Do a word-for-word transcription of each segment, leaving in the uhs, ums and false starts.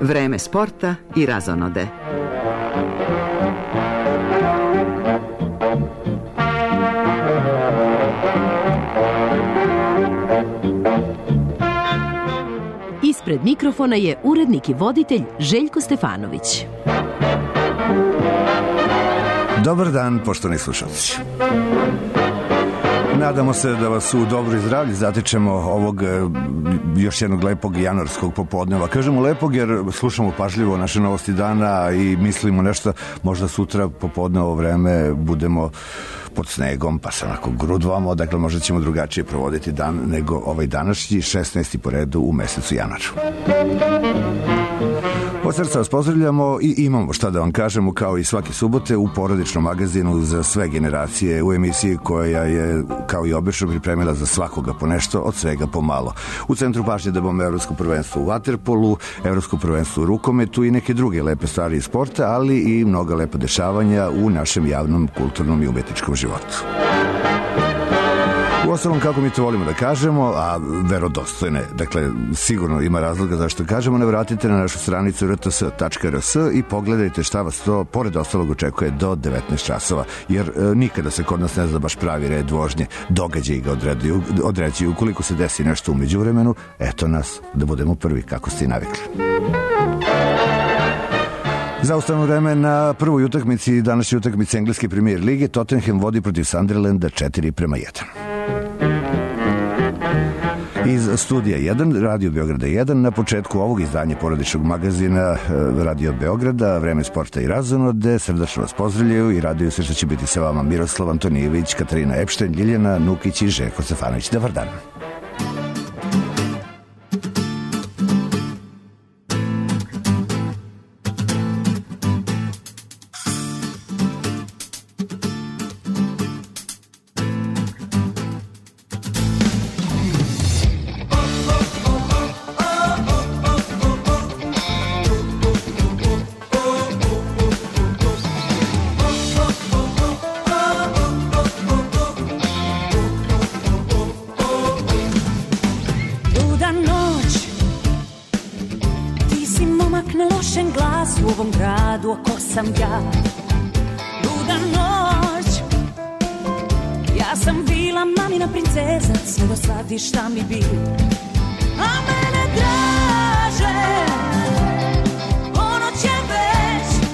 Vreme sporta i razonode. Ispred mikrofona je urednik i voditelj Željko Stefanović. Dobar dan, poštovani slušalci. Nadamo se da vas u dobro i zdravlje zatičemo ovog još jednog lepog januarskog popodneva. Kažemo lepog jer slušamo pažljivo naše novosti dana i mislimo nešto, možda sutra popodne ovo vreme budemo pod snegom, pa se onako grudvamo, dakle možda ćemo drugačije provoditi dan nego ovaj današnji šesnaesti po redu u mesecu januaru. Od srca vas pozdravljamo i imamo šta da vam kažemo kao i svake subote u porodičnom magazinu za sve generacije u emisiji koja je kao i obično pripremila za svakoga po nešto, od svega po malo. U centru pažnje da bomo evropsko prvenstvo u vaterpolu, evropsko prvenstvo u rukometu i neke druge lepe stvari iz sporta, ali i mnoga lepa dešavanja u našem javnom, kulturnom i umetničkom životu. U ostalom, kako mi to volimo da kažemo, a verodostojne, dakle, sigurno ima razloga zašto kažemo, ne vratite na našu stranicu r t s tačka r s i pogledajte šta vas to, pored ostalog, očekuje do devetnaest časova, jer e, nikada se kod nas ne zna baš pravi red vožnje, događaji ga određuju, određuju. Ukoliko se desi nešto u međuvremenu, eto nas da budemo prvi, kako ste i navikli. Zaustavno vreme na prvoj utakmici, današnjoj utakmici engleske premier lige, Tottenham vodi protiv Sunderlanda četiri prema jedan. Iz studija jedan, Radio Beograda jedan, na početku ovog izdanja porodičnog magazina Radio Beograda, Vreme sporta i razonode, srdačno vas pozdravljaju i raduju se što će biti sa vama Miroslav Antonijević, Katarina Epštajn, Ljiljana Nukić i Željko Stefanović. Dobar dan. Šta mi bi, a mene draže, ono će već,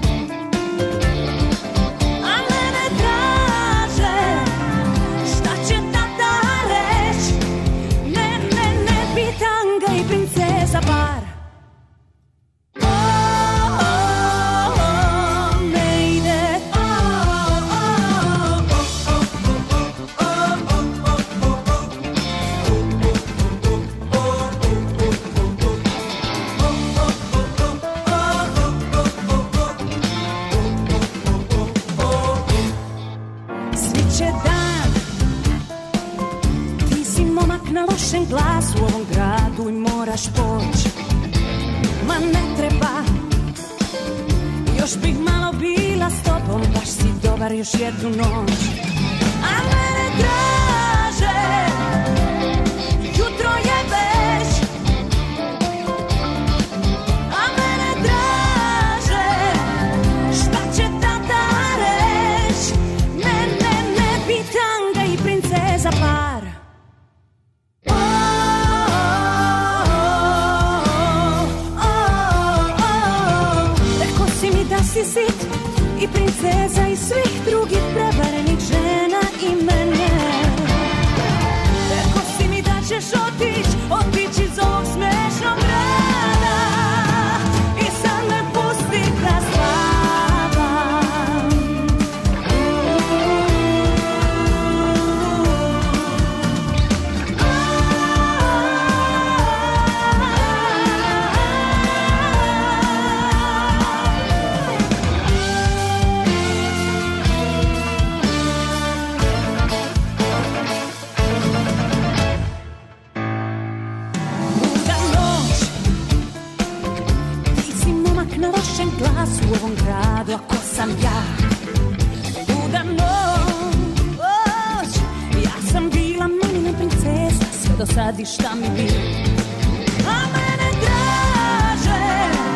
a mene draže, šta će tata reći, ne, ne, ne pitam ga i princeza bar. Glas u ovom gradu i moraš poći, ma ne treba, još bih malo bila s tobom, baš si dobar još jednu noć, a mene draže, jutro je već, a mene draže, šta će tata reći, ne, ne, ne pitam ga i princeza par. Si sit i princeza i svih drugih prevarenih žena i mene. Rekao si mi da ćeš otić, otić iz ovog smešnog grada i sad me pusti da spavam. Glas u ovom gradu, ako sam ja luda noć, ja sam bila mamina princeza sve do sad i šta mi bi, a mene draže,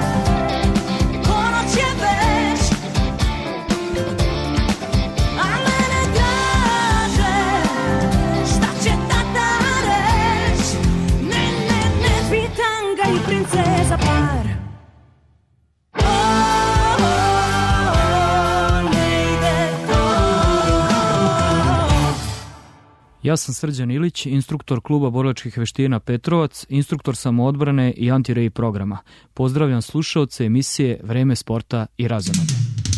princesa par. Oh, oh, oh, ne ide to. Ja sam Srđan Ilić, instruktor kluba borilačkih veština Petrovac, instruktor samoodbrane i anti-rej programa. Pozdravljam slušaoce emisije Vreme sporta i razonode.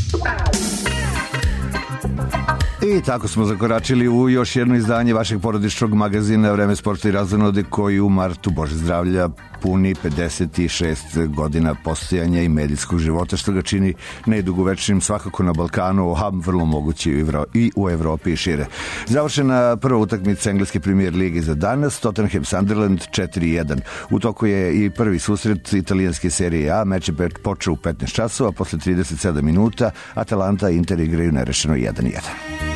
I tako smo zakoračili u još jedno izdanje vašeg porodičnog magazina Vreme sporta i razonode, koji u martu, Bože zdravlja, puni pedeset šest godina postojanja i medijskog života, što ga čini najdugovečnim svakako na Balkanu, a vrlo mogući i u Evropi i šire. Završena prva utakmica engleske premier lige za danas, Tottenham Sunderland četiri jedan. U toku je i prvi susret italijanske serije A, meč je počeo u petnaest časova, posle trideset sedam minuta Atalanta i Inter igraju nerešeno jedan jedan.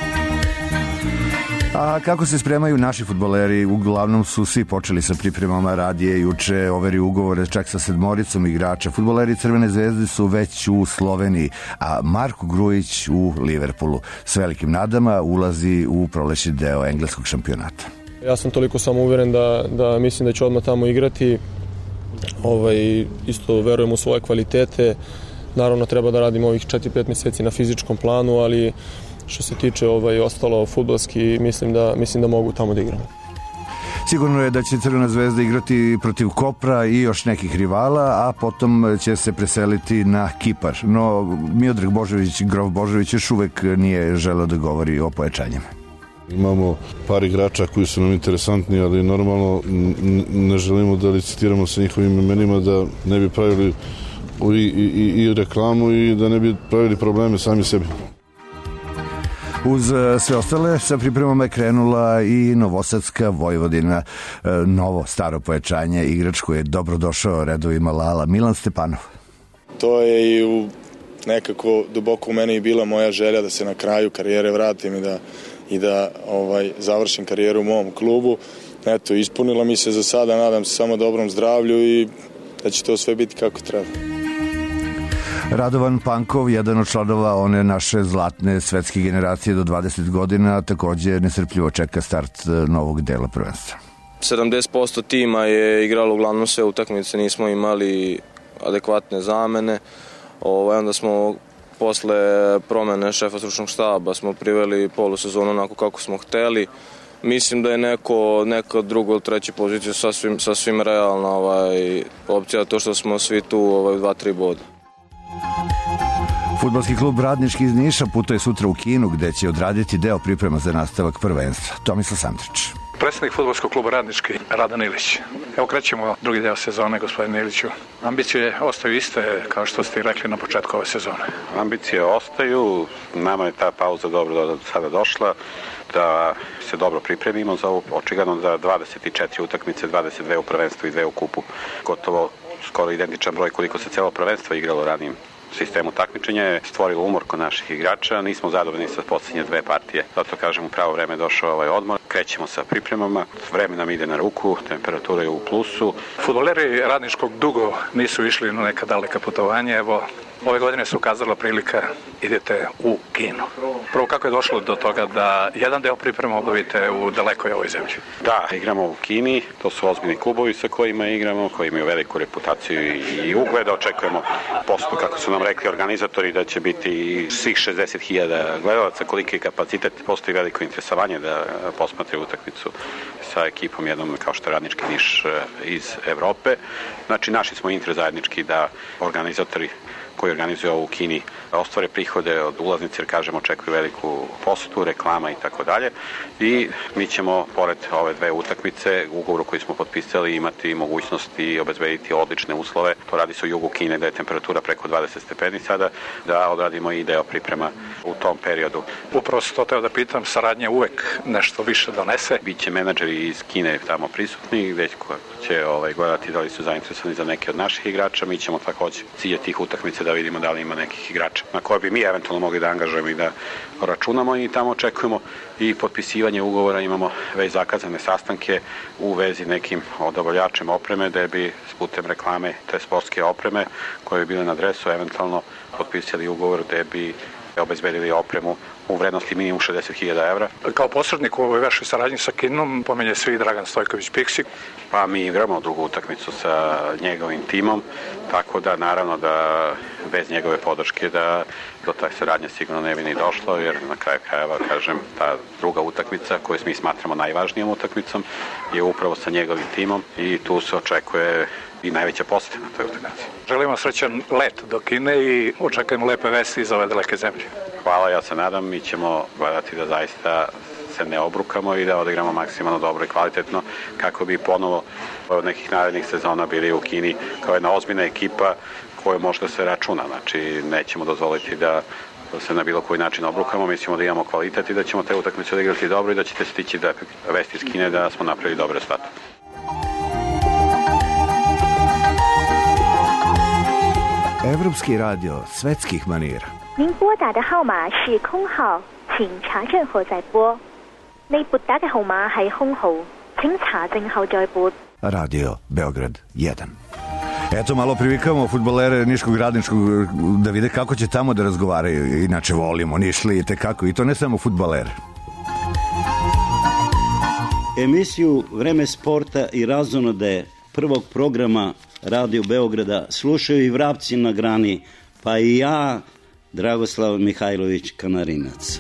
A kako se spremaju naši fudbaleri? Uglavnom su svi počeli sa pripremama, radije juče overi ugovore čak sa sedmoricom igrača. Fudbaleri Crvene zvezde su već u Sloveniji, a Marko Grujić u Liverpoolu. S velikim nadama ulazi u prolećni deo engleskog šampionata. Ja sam toliko samo uveren da, da mislim da će odmah tamo igrati. Ovaj, isto verujem u svoje kvalitete. Naravno treba da radimo ovih četiri pet mjeseci na fizičkom planu, ali što se tiče ovaj, ostalo fudbalski, mislim da, mislim da mogu tamo da igram. Sigurno je da će Crvena zvezda igrati protiv Kopra i još nekih rivala, a potom će se preseliti na Kipar. No, Miodrag Božović, grof Božović, još uvek nije želeo da govori o pojačanjima. Imamo par igrača koji su nam interesantni, ali normalno ne želimo da licitiramo sa njihovim imenima, da ne bi pravili i, i, i reklamu i da ne bi pravili probleme sami sebi. Uz sve ostale sa pripremama je krenula i novosadska Vojvodina. Novo staro pojačanje, igrač koji je dobro došao redovima Lala, Milan Stepanov. To je i u nekako duboko u mene i bila moja želja da se na kraju karijere vratim i da, i da ovaj, završim karijeru u mom klubu. Eto, ispunila mi se za sada, nadam se samo dobrom zdravlju i da će to sve biti kako treba. Radovan Pankov, jedan od članova one naše zlatne svetske generacije do dvadeset godina, također nestrpljivo čeka start novog dela prvenstva. sedamdeset posto tima je igralo uglavnom sve utakmice, nismo imali adekvatne zamene. Ovaj, onda smo posle promene šefa stručnog štaba smo priveli polusezonu onako kako smo hteli. Mislim da je neko, neka druga ili treća pozicija sasvim, sasvim realna ovaj, opcija, to što smo svi tu ovaj, dva tri boda. Fudbalski klub Radnički iz Niša putuje sutra u Kinu, gde će odraditi deo priprema za nastavak prvenstva. Tomislav Sandrić. Predsjednik fudbalskog kluba Radnički, Radan Ilić. Evo krećemo drugi deo sezone, gospodine Iliću. Ambicije ostaju iste, kao što ste rekli na početku ove sezone. Ambicije ostaju, nama je ta pauza dobro do sada došla, da se dobro pripremimo za ovo, očigledno za dvadeset četiri utakmice, dvadeset dve u prvenstvu i dve u kupu. Gotovo skoro identičan broj koliko se celo prvenstvo igralo ranijim sistemu takmičenja je stvorilo umor kod naših igrača. Nismo zadovoljni sa posljednje dve partije. Zato kažem, u pravo vreme je došao ovaj odmor. Krećemo sa pripremama. Vreme nam ide na ruku, temperatura je u plusu. Fudbaleri Radničkog dugo nisu išli na neka daleka putovanja. Evo, ove godine se ukazala prilika, idete u Kinu. Prvo, kako je došlo do toga da jedan deo priprema obavite u dalekoj ovoj zemlji? Da, igramo u Kini, to su ozbiljni klubovi sa kojima igramo, koji imaju veliku reputaciju i ugled. Očekujemo posto, kako su nam rekli organizatori, da će biti svih šezdeset hiljada gledalaca, koliki je kapacitet, postoji veliko interesovanje da posmatre utakmicu sa ekipom jednom kao što je Radnički Niš iz Evrope. Znači, našli smo interes zajednički da organizatori koji organizuju ovo u Kini ostvare prihode od ulaznice, jer kažemo očekuju veliku posetu, reklama i tako dalje. I mi ćemo, pored ove dve utakmice, u ugovoru koji smo potpisali, imati mogućnost i obezbediti odlične uslove. To radi se u jugu Kine, da je temperatura preko dvadeset stepeni sada, da odradimo i deo priprema u tom periodu. Upravo se to teo da pitam, saradnja uvek nešto više donese. Biće menadžeri iz Kine tamo prisutni, već će ovaj, gledati da li su zainteresovani za neke od naših igrača. Mi ćemo takođe cilje tih utakmica da vidimo da li ima nekih igrača na koje bi mi eventualno mogli da angažujemo i da računamo, i tamo očekujemo i potpisivanje ugovora. Imamo već zakazane sastanke u vezi nekim odovoljačem opreme, da bi s putem reklame te sportske opreme koje bi bile na dresu eventualno potpisali ugovor, da bi obezbedili opremu u vrednosti minimum šezdeset hiljada evra. Kao posrednik u ovoj vašoj saradnji sa Kinom pomenje se i Dragan Stojković Piksi. Pa mi igramo drugu utakmicu sa njegovim timom, tako da naravno da bez njegove podrške da do taj saradnje sigurno ne bi ni došlo, jer na kraju krajeva, kažem, ta druga utakmica koju mi smatramo najvažnijom utakmicom je upravo sa njegovim timom i tu se očekuje i najveća poseta na toj utakmici. Želimo srećan let do Kine i očekujemo lepe vesti iz ove daleke zemlje. Hvala, ja se nadam, mi ćemo gledati da zaista se ne obrukamo i da odigramo maksimalno dobro i kvalitetno kako bi ponovo od nekih narednih sezona bili u Kini kao jedna ozbiljna ekipa koju možda se računa. Znači, nećemo dozvoliti da se na bilo koji način obrukamo, mislimo da imamo kvalitet i da ćemo te utakmice odigrati dobro i da ćete stići da vesti iz Kine da smo napravili dobre rezultate. Evropski radio svetskih manira. 您拨打的号碼是空號，請查證後再撥。你撥打嘅號碼係空號，請查證後再撥。 Radio Beograd jedan. Eto, malo privikamo fudbalere Niškog radničkog da vide kako će tamo da razgovaraju. Inače, volimo Nišli i tekako. I to ne samo fudbalere. Emisiju Vreme sporta i razonode prvog programa Radio Beograda slušaju i vrapci na grani, pa i ja, Dragoslav Mihajlović Kanarinac.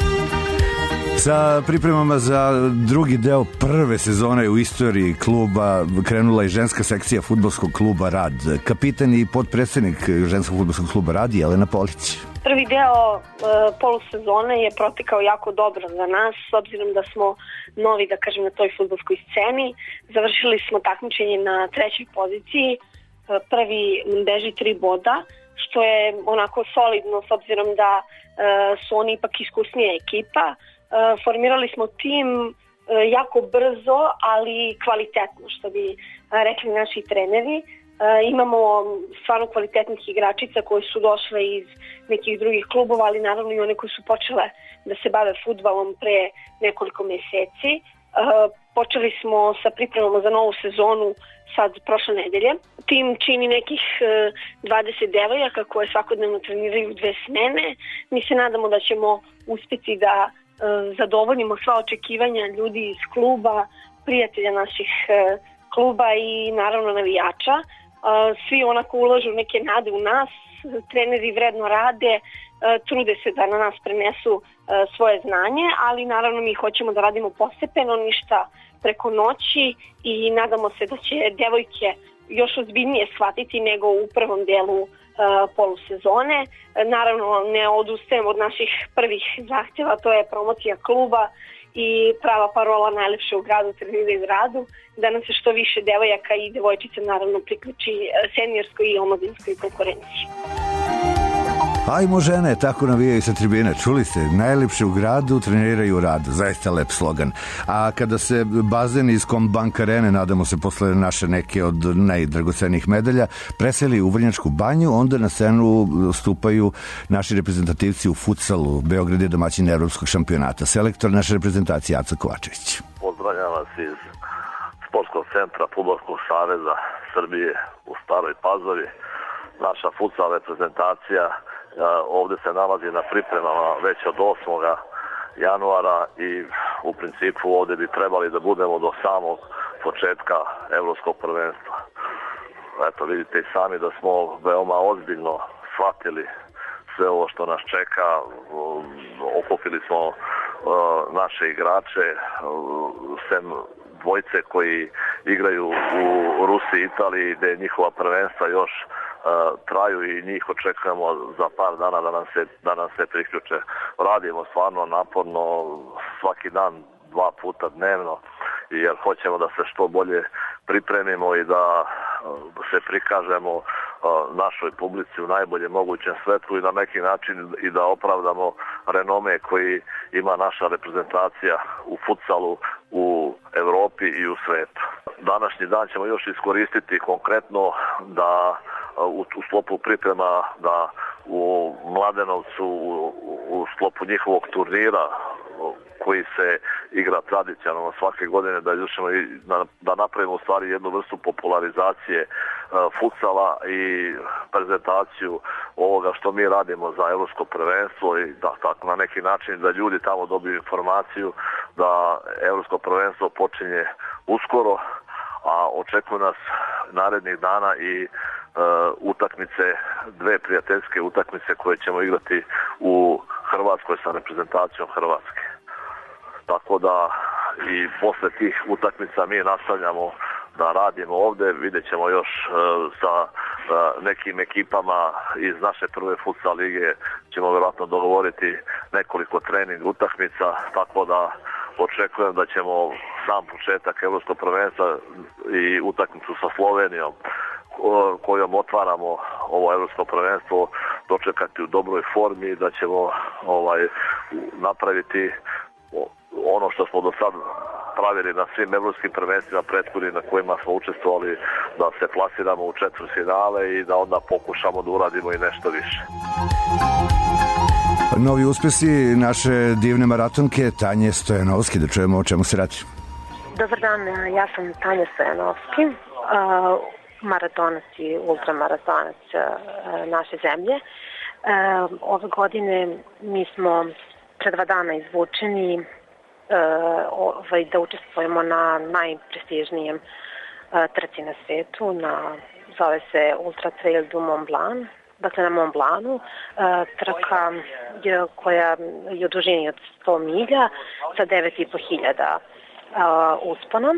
Sa pripremama za drugi deo prve sezone u istoriji kluba krenula i ženska sekcija fudbalskog kluba Rad. Kapitan i potpredsednik ženskog fudbalskog kluba Rad Jelena Polić. Prvi deo e, polusezone je protekao jako dobro za nas, s obzirom da smo novi, da kažem, na toj fudbalskoj sceni. Završili smo takmičenje na trećoj poziciji, e, prvi beži tri boda, što je onako solidno s obzirom da e, su oni ipak iskusnija ekipa. E, formirali smo tim e, jako brzo, ali kvalitetno, što bi e, rekli naši treneri. Uh, imamo stvarno kvalitetnih igračica koje su došle iz nekih drugih klubova, ali naravno i one koje su počele da se bave fudbalom pre nekoliko meseci. Uh, počeli smo sa pripremama za novu sezonu sad prošle nedelje. Tim čini nekih uh, dvadeset devojaka koje svakodnevno treniraju dve smene. Mi se nadamo da ćemo uspeti da uh, zadovoljimo sva očekivanja ljudi iz kluba, prijatelja naših uh, kluba i naravno navijača. Svi onako ulažu neke nade u nas, treneri vredno rade, trude se da na nas prenesu svoje znanje, ali naravno mi hoćemo da radimo postepeno, ništa preko noći i nadamo se da će devojke još ozbiljnije shvatiti nego u prvom delu polusezone. Naravno ne odustajemo od naših prvih zahtjeva, to je promocija kluba i prava parola najlepše u gradu treniraju u radu, da nam se što više devojaka i devojčica naravno priključi seniorskoj i omladinskoj konkurenciji. Ajmo žene, tako navijaju sa tribine. Čuli ste, najlepše u gradu treniraju u radu. Zaista lep slogan. A kada se bazen iz Kombank Arene, nadamo se posle naše neke od najdragocenijih medalja, preseli u Vrnjačku banju, onda na scenu stupaju naši reprezentativci u futsalu. Beograd je domaćin evropskog šampionata. Selektor naše reprezentacije Aca Kovačević. Pozdravljam vas iz Sportskog centra Fudbalskog saveza Srbije u Staroj Pazovi. Naša futsal reprezentacija ovde se nalazi na pripremama već od osmog januara i u principu ovde bi trebali da budemo do samog početka evropskog prvenstva. Eto, vidite i sami da smo veoma ozbiljno shvatili sve ovo što nas čeka. Okupili smo naše igrače, sem dvojce koji igraju u Rusiji i Italiji, gde je njihova prvenstva još uh, traju i njih očekujemo za par dana da nam se, da nam se priključe. Radimo stvarno naporno svaki dan, dva puta dnevno, jer hoćemo da se što bolje pripremimo i da uh, se prikažemo uh, našoj publici u najbolje mogućem svetlu i na neki način i da opravdamo renome koji ima naša reprezentacija u futsalu u Evropi i u svetu. Današnji dan ćemo još iskoristiti konkretno da u, u sklopu priprema da u Mladenovcu u, u sklopu njihovog turnira koji se igra tradicionalno svake godine, da izvršimo i da, da napravimo u stvari jednu vrstu popularizacije uh, futsala i prezentaciju ovoga što mi radimo za evropsko prvenstvo i da tako na neki način da ljudi tamo dobiju informaciju da evropsko prvenstvo počinje uskoro, a očekuju nas narednih dana i e, utakmice, dve prijateljske utakmice koje ćemo igrati u Hrvatskoj sa reprezentacijom Hrvatske. Tako da i posle tih utakmica mi nastavljamo da radimo ovde, vidjet ćemo još e, sa e, nekim ekipama iz naše prve futsal lige ćemo vjerojatno dogovoriti nekoliko trening utakmica, tako da očekujem da ćemo sam početak evropskog prvenstva i utakmicu sa Slovenijom kojom otvaramo ovo evropsko prvenstvo dočekati u dobroj formi i da ćemo ovaj napraviti ono što smo do sad pravili na svim evropskim prvenstvima prethodnim na kojima smo učestvovali, da se plasiramo u četvrtfinale i da onda pokušamo da uradimo i nešto više. Novi uspesi naše divne maratonke Tanje Stojanovski, da čujemo o čemu se radi. Dobar dan, ja sam Tanja Stojanovski, maratonac i ultramaratonac naše zemlje. Ove godine mi smo pre dva dana izvučeni da učestvujemo na najprestižnijem trci na svetu, na, zove se Ultra Trail du Mont Blanc, dakle na Mont Blancu, trka je, koja je u dužini od sto milja sa devet i po hiljada uspona.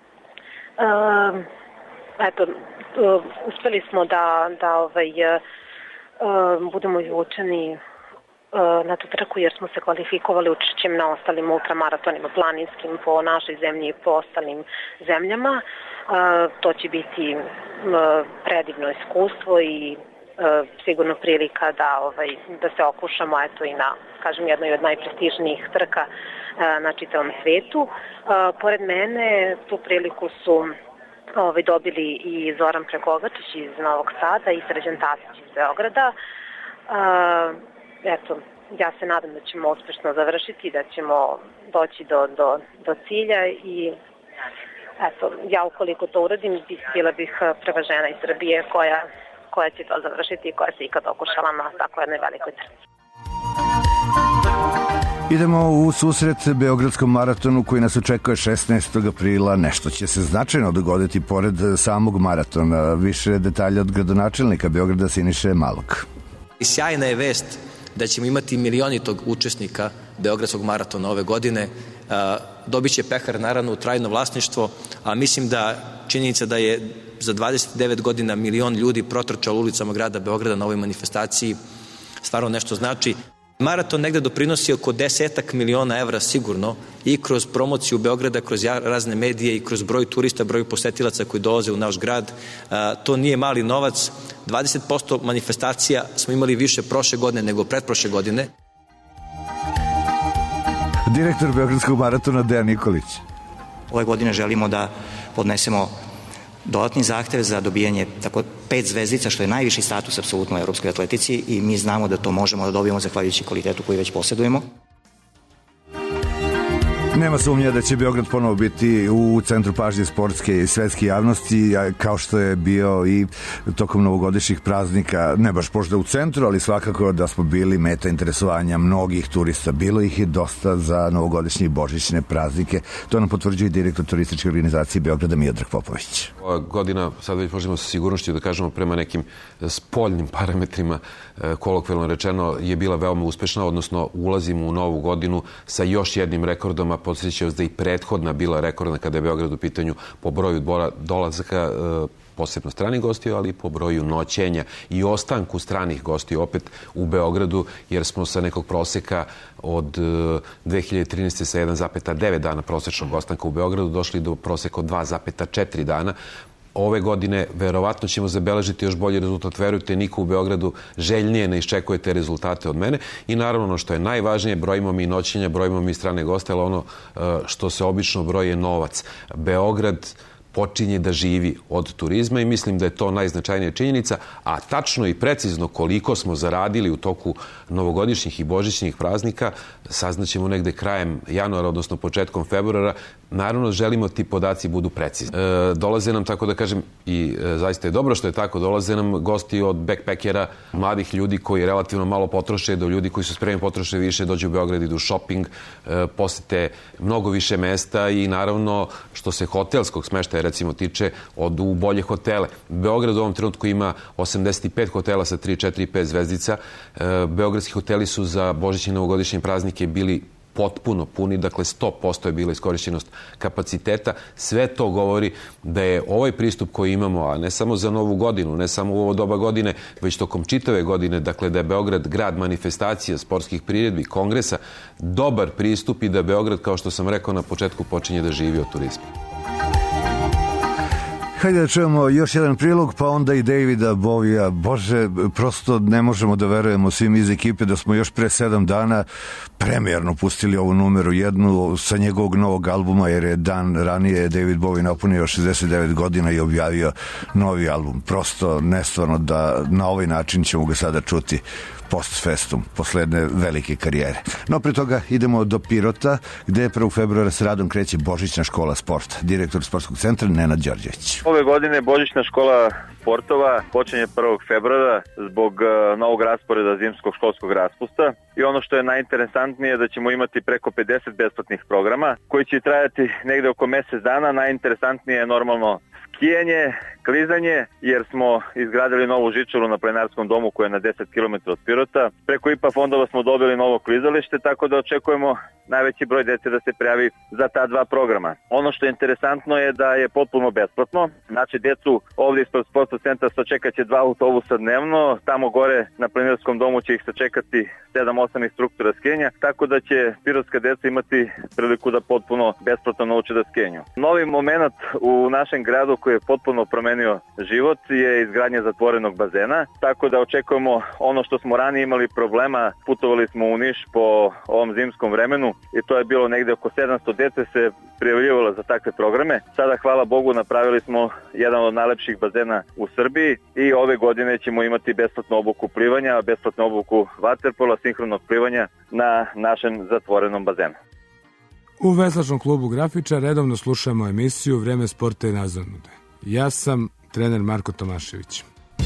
Eto, uspeli smo da, da ovaj, budemo izvučeni na tu trku jer smo se kvalifikovali učešćem na ostalim ultramaratonima planinskim po našoj zemlji i po ostalim zemljama. To će biti predivno iskustvo i sigurno prilika da, ovaj, da se okušamo eto, i na kažem, jednoj od najprestižnijih trka na čitavom svetu. Pored mene tu priliku su ovaj, dobili i Zoran Prekovačić iz Novog Sada i Srđan Tasić iz Beograda. Eto, ja se nadam da ćemo uspešno završiti, da ćemo doći do, do, do cilja i eto, ja ukoliko to uradim, bila bih prva žena iz Srbije koja, koja će to završiti i koja se ikad okušala na tako jednoj velikoj trci. Idemo u susret Beogradskom maratonu koji nas očekuje šesnaestog aprila. Nešto će se značajno dogoditi pored samog maratona. Više detalja od gradonačelnika Beograda Siniše Malog. Sjajna je vest da ćemo imati milionitog učesnika Beogradskog maratona ove godine. Dobit će pehar naravno u trajno vlasništvo, a mislim da činjenica da je za dvadeset devet godina milion ljudi protrčalo ulicama grada Beograda na ovoj manifestaciji stvarno nešto znači. Maraton negde doprinosi oko desetak miliona evra sigurno i kroz promociju Beograda, kroz razne medije i kroz broj turista, broj posetilaca koji dolaze u naš grad. To nije mali novac. dvadeset posto manifestacija smo imali više prošle godine nego pretprošle godine. Direktor Beogradskog maratona Dejan Nikolić. Ove godine želimo da podnesemo dodatni zahtev za dobijanje tako pet zvezdica, što je najviši status apsolutno u evropskoj atletici i mi znamo da to možemo da dobijemo zahvaljujući kvalitetu koji već posjedujemo. Nema sumnja da će Beograd ponovo biti u centru pažnje sportske i svetske javnosti, kao što je bio i tokom novogodišnjih praznika, ne baš možda u centru, ali svakako da smo bili meta interesovanja mnogih turista. Bilo ih je dosta za novogodišnje i božićne praznike. To nam potvrđuje direktor turističke organizacije Beograda Miodrag Popović. Ova godina, sad već možemo sa sigurnošću da kažemo prema nekim spoljnim parametrima, kolokvijalno rečeno, je bila veoma uspešna, odnosno ulazimo u novu godinu sa još jednim rekordom, a podsjećam da i prethodna bila rekordna kada je Beograd u pitanju po broju dolazaka, posebno stranih gostiju, ali i po broju noćenja i ostanku stranih gostiju opet u Beogradu, jer smo sa nekog proseka od dve hiljade trinaeste. sa jedan zarez devet dana prosečnog ostanka u Beogradu došli do proseka od dva zarez četiri dana. Ove godine verovatno ćemo zabeležiti još bolji rezultat. Verujte, niko u Beogradu željnije ne iščekuje te rezultate od mene. I naravno ono što je najvažnije, brojimo mi noćenja, brojimo mi strane goste, ali ono što se obično broji je novac. Beograd počinje da živi od turizma i mislim da je to najznačajnija činjenica, a tačno i precizno koliko smo zaradili u toku novogodišnjih i božićnih praznika saznaćemo negde krajem januara, odnosno početkom februara. naravno želimo ti podaci budu precizni. E, dolaze nam, tako da kažem, i e, zaista je dobro što je tako, dolaze nam gosti od backpackera, mladih ljudi koji relativno malo potroše, do ljudi koji su spremni potroše više, dođu u Beograd, idu u shopping, e, posete mnogo više mesta i naravno što se hotelskog smeštaja recimo tiče, odu u bolje hotele. Beograd u ovom trenutku ima osamdeset pet hotela sa tri, četiri, pet zvezdica. E, beogradski hoteli su za božićne i novogodišnje praznike bili potpuno puni, dakle sto posto je bila iskorišćenost kapaciteta. Sve to govori da je ovaj pristup koji imamo, a ne samo za novu godinu, ne samo u ovo doba godine, već tokom čitave godine, dakle da je Beograd grad manifestacija, sportskih priredbi, kongresa, dobar pristup i da Beograd, kao što sam rekao na početku, počinje da živi od turizma. Hajde da čujemo još jedan prilog, pa onda i Davida Bovija. Bože, prosto ne možemo da verujemo svim iz ekipe da smo još pre sedam dana premijerno pustili ovu numeru jednu sa njegovog novog albuma, jer je dan ranije David Bowie napunio šezdeset devet godina i objavio novi album. Prosto nestvarno da na ovaj način ćemo ga sada čuti post festum, posle jedne velike karijere. No, pre toga idemo do Pirota, gde prvog februara s radom kreće Božićna škola sporta. Direktor sportskog centra Nenad Đorđević. Ove godine Božićna škola sportova počinje prvog februara zbog uh, novog rasporeda zimskog školskog raspusta i ono što je najinteresantnije je da ćemo imati preko pedeset besplatnih programa koji će trajati negde oko mesec dana. Najinteresantnije je normalno skijanje, klizanje, jer smo izgradili novu žičaru na Planinarskom domu koja je na deset kilometara od Pirota. Preko I P A fondova smo dobili novo klizalište, tako da očekujemo najveći broj dece da se prijavi za ta dva programa. Ono što je interesantno je da je potpuno besplatno. Znači, decu ovdje ispred sportskog centra sačekat će dva autobusa dnevno, tamo gore na Planinarskom domu će ih sačekati sedam osam instruktora skijanja, tako da će pirotska deca imati priliku da potpuno besplatno nauče da skijenju. Novi moment u našem gradu koji je potpuno promenio život je izgradnja zatvorenog bazena, tako da očekujemo ono što smo ranije imali problema. Putovali smo u Niš po ovom zimskom vremenu i to je bilo negde oko sedamsto dece se prijavljivalo za takve programe. Sada, hvala Bogu, napravili smo jedan od najlepših bazena u Srbiji i ove godine ćemo imati besplatnu obuku plivanja, besplatnu obuku vaterpola, sinhronog plivanja na našem zatvorenom bazenu. U Veslačnom klubu Grafiča redovno slušamo emisiju Vreme sporta i nazadnude. Ja sam trener Marko Tomašević.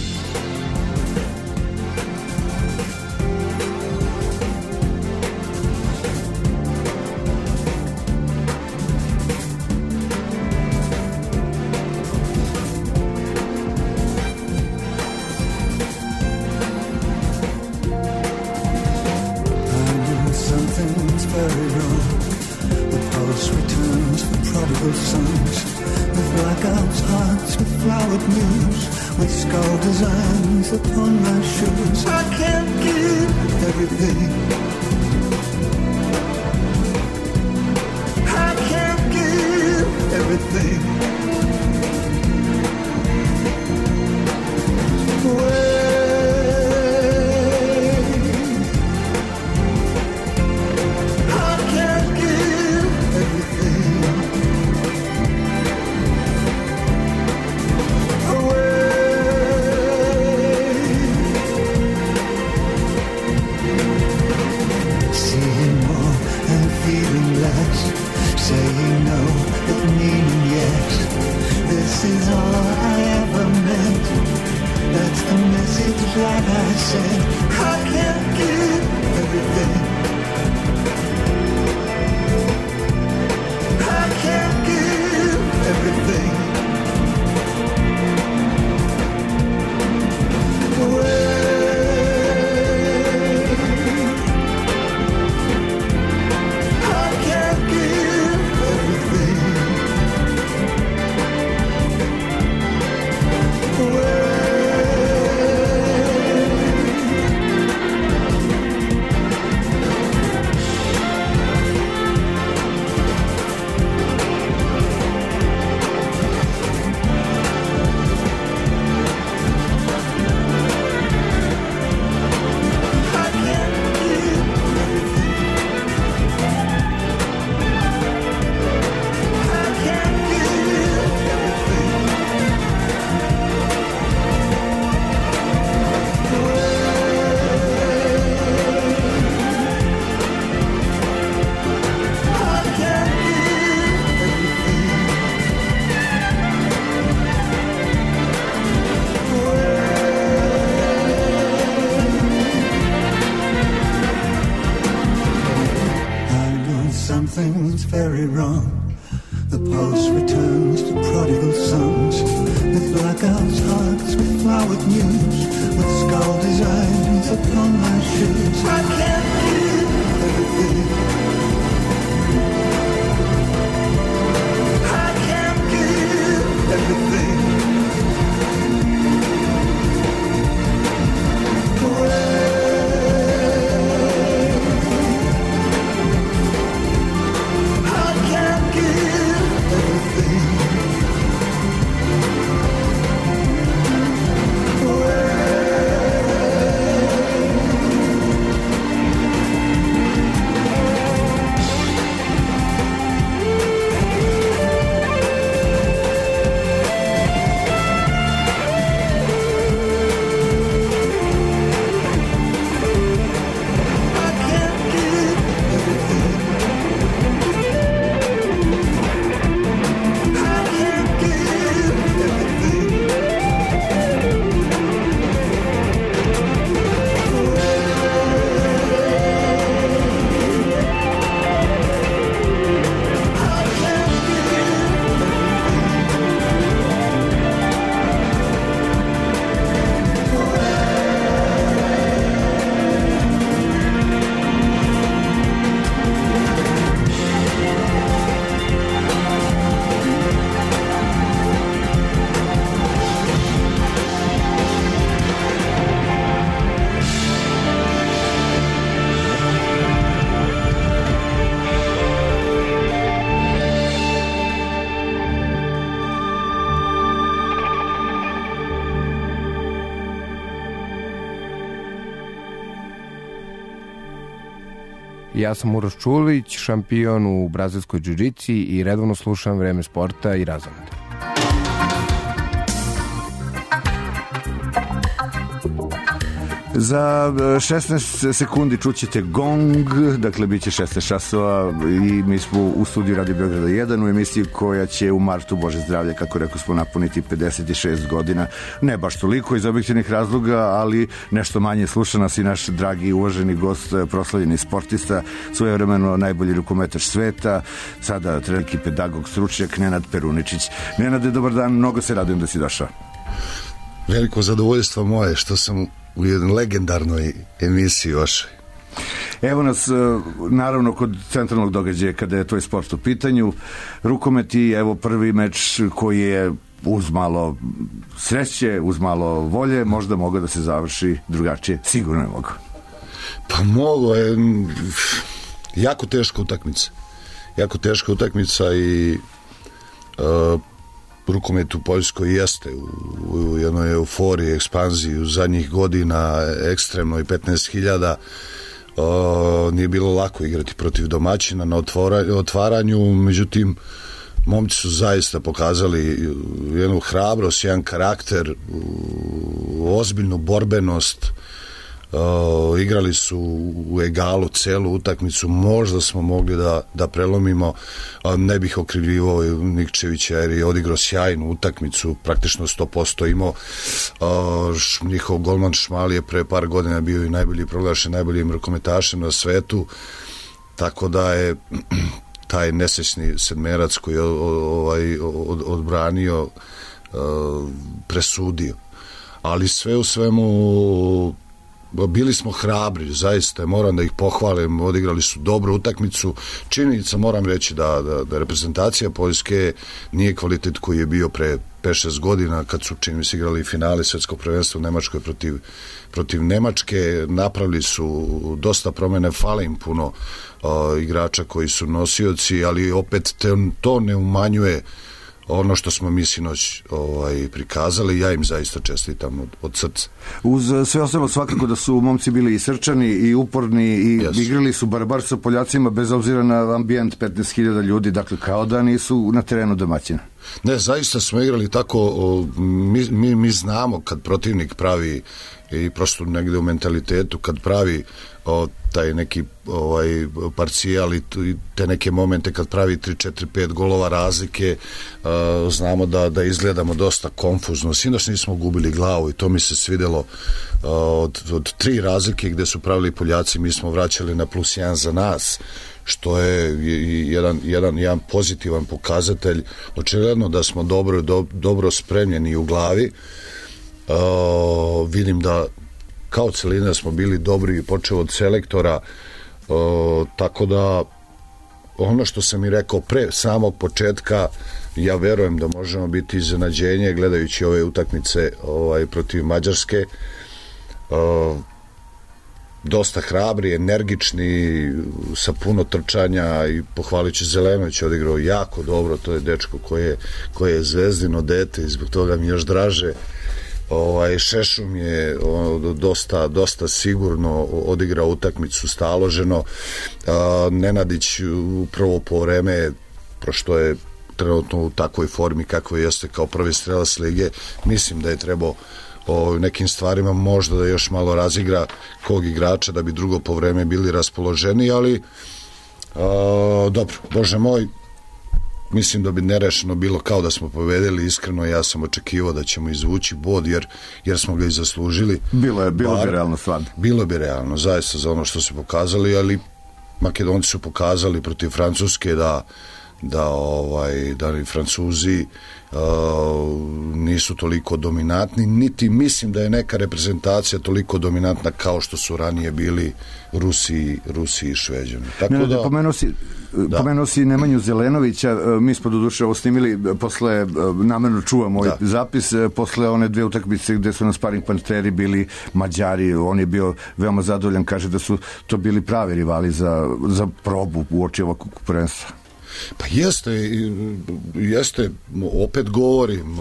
Upon my shoes, I can't give everything. I can't give everything. I can't give everything. Saying no, but meaning yes. This is all I ever meant. That's the message that I sent. I can't give everything. I can't give everything. Well, shoes with skull designs upon my shoes. I can't give everything. I can't give everything. Ja sam Uroš Čulić, šampion u brazilskoj džiu-džici i redovno slušam Vreme sporta i Razonode. Za šesnaest sekundi čućete gong, dakle bit će šesnaest časova i mi smo u studiju Radio Beograda jedan u emisiji koja će u martu, Bože zdravlje, kako rekao smo, napuniti pedeset šest godina. Ne baš toliko iz objektivnih razloga, ali nešto manje sluša nas i naš dragi i uvaženi gost, proslavljeni sportista, svojevremeno najbolji rukometaš sveta, sada trenerski pedagog, stručnjak Nenad Peruničić. Nenade, dobar dan, mnogo se radujem da si došao. Veliko zadovoljstvo moje što sam u jednoj legendarnoj emisiji vašoj. Evo nas, naravno, kod centralnog događaja kada je tvoj sport u pitanju, rukomet i evo prvi meč koji je uz malo sreće, uz malo volje, možda mogao da se završi drugačije. Sigurno je mogao. Pa mogao je. Jako teška utakmica. Jako teška utakmica i uh, rukomet u Poljskoj jeste u, u jednoj euforiji, ekspanziji u zadnjih godina, ekstremno i petnaest hiljada. Nije bilo lako igrati protiv domaćina na otvora, otvaranju, međutim momci su zaista pokazali jednu hrabrost, jedan karakter, ozbiljnu borbenost. Uh, igrali su u egalu celu utakmicu, možda smo mogli da, da prelomimo, uh, ne bih okrivljivao Nikčevića jer je odigrao sjajnu utakmicu, praktično sto posto imao. Uh, njihov golman Šmali je pre par godina bio i najbolji proglašen najboljim rukometašem na svetu, tako da je taj nesrećni sedmerac koji je ovaj, od, odbranio uh, presudio, ali sve u svemu bili smo hrabri, zaista moram da ih pohvalim, odigrali su dobru utakmicu. Činjenica, moram reći da, da, da reprezentacija Poljske nije kvalitet koji je bio pre pet šest godina kad su čini se igrali finale svetskog prvenstva u Nemačkoj protiv, protiv Nemačke. Napravili su dosta promene, fale im puno uh, igrača koji su nosioci, ali opet te, to ne umanjuje ono što smo mi sinoć ovaj, prikazali. Ja im zaista čestitam od, od srca. Uz sve ostalo svakako da su momci bili i srčani i uporni i yes. igrali su barbar sa Poljacima bez obzira na ambijent petnaest hiljada ljudi, dakle kao da nisu na terenu domaćina. Ne, zaista smo igrali tako, o, mi, mi, mi znamo kad protivnik pravi i prosto negde u mentalitetu kad pravi o, taj neki ovaj parcijal i te neke momente kad pravi tri, četiri, pet golova razlike, uh, znamo da, da izgledamo dosta konfuzno. Sinoć nismo gubili glavu i to mi se svidelo. Uh, od, od tri razlike gde su pravili Poljaci, mi smo vraćali na plus jedan za nas, što je jedan, jedan, jedan pozitivan pokazatelj. Očigledno da smo dobro, do, dobro spremljeni u glavi uh, vidim da kao celina smo bili dobri, počeo od selektora, uh, tako da ono što sam i rekao pre samog početka, ja verujem da možemo biti iznenađenje gledajući ove utakmice ovaj, protiv Mađarske. Uh, dosta hrabri, energični, sa puno trčanja i pohvalit ću Zelenović, odigrao jako dobro, to je dečko koje, koje je zvezdino dete i zbog toga mi još draže. Ovaj, Šešum je o, dosta, dosta sigurno odigrao utakmicu staloženo. A, Nenadić u prvo po vreme, prošto je trenutno u takvoj formi kako jeste kao prvi strelac lige, mislim da je trebao o nekim stvarima možda da još malo razigra kog igrača da bi drugo po vreme bili raspoloženi, ali a, dobro, Bože moj, mislim da bi nerešeno bilo kao da smo pobedili, iskreno ja sam očekivao da ćemo izvući bod jer, jer smo ga i zaslužili. Bilo je, bilo Bar, bi realno stvarno. Bilo bi realno, zaista za ono što su pokazali, ali Makedonci su pokazali protiv Francuske da da ovaj da i Francuzi uh, nisu toliko dominantni, niti mislim da je neka reprezentacija toliko dominantna kao što su ranije bili Rusi, Rusi i Šveđani. Tako ne, da pomenuo si, da. pomenuo si Nemanju Zelenovića, mi smo doduše ovo snimili posle, namerno čuvamo ovaj da. zapis, posle one dve utakmice gde su na sparing partneri bili Mađari, on je bio veoma zadovoljan, kaže da su to bili pravi rivali za, za probu u oči ovog prvenstva. Pa jeste, jeste, opet govorim,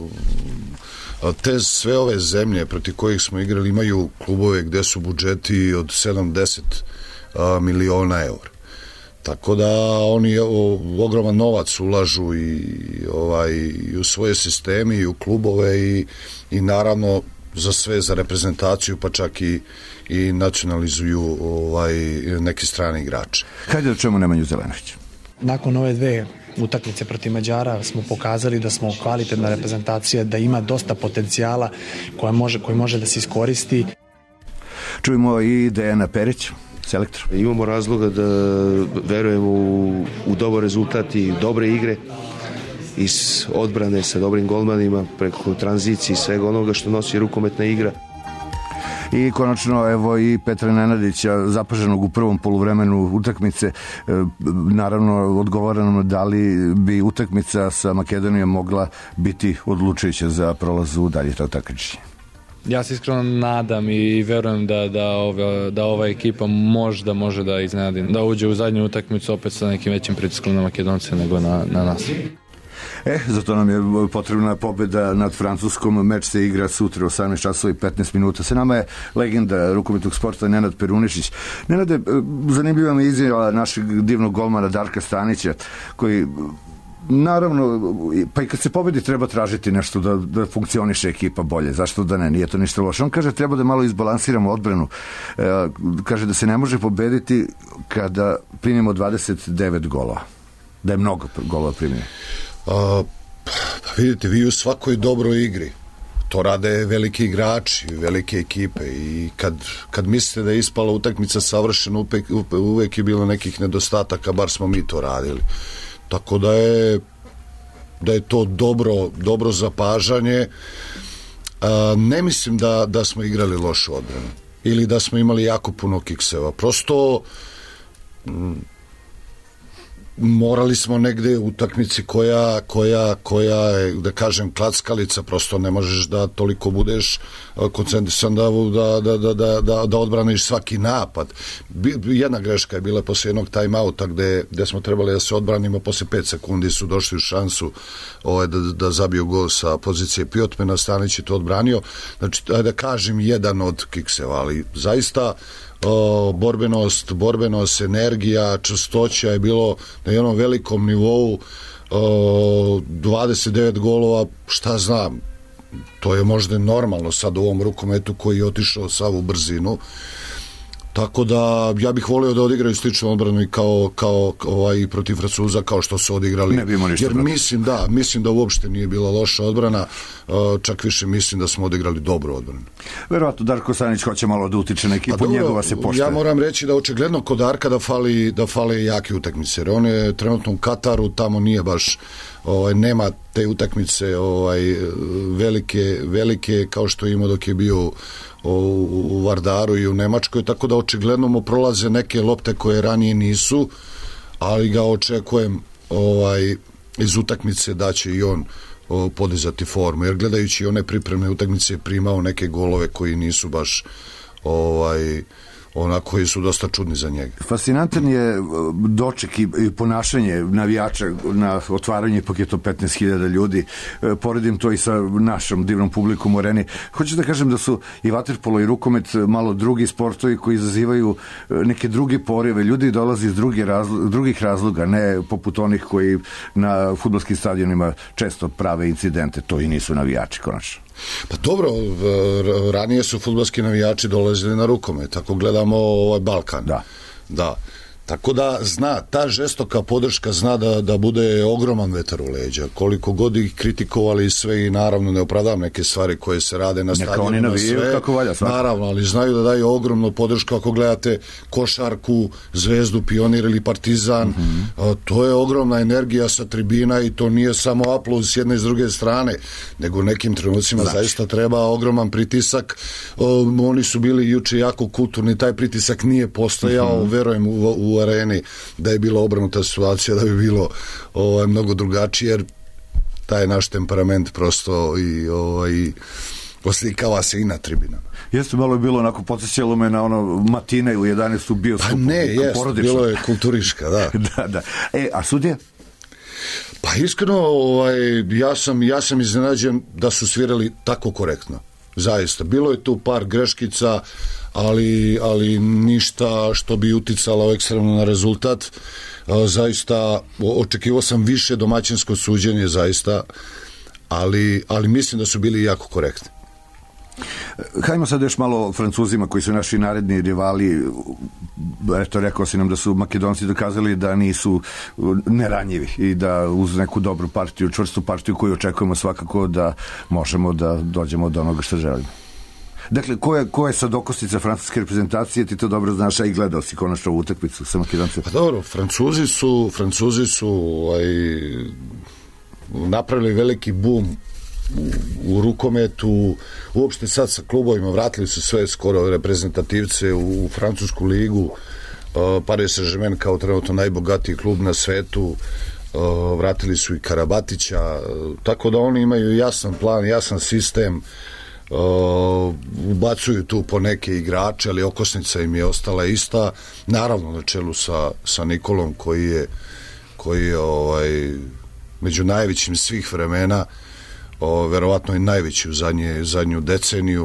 te sve ove zemlje protiv kojih smo igrali imaju klubove gde su budžeti od sedamdeset miliona eura. Tako da oni ogroman novac ulažu i, ovaj, i u svoje sisteme i u klubove i, i naravno za sve, za reprezentaciju, pa čak i, i nacionalizuju ovaj, neki strani igrače. Hajde da čujemo Nemanju Zelenovića. Nakon ove dve utakmice protiv Mađara smo pokazali da smo kvalitetna reprezentacija, da ima dosta potencijala koja može, koji može da se iskoristi. Čujemo i Dejana Perića, selektor. Imamo razloga da verujemo u, u dobar rezultat i dobre igre iz odbrane sa dobrim golmanima preko tranzicije i svega onoga što nosi rukometna igra. I konačno, evo i Petra Nenadića, zapaženog u prvom poluvremenu utakmice. Naravno, odgovara nam da li bi utakmica sa Makedonijom mogla biti odlučujuća za prolaz u dalje takmičenje. Ja se iskreno nadam i verujem da, da, ova, da ova ekipa možda može da iznenadi, da uđe u zadnju utakmicu opet sa nekim većim pritiskom na Makedonce nego na, na nas. E, zato nam je potrebna pobeda nad Francuskom. Meč se igra sutra u osamnaest časova i petnaest minuta. Sa nama je legenda rukometnog sporta Nenad Perunišić. Nenade, zanimljiva mi je izjava našeg divnog golmana Darka Stanića, koji naravno, pa i kad se pobedi treba tražiti nešto da, da funkcioniše ekipa bolje. Zašto da ne? Nije to ništa loše. On kaže treba da malo izbalansiramo odbranu. E, kaže da se ne može pobediti kada primimo dvadeset devet golova. Da je mnogo golova primio. A, pa vidite, vi u svakoj dobroj igri to rade veliki igrači, velike ekipe i kad, kad mislite da je ispala utakmica savršena, uvek, uvek je bilo nekih nedostataka, bar smo mi to radili. Tako da je da je to dobro, dobro zapažanje. A, ne mislim da, da smo igrali lošu odbranu ili da smo imali jako puno kikseva. Prosto m, morali smo negde u utakmici koja, koja, koja je, da kažem, klackalica, prosto ne možeš da toliko budeš koncentrisan da, da, da, da, da, da odbraniš svaki napad. Jedna greška je bila posle jednog time-outa gde, gde smo trebali da se odbranimo, posle pet sekundi su došli u šansu ovaj, da, da zabiju gol sa pozicije Piotmena, Stanić je to odbranio. Znači, da kažem, jedan od kikseva, ali zaista O, borbenost, borbenost, energija, čvrstoća je bilo na jednom velikom nivou. O, dvadeset devet golova, šta znam, to je možda normalno sad u ovom rukometu koji je otišao sav u brzinu. Tako da ja bih volio da odigraju sličnu odbranu i kao, kao ovaj, protiv Francuza kao što su odigrali. Ne bi imao ništa. Jer mislim da, mislim da uopšte nije bila loša odbrana, čak više mislim da smo odigrali dobru odbranu. Verovatno Darko Sanić hoće malo da utiče na ekipu, njegova se poštuje. Ja moram reći da očigledno kod Darka da fali, da fale jake utakmice, jer on je trenutno u Kataru, tamo nije baš, ovaj, nema te utakmice ovaj, velike, velike kao što je imao dok je bio u, u Vardaru i u Nemačkoj, tako da očigledno mu prolaze neke lopte koje ranije nisu, ali ga očekujem ovaj, iz utakmice da će i on o, podizati formu, jer gledajući one pripremne utakmice primao neke golove koji nisu baš ovaj, onako koji su dosta čudni za njega. Fascinantan je doček i ponašanje navijača na otvaranje paketu petnaest hiljada ljudi. Poredim to i sa našom divnom publikom u areni. Hoću da kažem da su i vaterpolo i rukomet malo drugi sportovi koji izazivaju neke druge porive. Ljudi dolaze iz druge razlo, drugih razloga, ne poput onih koji na fudbalskim stadionima često prave incidente. To i nisu navijači, konačno. Pa dobro, ranije su fudbalski navijači dolazili na rukomet, tako gledamo ovaj Balkan. Da. Da. Tako da zna, ta žestoka podrška zna da, da bude ogroman vetar u leđa. Koliko god ih kritikovali sve i naravno ne opravdavam neke stvari koje se rade na stadionima, sve. Kako valja, naravno, ali znaju da daju ogromnu podršku ako gledate košarku, Zvezdu, Pionir ili Partizan. Mm-hmm. A, to je ogromna energija sa tribina i to nije samo aplauz s jedne i s druge strane, nego u nekim trenucima znači. Zaista treba ogroman pritisak. O, oni su bili juče jako kulturni, taj pritisak nije postojao, mm-hmm. verujem u, u areni da je bila obrnuta situacija, da bi bilo ovaj, mnogo drugačije, jer taj naš temperament prosto i ovaj, oslikava se i na tribinama. Jeste, malo je bilo onako, podsjećalo me na ono Matine u jedanaest u bioskopu. Pa ne, jest, bilo je kulturiška, da. da, da. E, a sudije? Pa iskreno, ovaj, ja sam, ja sam iznenađen da su svirali tako korektno. Zaista. Bilo je tu par greškica, ali, ali ništa što bi uticalo ekstremno na rezultat. Zaista, očekivao sam više domaćinsko suđenje, zaista, ali, ali mislim da su bili jako korektni. Hajmo sad još malo o Francuzima koji su naši naredni rivali. Eto, rekao si nam da su Makedonci dokazali da nisu neranjivi i da uz neku dobru partiju, čvrstu partiju koju očekujemo svakako da možemo da dođemo do onoga što želimo. Dakle, ko je, ko je sad okosnica francuske reprezentacije, ti to dobro znaš, a i gledao si konačno u utakmicu sa Makedoncima. Pa dobro, Francuzi su, Francuzi su ovaj, napravili veliki bum u, u rukometu, uopšte sad sa klubovima vratili su sve skoro reprezentativce u, u francusku ligu, uh, Paris Saint-Germain kao trenutno najbogatiji klub na svetu, uh, vratili su i Karabatića, uh, tako da oni imaju jasan plan, jasan sistem, uh, ubacuju tu po neke igrače, ali okosnica im je ostala ista, naravno na čelu sa, sa Nikolom koji je, koji je ovaj, među najvećim svih vremena, O, verovatno i najveći u zadnje, zadnju deceniju.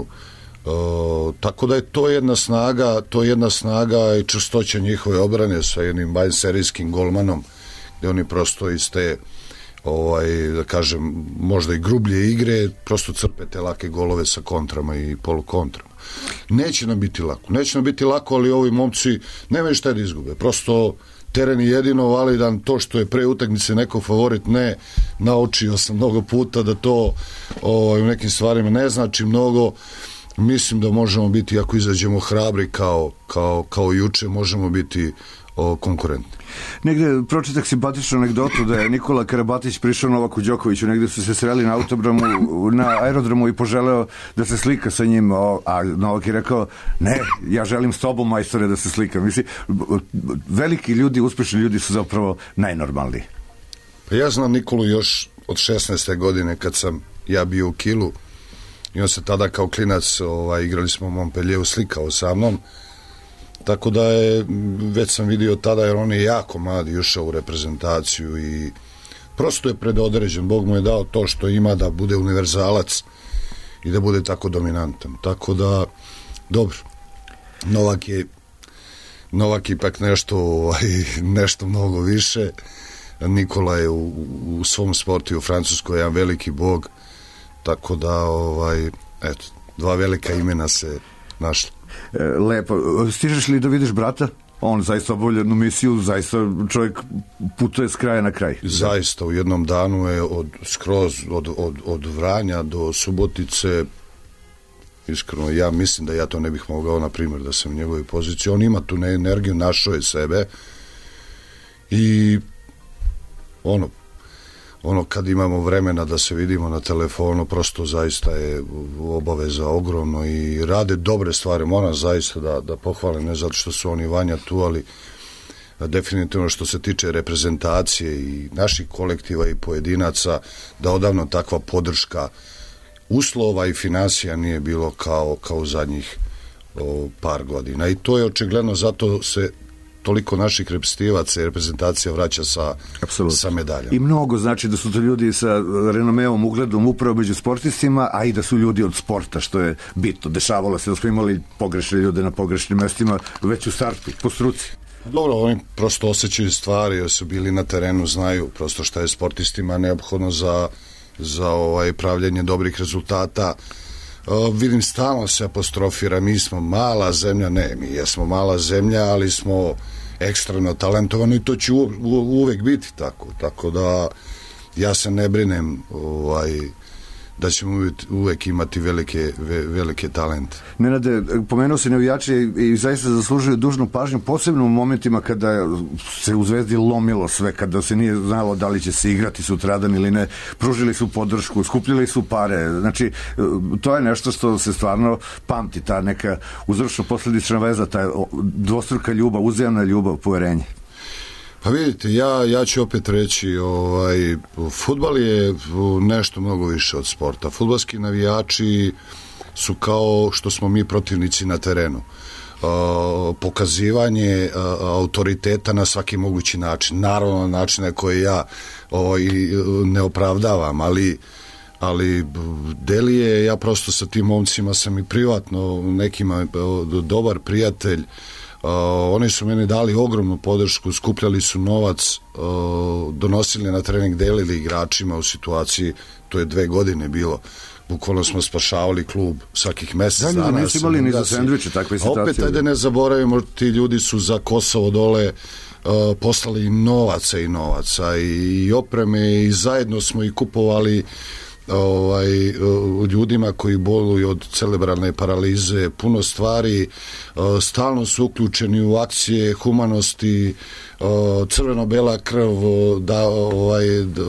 O, tako da je to jedna snaga, to je jedna snaga i čvrstoća njihove obrane sa jednim vanserijskim golmanom, gde oni prosto iz te, ovaj, da kažem, možda i grublje igre, prosto crpe te lake golove sa kontrama i polukontrama. Neće nam biti lako. Neće nam biti lako, ali ovi momci nemaju šta da izgube. Prosto teren je jedino validan, to što je pre utakmice neko favorit, ne, naučio sam mnogo puta da to o, u nekim stvarima ne znači mnogo. Mislim da možemo biti, ako izađemo hrabri kao, kao, kao juče, možemo biti o, konkurentni. Negde pročitak simpatičnu anegdotu da je Nikola Karabatić prišao Novaku Đokoviću, negde su se sreli na autodromu, na aerodromu i poželeo da se slika sa njim, a Novak je rekao, ne, ja želim s tobom, majstore, da se slika. Mislim, veliki ljudi, uspešni ljudi su zapravo najnormalniji. Pa ja znam Nikolu još od šesnaeste godine kad sam ja bio u Kilu i on se tada kao klinac, ovaj, igrali smo u Montpellieru, slikao sa mnom. Tako da je, već sam vidio tada, jer on je jako mladi ušao u reprezentaciju i prosto je predodređen. Bog mu je dao to što ima da bude univerzalac i da bude tako dominantan. Tako da, dobro, Novak je Novak ipak nešto, ovaj, nešto mnogo više. Nikola je u, u svom sportu u Francuskoj jedan veliki bog. Tako da, ovaj, eto, dva velika imena se našli. Lepo. Stižeš li da vidiš brata? On zaista obavlja jednu misiju, zaista čovjek putuje s kraja na kraj. Zaista, u jednom danu je od, skroz od, od, od Vranja do Subotice iskreno, ja mislim da ja to ne bih mogao, na primjer, da sam u njegovoj poziciji. On ima tu energiju, našao je sebe i ono, ono kad imamo vremena da se vidimo na telefonu, prosto zaista je obaveza ogromno i rade dobre stvari. Moram zaista da, da pohvalim, ne zato što su oni Vanja tu, ali definitivno što se tiče reprezentacije i naših kolektiva i pojedinaca, da odavno takva podrška uslova i finansija nije bilo kao, kao zadnjih o, par godina. I to je očigledno, zato se toliko naših reprezentativaca i reprezentacija vraća sa, sa medaljama. I mnogo znači da su to ljudi sa renomeom, ugledom upravo među sportistima, a i da su ljudi od sporta, što je bitno. Dešavalo se da smo imali pogrešne ljude na pogrešnim mestima već u startu, po struci. Dobro, oni prosto osjećaju stvari, jer su bili na terenu, znaju prosto šta je sportistima neophodno za, za ovaj pravljanje dobrih rezultata. Uh, vidim, stalno se apostrofira, mi smo mala zemlja, ne, mi jesmo mala zemlja, ali smo ekstremno talentovani i to će u, u, uvek biti tako, tako da ja se ne brinem ovaj, da ćemo uvek, uvek imati velike, ve, velike talente. Nenade, pomenuo se navijači i zaista zaslužuju dužnu pažnju, posebno u momentima kada se u Zvezdi lomilo sve, kada se nije znalo da li će se igrati sutradan ili ne, pružili su podršku, skupljili su pare, znači to je nešto što se stvarno pamti, ta neka uzročno-posledična veza, ta dvostruka ljubav, uzajamna ljubav, poverenje. Pa vidite, ja, ja ću opet reći, ovaj, fudbal je nešto mnogo više od sporta. Fudbalski navijači su kao što smo mi protivnici na terenu. Uh, pokazivanje uh, autoriteta na svaki mogući način. Naravno na načine koje ja ovaj, ne opravdavam, ali ali Delije, ja prosto sa tim momcima sam i privatno nekima dobar prijatelj. Uh, oni su meni dali ogromnu podršku, skupljali su novac, uh, donosili na trening, delili igračima u situaciji, to je dve godine bilo, bukvalno smo spašavali klub svakih mesec dana. Da, nisu imali ni za sendviče, takve situacije. Opet, ajde ne zaboravimo, ti ljudi su za Kosovo dole uh, poslali novaca i novaca i, i opreme i zajedno smo i kupovali ovaj, ljudima koji boluju od cerebralne paralize, puno stvari, stalno su uključeni u akcije humanosti, crveno-bela krv, da, ovaj, da,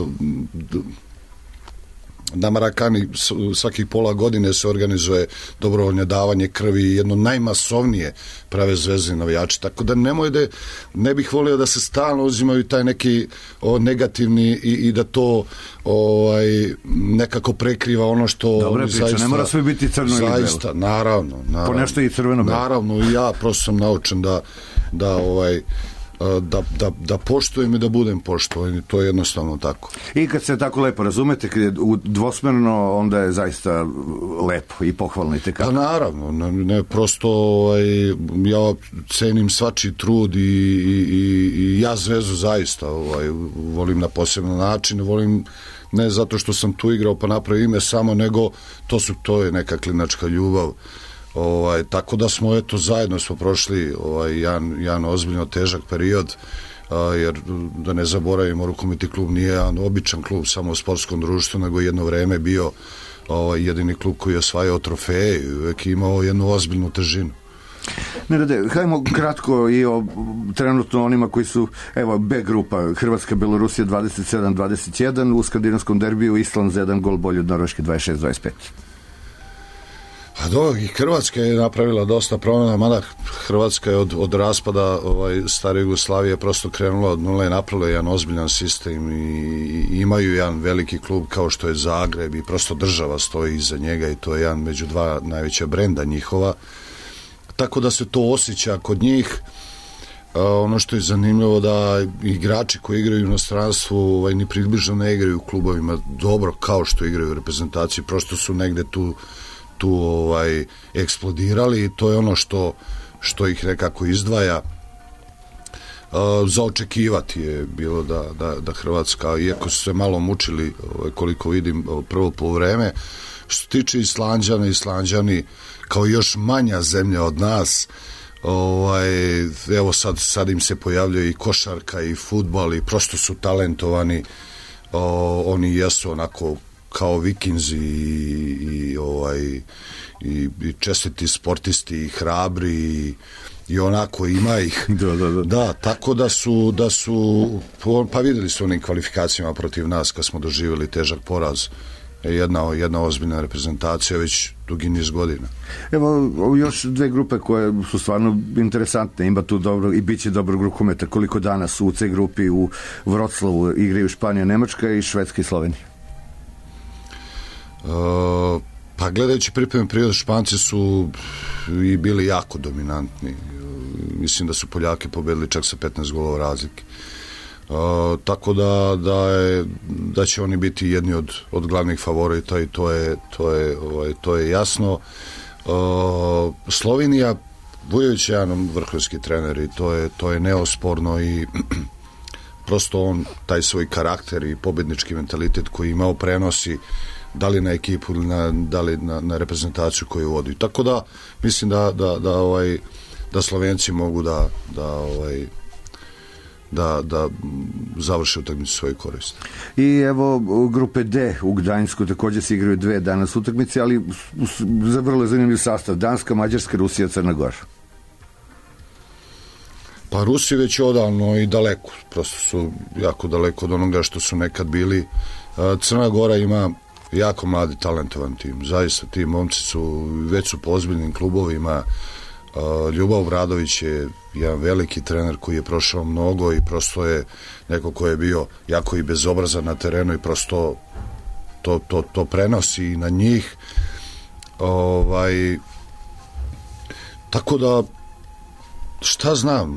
na Marakani svakih pola godine se organizuje dobrovoljno davanje krvi, jedno najmasovnije prave zvezdni navijači, tako da nemoj da, ne bih volio da se stalno uzimaju taj neki o, negativni i, i da to ovaj, nekako prekriva ono što dobre priče, zaista, ne mora sve biti crno ili belo. Zaista, naravno, naravno. Po nešto i crveno belo. Naravno, i ja prosto sam naučen da, da ovaj Da, da, da poštujem i da budem poštovan, to je jednostavno tako. I kad se tako lepo razumete, kad je dvosmerno, onda je zaista lepo i pohvalno i tekako. Pa naravno, ne, ne prosto ovaj, ja cenim svačiji trud i, i, i, i ja Zvezdu zaista ovaj, volim na posebno način, volim ne zato što sam tu igrao pa napravio ime samo, nego to su, to je neka klinačka ljubav. Ovaj, tako da smo eto zajedno smo prošli ovaj, jedan, jedan ozbiljno težak period, a, jer da ne zaboravimo, rukometni klub nije jedan običan klub samo u sportskom društvu, nego jedno vreme bio ovaj, jedini klub koji je osvajao trofeje i uvek imao jednu ozbiljnu težinu. Nenade, hajmo kratko i o trenutno onima koji su, evo, B grupa, Hrvatska, Belorusija dvadeset sedam dvadeset jedan, u skandinavskom derbiju Island za jedan gol bolji od Norveške dvadeset šest dvadeset pet. A do, i Hrvatska je napravila dosta promjena, mada Hrvatska je od, od raspada ovaj, stare Jugoslavije prosto krenula od nule i napravila jedan ozbiljan sistem i, i imaju jedan veliki klub kao što je Zagreb i prosto država stoji iza njega i to je jedan među dva najveća brenda njihova. Tako da se to osjeća kod njih. A, ono što je zanimljivo da igrači koji igraju u inostranstvu ovaj, ni približno ne igraju u klubovima dobro kao što igraju u reprezentaciji, prosto su negde tu tu ovaj eksplodirali i to je ono što što ih nekako izdvaja. Uh, za očekivati je bilo da, da, da Hrvatska, iako su se malo mučili ovaj, koliko vidim prvo poluvreme, što se tiče Islanđana, Islanđani kao još manja zemlja od nas, ovaj, evo sad, sad im se pojavljaju i košarka i fudbal i prosto su talentovani. O, oni jesu onako kao vikinzi i, i, ovaj, i, i čestiti sportisti i hrabri i, i onako ima ih. Da, da, da. Da, tako da su, da su pa videli su onim kvalifikacijama protiv nas kad smo doživjeli težak poraz. Jedna, jedna ozbiljna reprezentacija već dugi niz godina. Evo još dve grupe koje su stvarno interesantne, ima tu dobro i bit će dobrog rukometa. Koliko danas u C grupi u Vroclavu igraju Španija, Nemačka i Švedska i Slovenija? Uh, pa gledajući pripreme prirode, Španci su i bili jako dominantni. Mislim da su Poljake pobedili čak sa petnaest golova razlike. Uh, tako da, da, je, da će oni biti jedni od, od glavnih favorita i to je, to je, ovaj, to je jasno. Uh, Slovenija, Vujović je jedan vrhunski trener i to je, to je neosporno i prosto on taj svoj karakter i pobednički mentalitet koji imao prenosi da li na ekipu ili na, da li na, na reprezentaciju koju vodi. Tako da mislim da, da, da, ovaj, da Slovenci mogu da, da ovaj, da, da završe utakmicu svoje koristi. I evo grupe D u Gdańsku također se igraju dve danas utakmice, ali za vrlo zanimljiv sastav. Danska, Mađarska, Rusija, Crna Gora. Pa Rusi već odavno i daleko, prosto su jako daleko od onoga što su nekad bili. Crna Gora ima jako mladi, talentovan tim. Zaista ti momci su, već su po ozbiljnim klubovima. Ljubav Bradović je jedan veliki trener koji je prošao mnogo i prosto je neko ko je bio jako i bezobrazan na terenu i prosto to, to, to prenosi na njih. Ovaj, tako da šta znam,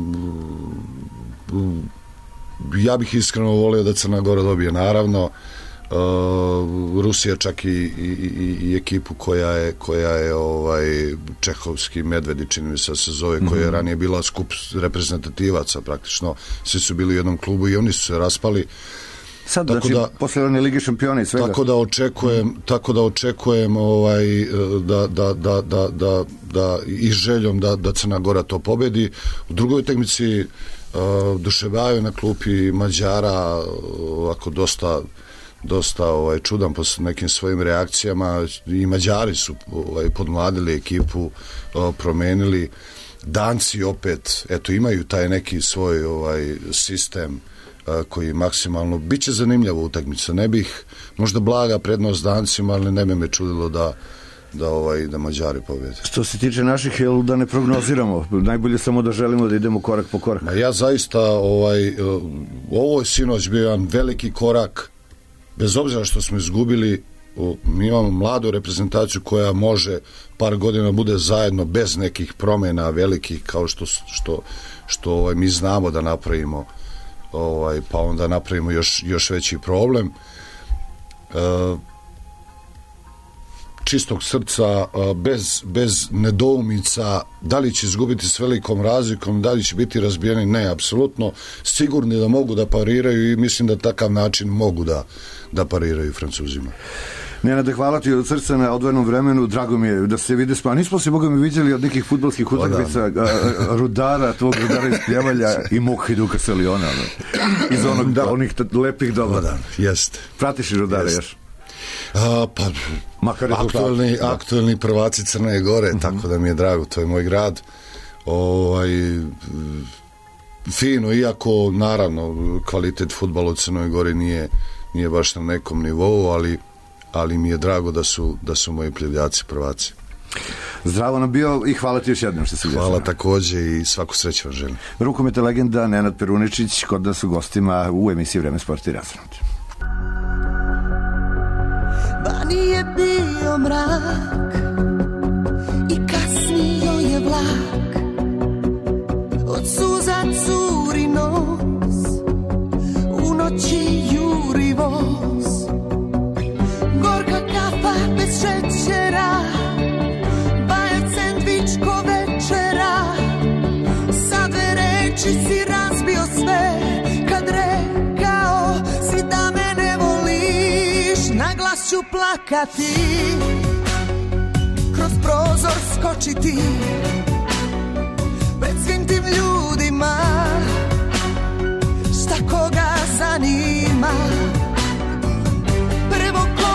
ja bih iskreno volio da Crna Gora dobije, naravno. Uh, Rusija čak i, i, i ekipu koja je, koja je ovaj, čehovski Medvedi, čini mi se se zove, koja je ranije bila skup reprezentativaca praktično, svi su bili u jednom klubu i oni su se raspali. Sad, tako znači, da, posle one Lige šampiona i svega. Tako da očekujem, mm. tako da očekujem ovaj, da, da, da, da, da, da i željom da, da Crna Gora to pobedi. U drugoj utakmici uh, Dušebaju na klupi Mađara, ovako dosta dosta ovaj, čudan po nekim svojim reakcijama i Mađari su ovaj, podmladili ekipu, o, promenili. Danci opet, eto, imaju taj neki svoj ovaj, sistem a, koji maksimalno, bit će zanimljiva utakmica, ne bih, možda blaga prednost Dancima, ali ne bi me čudilo da da ovaj da Mađari pobede. Što se tiče naših, jel da ne prognoziramo, najbolje samo da želimo da idemo korak po korak. Ma ja zaista ovaj, ovo je sinoć bio jedan veliki korak. Bez obzira što smo izgubili, mi imamo mladu reprezentaciju koja može par godina bude zajedno bez nekih promjena velikih kao što, što, što ovaj, mi znamo da napravimo, ovaj, pa onda napravimo još, još veći problem. E, čistog srca, bez, bez nedoumica, da li će izgubiti s velikom razlikom, da li će biti razbijeni, ne, apsolutno sigurni da mogu da pariraju i mislim da takav način mogu da, da pariraju Francuzima. Nenade, hvala ti od srca na odvojenom vremenu, drago mi je da se vide spa. Nismo se, boga mi, vidjeli od nekih fudbalskih utakmica, Rudara, tvog Rudara iz Pljevalja i mog Hajduka sa Liona, iz onog, da. onih lepih doba. Da, jeste. Pratiš i Rudara jest. Još? A, pa, aktualni, aktualni prvaci Crne Gore, uh-huh. tako da mi je drago, to je moj grad. Ovaj, fino, iako naravno kvalitet fudbala u Crnoj Gori nije, nije baš na nekom nivou, ali, ali mi je drago da su, da su moji Pljevljaci prvaci. Zdravo nam bio i hvala ti još jednom što si bio. Hvala takođe i svaku sreću vam želim. Rukometna legenda Nenad Peruničić kod nas u gostima u emisiji Vreme sporta i razonode. Vani je bio mrak i kasnio je vlak, od suza curi nos, u noći juri voz, gorka kafa bez šećera, bajac sendvič ko večera, sa dve reči si razbio sve, kad rekao si da me ne voliš, na glas ću plakati, kroz prozor skočiti, pred svim tim ljudima, šta koga zanima, prvo ko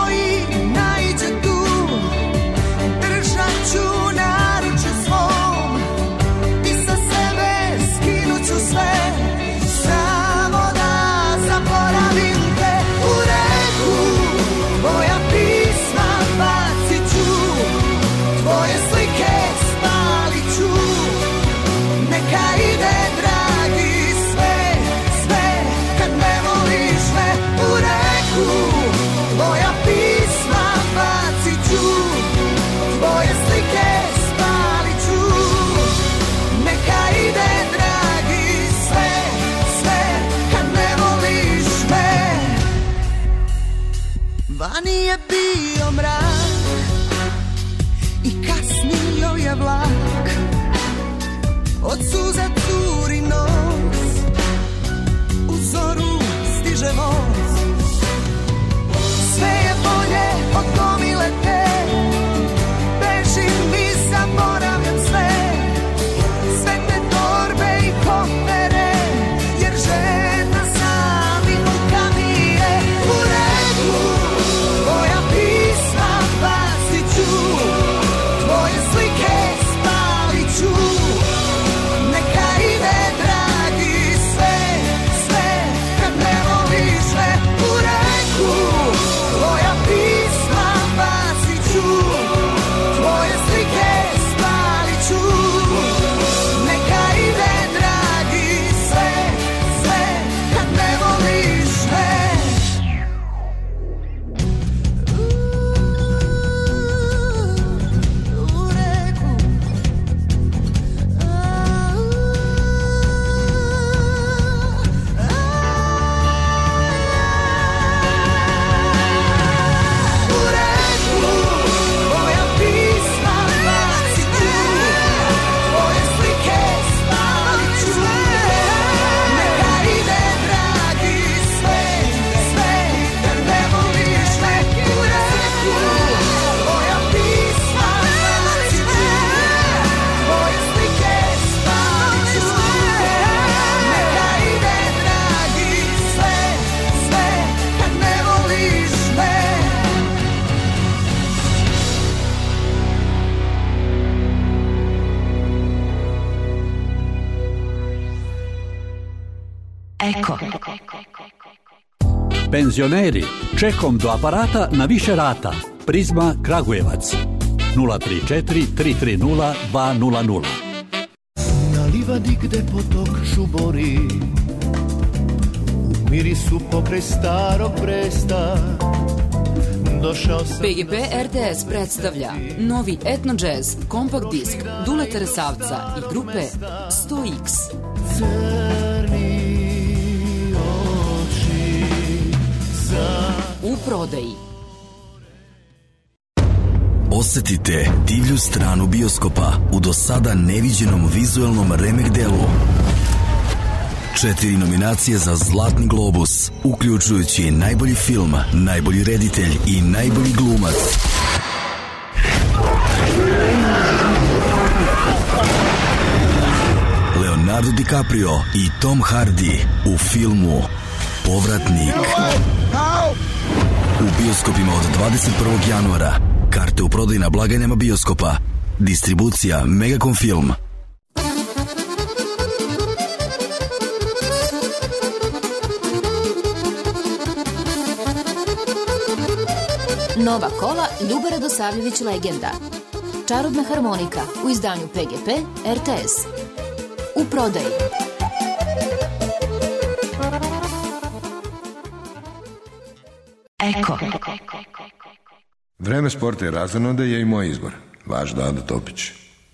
Eko. Penzioneri, čekom do aparata na više rata. Prizma Kragujevac. nula tri četiri tri tri nula dva nula nula. Na livadi gde potok žubori, u mirisu pokraj starog Bresta, došao sam... P G P R T S predstavlja novi etno jazz kompakt disk Duleta Resavca i grupe sto iks. Crni oči za... U prodaji. Osetite divlju stranu bioskopa u do sada neviđenom vizuelnom remek delu. Četiri nominacije za Zlatni globus, uključujući najbolji film, najbolji reditelj i najbolji glumac. Leonardo DiCaprio i Tom Hardy u filmu Povratnik. U bioskopima od dvadeset prvog januara. Karte u prodaju na blagajnama bioskopa. Distribucija Megacom Film. Nova kola Ljuba Radosavljević legenda. Čarobna harmonika u izdanju P G P R T S. U prodaji. Eko. Vreme sporta i razonode je i moj izbor. Vaš Dado Topić.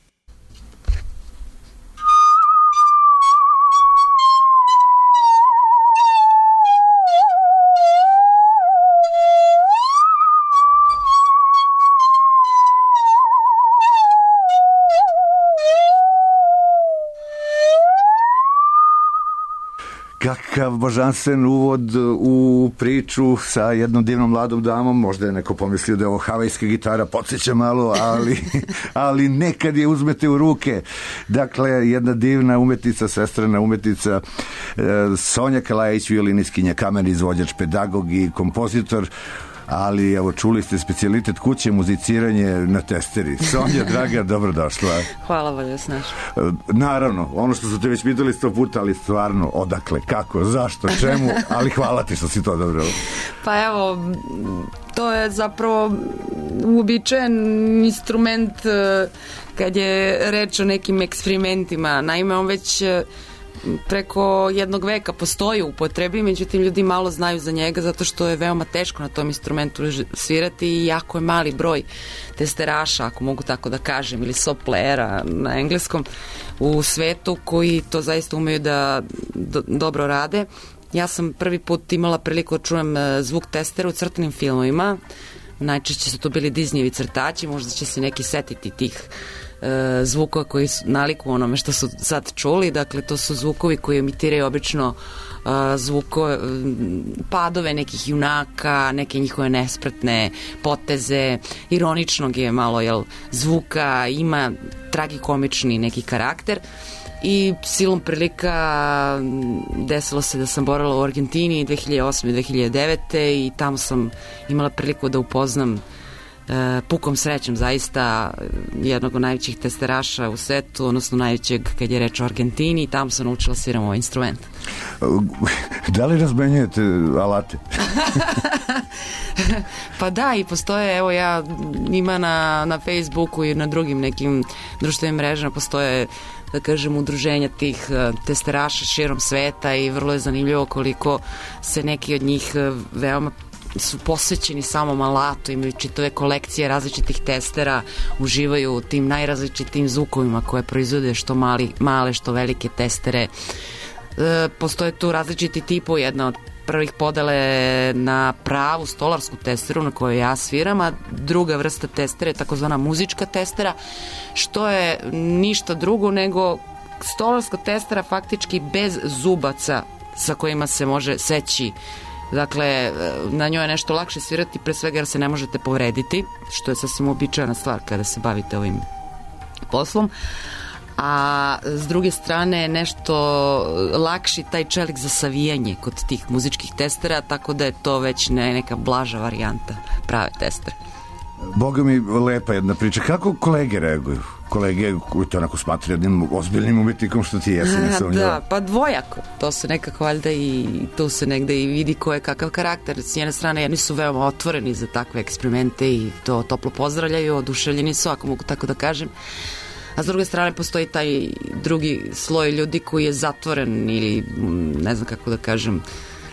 Kakav božanstven uvod u priču sa jednom divnom mladom damom. Možda je neko pomislio da je ovo havajska gitara, podsjeća malo, ali, ali nekad je uzmete u ruke. Dakle, jedna divna umetnica, svestrana umetnica, Sonja Kalajić, violiniskinja, kamerni izvođač, pedagog i kompozitor. Ali, evo, čuli ste specijalitet kuće, muziciranje na testeri. Sonja, draga, dobrodošla. Hvala, bolje vas našao. Naravno, ono što su te već pitali sto puta, ali stvarno, odakle, kako, zašto, čemu, ali hvala ti što si to dobro. Pa evo, to je zapravo uobičajen instrument kad je reč o nekim eksperimentima. Naime, on već preko jednog veka postoji u upotrebi, međutim ljudi malo znaju za njega zato što je veoma teško na tom instrumentu svirati i jako je mali broj testeraša, ako mogu tako da kažem, ili soft playera na engleskom u svetu koji to zaista umeju da do, dobro rade. Ja sam prvi put imala priliku da čujem zvuk testera u crtanim filmovima. Najčešće su to bili Disneyevi crtači, možda će se neki setiti tih zvukova koji su naliku onome što su sad čuli. Dakle, to su zvukovi koji emitiraju obično uh, zvukove, padove nekih junaka, neke njihove nespretne poteze, ironičnog je malo, jel, zvuka, ima tragikomični neki karakter. I silom prilika desilo se da sam boravila u Argentini dve hiljade osme i dve hiljade devete i tamo sam imala priliku da upoznam pukom srećem zaista jednog od najvećih testeraša u svetu, odnosno najvećeg kad je reč o Argentini, i tamo sam naučila sviram ovaj instrument. Da li razmenjujete alate? Pa da, i postoje, evo ja, ima na, na Facebooku i na drugim nekim društvenim mrežama postoje, da kažem, udruženja tih testeraša širom sveta i vrlo je zanimljivo koliko se neki od njih veoma su posvećeni samom alatu, imaju čitave kolekcije različitih testera, uživaju u tim najrazličitim zvukovima koje proizvode što mali, male, što velike testere. E, postoje tu različiti tipu, jedna od prvih podele na pravu stolarsku testeru na kojoj ja sviram, a druga vrsta testera je takozvana muzička testera, što je ništa drugo nego stolarska testera faktički bez zubaca sa kojima se može seći. Dakle, na njoj je nešto lakše svirati, pre svega jer se ne možete povrediti, što je sasvim uobičajena stvar kada se bavite ovim poslom. A s druge strane nešto lakši taj čelik za savijanje kod tih muzičkih testera, tako da je to već ne, neka blaža varijanta prave testere. Boga mi lepa jedna priča. Kako kolege reaguju? kolege koji to onako smatri jednim ozbiljnim umetnikom što ti jesi. Da, pa dvojako. To se nekako valjda i tu se negde i vidi ko je kakav karakter. S jedne strane, jedni su veoma otvoreni za takve eksperimente i to toplo pozdravljaju, oduševljeni su, ako mogu tako da kažem. A s druge strane postoji taj drugi sloj ljudi koji je zatvoren ili ne znam kako da kažem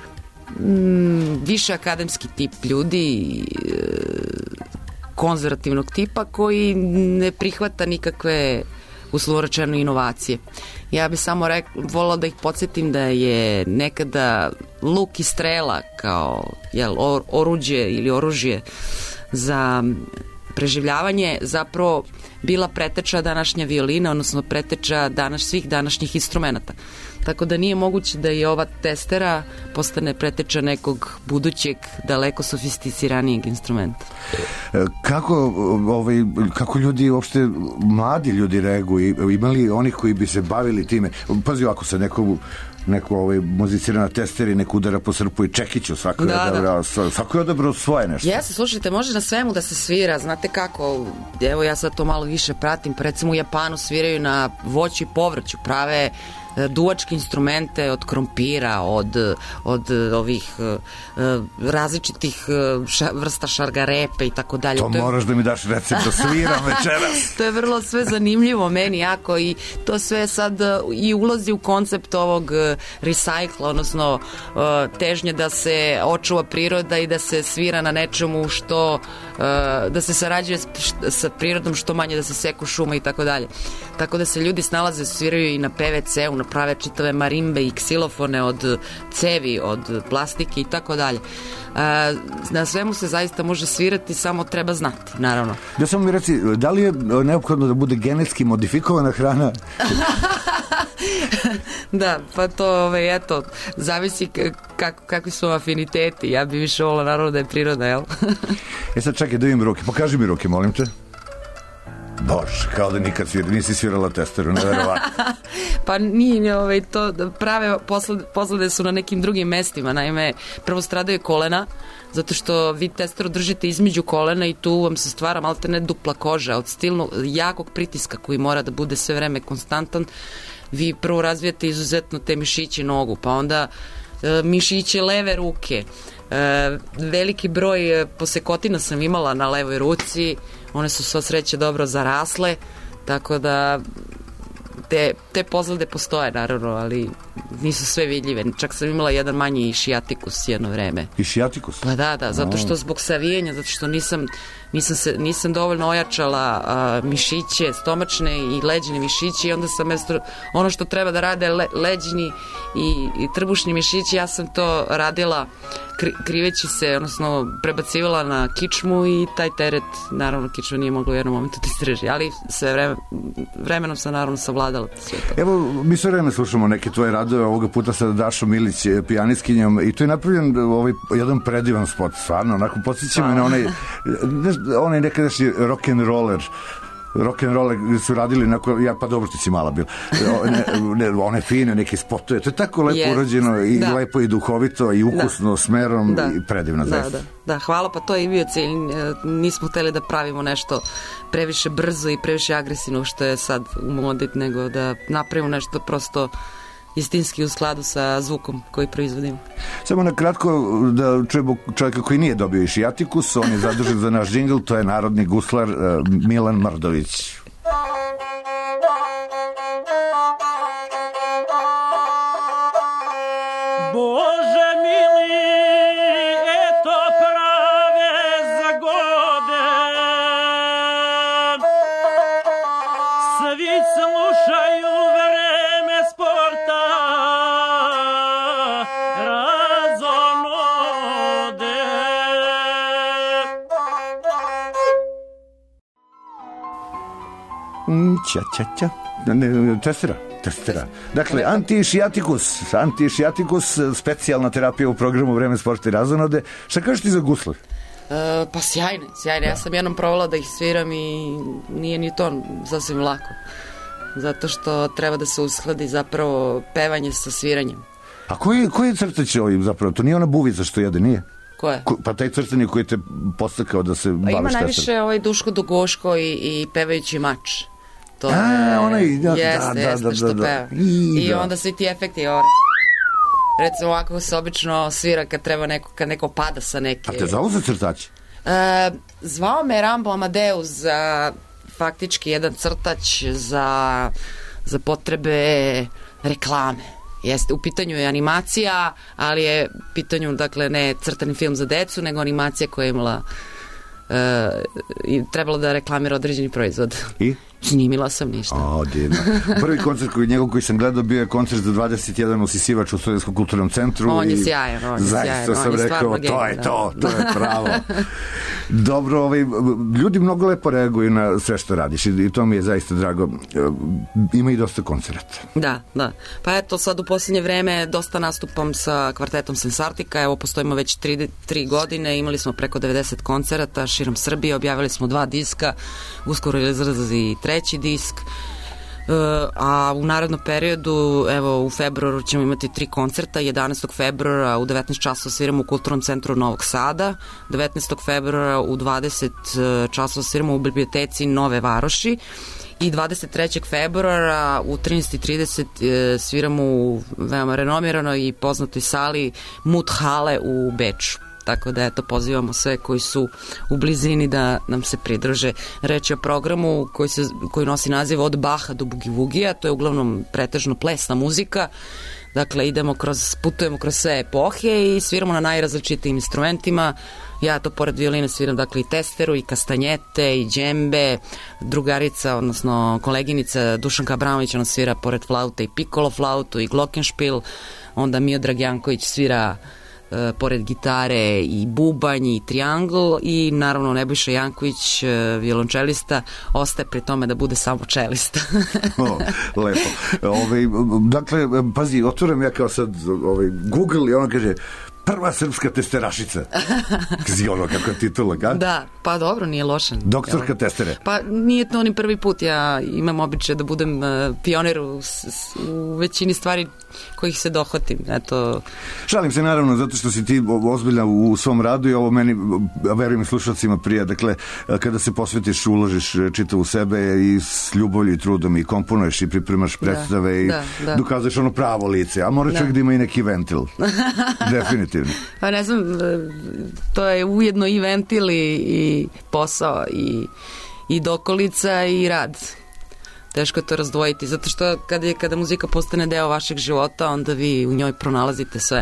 više akademski tip ljudi, konzervativnog tipa koji ne prihvata nikakve uslovno rečeno inovacije. Ja bih samo rek, volila da ih podsjetim da je nekada luk i strela kao jel, or, oruđe ili oružje za preživljavanje zapravo bila preteča današnja violina, odnosno preteča danas, svih današnjih instrumenta. Tako da nije moguće da je ova testera postane preteča nekog budućeg, daleko sofisticiranijeg instrumenta. Kako, ovaj, kako ljudi, uopšte mladi ljudi reaguju? Imali onih koji bi se bavili time? Pazi, ako se neko neko ovaj, muzicira na testeri, neko udara po srpu i čekiću, svako je da, odabrao, svako je odabrao svoje nešto. Jeste, slušajte, može na svemu da se svira, znate kako, evo ja sad to malo više pratim, pa recimo u Japanu sviraju na voću i povrću, prave duvačke instrumente od krompira, od, od ovih uh, različitih ša, vrsta šargarepe i tako dalje. To moraš da mi daš recept da sviram večeras. To je vrlo sve zanimljivo meni jako i to sve sad uh, i ulazi u koncept ovog uh, recycla, odnosno uh, težnje da se očuva priroda i da se svira na nečemu što uh, da se sarađuje sa prirodom, što manje da se seku šuma i tako dalje. Tako da se ljudi snalaze, sviraju i na P V C-u, na prave čitave marimbe i ksilofone od cevi, od plastike i tako dalje. Na svemu se zaista može svirati, samo treba znati, naravno. Da samo mi reci, da li je neophodno da bude genetski modifikovana hrana? Da, pa to, ovaj, eto, zavisi kako, kakvi su afiniteti. Ja bi više volila, naravno, da je priroda, jel? E sad čekaj, da vidim ruke. Pokaži mi ruke, molim te. Bože, kao da nikad svira, nisi svirala testeru, neverovatno. Pa nije, ovaj, to prave poslede, poslede su na nekim drugim mestima, naime, prvo stradaju kolena, zato što vi testeru držite između kolena i tu vam se stvara malte ne dupla koža od stilno jakog pritiska koji mora da bude sve vreme konstantan. Vi prvo razvijate izuzetno te mišiće nogu, pa onda e, mišiće leve ruke. E, veliki broj posekotina sam imala na levoj ruci, one su sva sreće dobro zarasle, tako da te, te pozlade postoje naravno, ali nisu sve vidljive. Čak sam imala jedan manji šijatikus jedno vreme. I šijatikus? Pa da, da, zato što zbog savijanja, zato što nisam, nisam, se, nisam dovoljno ojačala a, mišiće, stomačne i leđine mišiće i onda sam mesto, ono što treba da rade le, leđini i, i trbušni mišići, ja sam to radila kri, kriveći se, odnosno prebacivala na kičmu i taj teret, naravno kičma nije mogla u jednom momentu da izdrži, ali sve vreme, vremenom sam naravno savladala sve to. Evo, mi sve vreme slušamo neke tvoje radove, ovoga puta sa Dašom Milić, pijaniskinjom, i to je napravljen ovaj, jedan predivan spot, stvarno, onako podsjeća me na onaj, onaj nekadašnji rock'n'roller, rock'n'roller su radili onako, ja, pa dobro ti si mala bila, one, ne, one fine neke spotove, to je tako lepo yes. urađeno i da. lepo i duhovito i ukusno, da. smerom da. i predivno da, zaista. Da, da, hvala, pa to je i bio cilj, nismo hteli da pravimo nešto previše brzo i previše agresivno što je sad u modi, nego da napravimo nešto prosto istinski u skladu sa zvukom koji proizvodimo. Samo na kratko da čujemo čovjeka koji nije dobio i šijatikus, on je zadužen za naš džingl, to je narodni guslar Milan Mrdović. Bože mili, eto prave zagode, svi slušaju vreme sporta, razonode. Ća, ća, ća. Ne, testera. Testera. Dakle, antišijatikus, antišijatikus, specijalna terapija u programu Vreme sporta i razonode. Šta kažeš ti za gusle? Uh, pa sjajne, sjajne. Ja sam jednom provala da ih sviram i nije ni to sasvim lako. Zato što treba da se uskladi zapravo pevanje sa sviranjem. A koji, koji je crtač ovim zapravo? To nije ona buvica što jede, nije? Ko je? Ko, pa taj crtani koji te postakao da se baviš testerom. Ima najviše testerom. ovaj Duško Dugoško i, i pevajući mač. To A, je, onaj, da, jeste, da, jeste da, što da, da. peva. I, I da. onda svi ti efekti, ori. Recimo ovako se obično svira kad treba neko, kad neko pada sa neke... A te zovu za crtač? E, zvao me Rambo Amadeus za faktički jedan crtač za, za potrebe reklame. Jeste, u pitanju je animacija, ali je u pitanju, dakle, ne crtani film za decu, nego animacija koja je imala e, i trebalo da reklamira određeni proizvod. I? Snimila sam ništa. O, divno. Prvi koncert koji njegov koji sam gledao bio je koncert za dvadeset jedan usisivač u Studijenskom kulturnom centru. On je i sjajan, on je zaista sjajan. sam On je rekao, stvarno to genij, je da. to, to je pravo. Dobro, ovaj, ljudi mnogo lepo reaguju na sve što radiš i, i to mi je zaista drago. Ima i dosta koncerata. Da, da. Pa eto, sad u posljednje vreme dosta nastupam sa kvartetom Sensartika, evo postojimo već tri, tri godine, imali smo preko devedeset koncerata širom Srbije, objavili smo dva diska, uskoro izlazi treći disk, Uh, a u narednom periodu, evo u februaru ćemo imati tri koncerta. Jedanaestog februara u devetnaest časova sviramo u Kulturnom centru Novog Sada, devetnaestog februara u dvadeset časova sviramo u biblioteci Nove Varoši i dvadeset trećeg februara u trinaest i trideset sviramo u veoma renomiranoj i poznatoj sali Mut Hale u Beču. Tako da, eto, pozivamo sve koji su u blizini da nam se pridruže. Reč je o programu koji, se, koji nosi naziv Od Baha do Bugivugija, to je uglavnom pretežno plesna muzika. Dakle, idemo kroz, putujemo kroz sve epohe i sviramo na najrazličitijim instrumentima. Ja to pored violine sviram, dakle, i testeru, i kastanjete, i džembe. Drugarica, odnosno koleginica Dušanka Abramović, ona svira pored flaute i piccolo flautu i glockenspiel. Onda Miodrag Janković svira Uh, pored gitare i bubanj i triangl i naravno Nebojša Janković, uh, violončelista, ostaje pri tome da bude samo čelista. O, lepo. Ove, dakle, pazi, otvoram ja kao sad ovaj, Google i ono kaže prva srpska testerašica. Kazi ono kako titula, ga? Da, pa dobro, nije lošan. Doktorka testere. Pa nije to ni prvi put, ja imam običaj da budem uh, pionir u, u većini stvari kojih se dohvatim. Eto... Šalim se naravno, zato što si ti ozbiljna u svom radu i ovo meni, a verujem i slušalcima prija, dakle, kada se posvetiš, uložiš čitavu sebe i s ljubavlju i trudom i komponuješ i pripremaš predstave da, i da, da. dokazuješ ono pravo lice, a mora čovjek da ima i neki ventil. Definitivno. Pa ne znam, to je ujedno i ventil i, i posao i, i dokolica i rad. Teško je to razdvojiti, zato što kada, je, kada muzika postane deo vašeg života, onda vi u njoj pronalazite sve.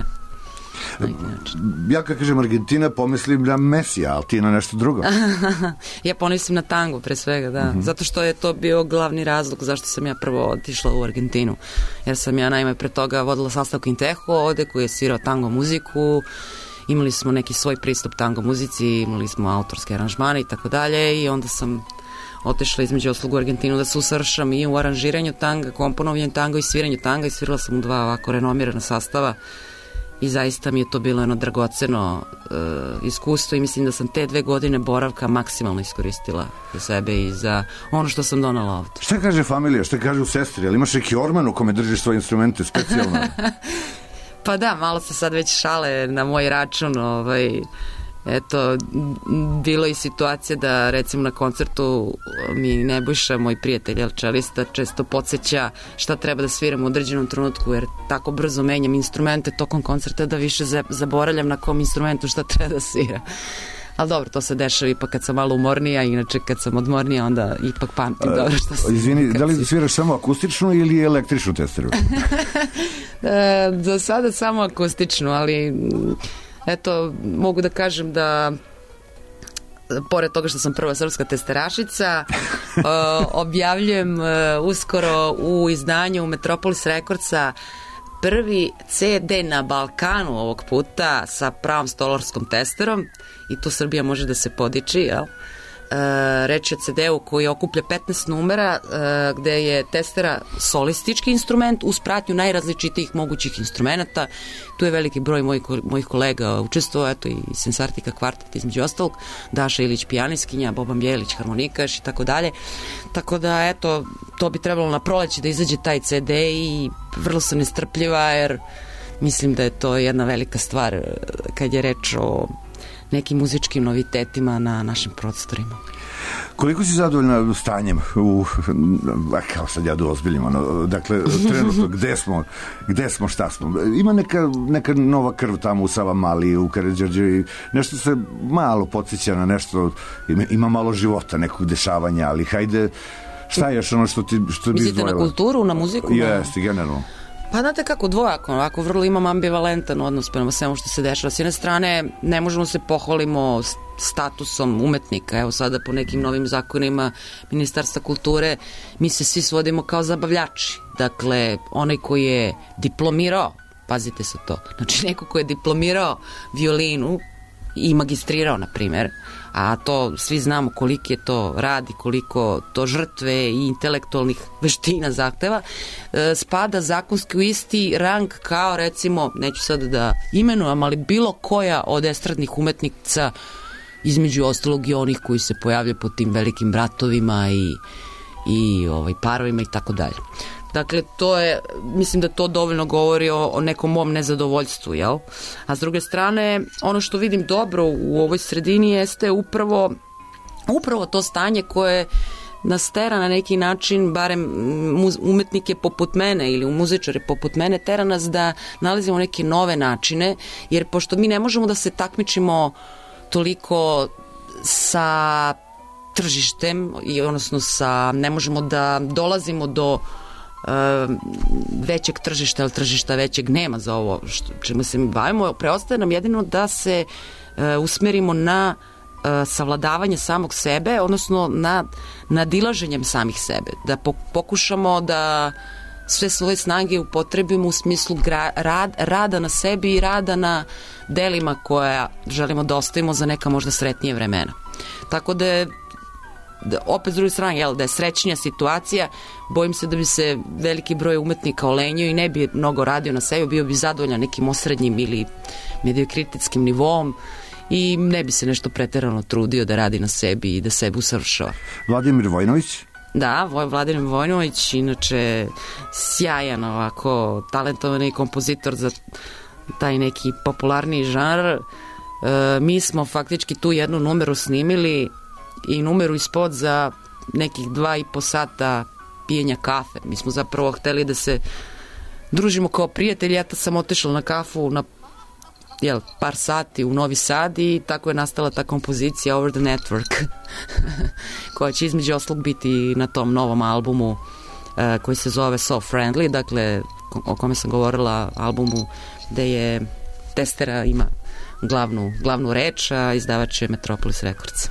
Ja kad kažem Argentina, pomislim na Mesija, ali ti na nešto drugo. Ja pomislim na tango, pre svega, da. Mm-hmm. Zato što je to bio glavni razlog zašto sam ja prvo otišla u Argentinu. Jer sam ja naime pre toga vodila sastav Quintejo ovde, koji je svirao tango muziku. Imali smo neki svoj pristup tango muzici, imali smo autorske aranžmane i tako dalje i onda sam otišla između ostalog u Argentinu da se usavršam i u aranžiranju tanga, komponovanju tanga i sviranju tanga i svirala sam u dva ovako renomirana sastava i zaista mi je to bilo jedno dragoceno uh, iskustvo i mislim da sam te dve godine boravka maksimalno iskoristila za sebe i za ono što sam donala ovdje. Šta kaže familija, šta kaže u sestri, ali imaš neki orman u kome držiš svoje instrumente specijalno? Pa da, malo se sad već šale na moj račun, ovaj... Eto, bilo je situacija da recimo na koncertu mi Nebojša, moj prijatelj, čelista, često podsjeća šta treba da sviram u određenom trenutku, jer tako brzo menjam instrumente tokom koncerta da više zaboravljam na kom instrumentu šta treba da sviram. Ali dobro, to se dešava ipak kad sam malo umornija, inače kad sam odmornija onda ipak pamtim dobro što sam. Izvini, da li sviraš samo akustičnu ili električnu testeru? e, za sada samo akustičnu, ali eto, mogu da kažem da pored toga što sam prva srpska testerašica, uh, objavljujem uh, uskoro u izdanju Metropolis Recordsa prvi ce de na Balkanu ovog puta sa pravom stolarskom testerom i tu Srbija može da se podiči, jel? Uh, reč je o ce de-u koji okuplja petnaest numera uh, gde je testera solistički instrument uz pratnju najrazličitijih mogućih instrumenta. Tu je veliki broj mojih, mojih kolega učestvovao, eto i Sensartika kvartet između ostalog, Daša Ilić pijaniskinja, Boban Bjelić harmonikaš i tako dalje. Tako da, eto, to bi trebalo na proleće da izađe taj ce de i vrlo sam nestrpljiva jer mislim da je to jedna velika stvar kad je reč o nekim muzičkim novitetima na našim prostorima. Koliko si zadovoljna stanjem u, a kao sad ja da ozbiljim, ono, dakle, trenutno, gde smo, gde smo, šta smo? Ima neka, neka nova krv tamo u Savamali, u Karađorđevi, nešto se malo podsjeća na nešto, ima, ima malo života, nekog dešavanja, ali hajde, šta je još ono što ti što bi mislite na kulturu, na muziku? Jeste, generalno. Pa znate kako, dvojako, ovako vrlo imam ambivalentan odnos prema svemu što se dešava. S jedne strane, ne možemo se pohvalimo statusom umetnika. Evo sada po nekim novim zakonima Ministarstva kulture mi se svi svodimo kao zabavljači. Dakle, onaj koji je diplomirao, pazite se to, znači neko koji je diplomirao violinu i magistrirao, na primjer, a to svi znamo koliki je to rad i koliko to žrtve i intelektualnih veština zahteva, e, spada zakonski u isti rang kao, recimo, neću sad da imenujem, ali bilo koja od estradnih umetnica, između ostalog i onih koji se pojavljaju pod tim velikim bratovima i, i ovaj, parovima i tako dalje. Dakle, to je, mislim da to dovoljno govori o, o nekom mom nezadovoljstvu, jel? A s druge strane, ono što vidim dobro u ovoj sredini jeste upravo, upravo to stanje koje nas tera na neki način, barem umetnike poput mene ili muzičare poput mene, tera nas da nalazimo neke nove načine, jer pošto mi ne možemo da se takmičimo toliko sa tržištem, i odnosno sa, ne možemo da dolazimo do većeg tržišta, ali tržišta većeg nema za ovo što, čemu se mi bavimo, preostaje nam jedino da se uh, usmerimo na uh, savladavanje samog sebe, odnosno na nadilaženjem samih sebe, da po, pokušamo da sve svoje snage upotrebimo u smislu gra, rad, rada na sebi i rada na delima koja želimo da ostavimo za neka možda sretnije vremena. Tako da je Da, opet s druge strane, jel, da je srećnija situacija, bojim se da bi se veliki broj umetnika olenio i ne bi mnogo radio na sebi, bio bi zadovoljan nekim osrednjim ili mediokritičkim nivom i ne bi se nešto preterano trudio da radi na sebi i da sebe usavršava. Vladimir Vojnović? Da, Vladimir Vojnović, inače sjajan ovako talentovani kompozitor za taj neki popularniji žanr. E, mi smo faktički tu jednu numeru snimili i numeru ispod za nekih dva i po sata pijenja kafe. Mi smo zapravo hteli da se družimo kao prijatelji. Ja sam otišla na kafu na jel, par sati u Novi Sad i tako je nastala ta kompozicija Over the Network koja će između ostalog biti na tom novom albumu uh, koji se zove So Friendly, dakle o kome sam govorila, albumu gde je Testera ima glavnu, glavnu reč, a izdavač je Metropolis Records.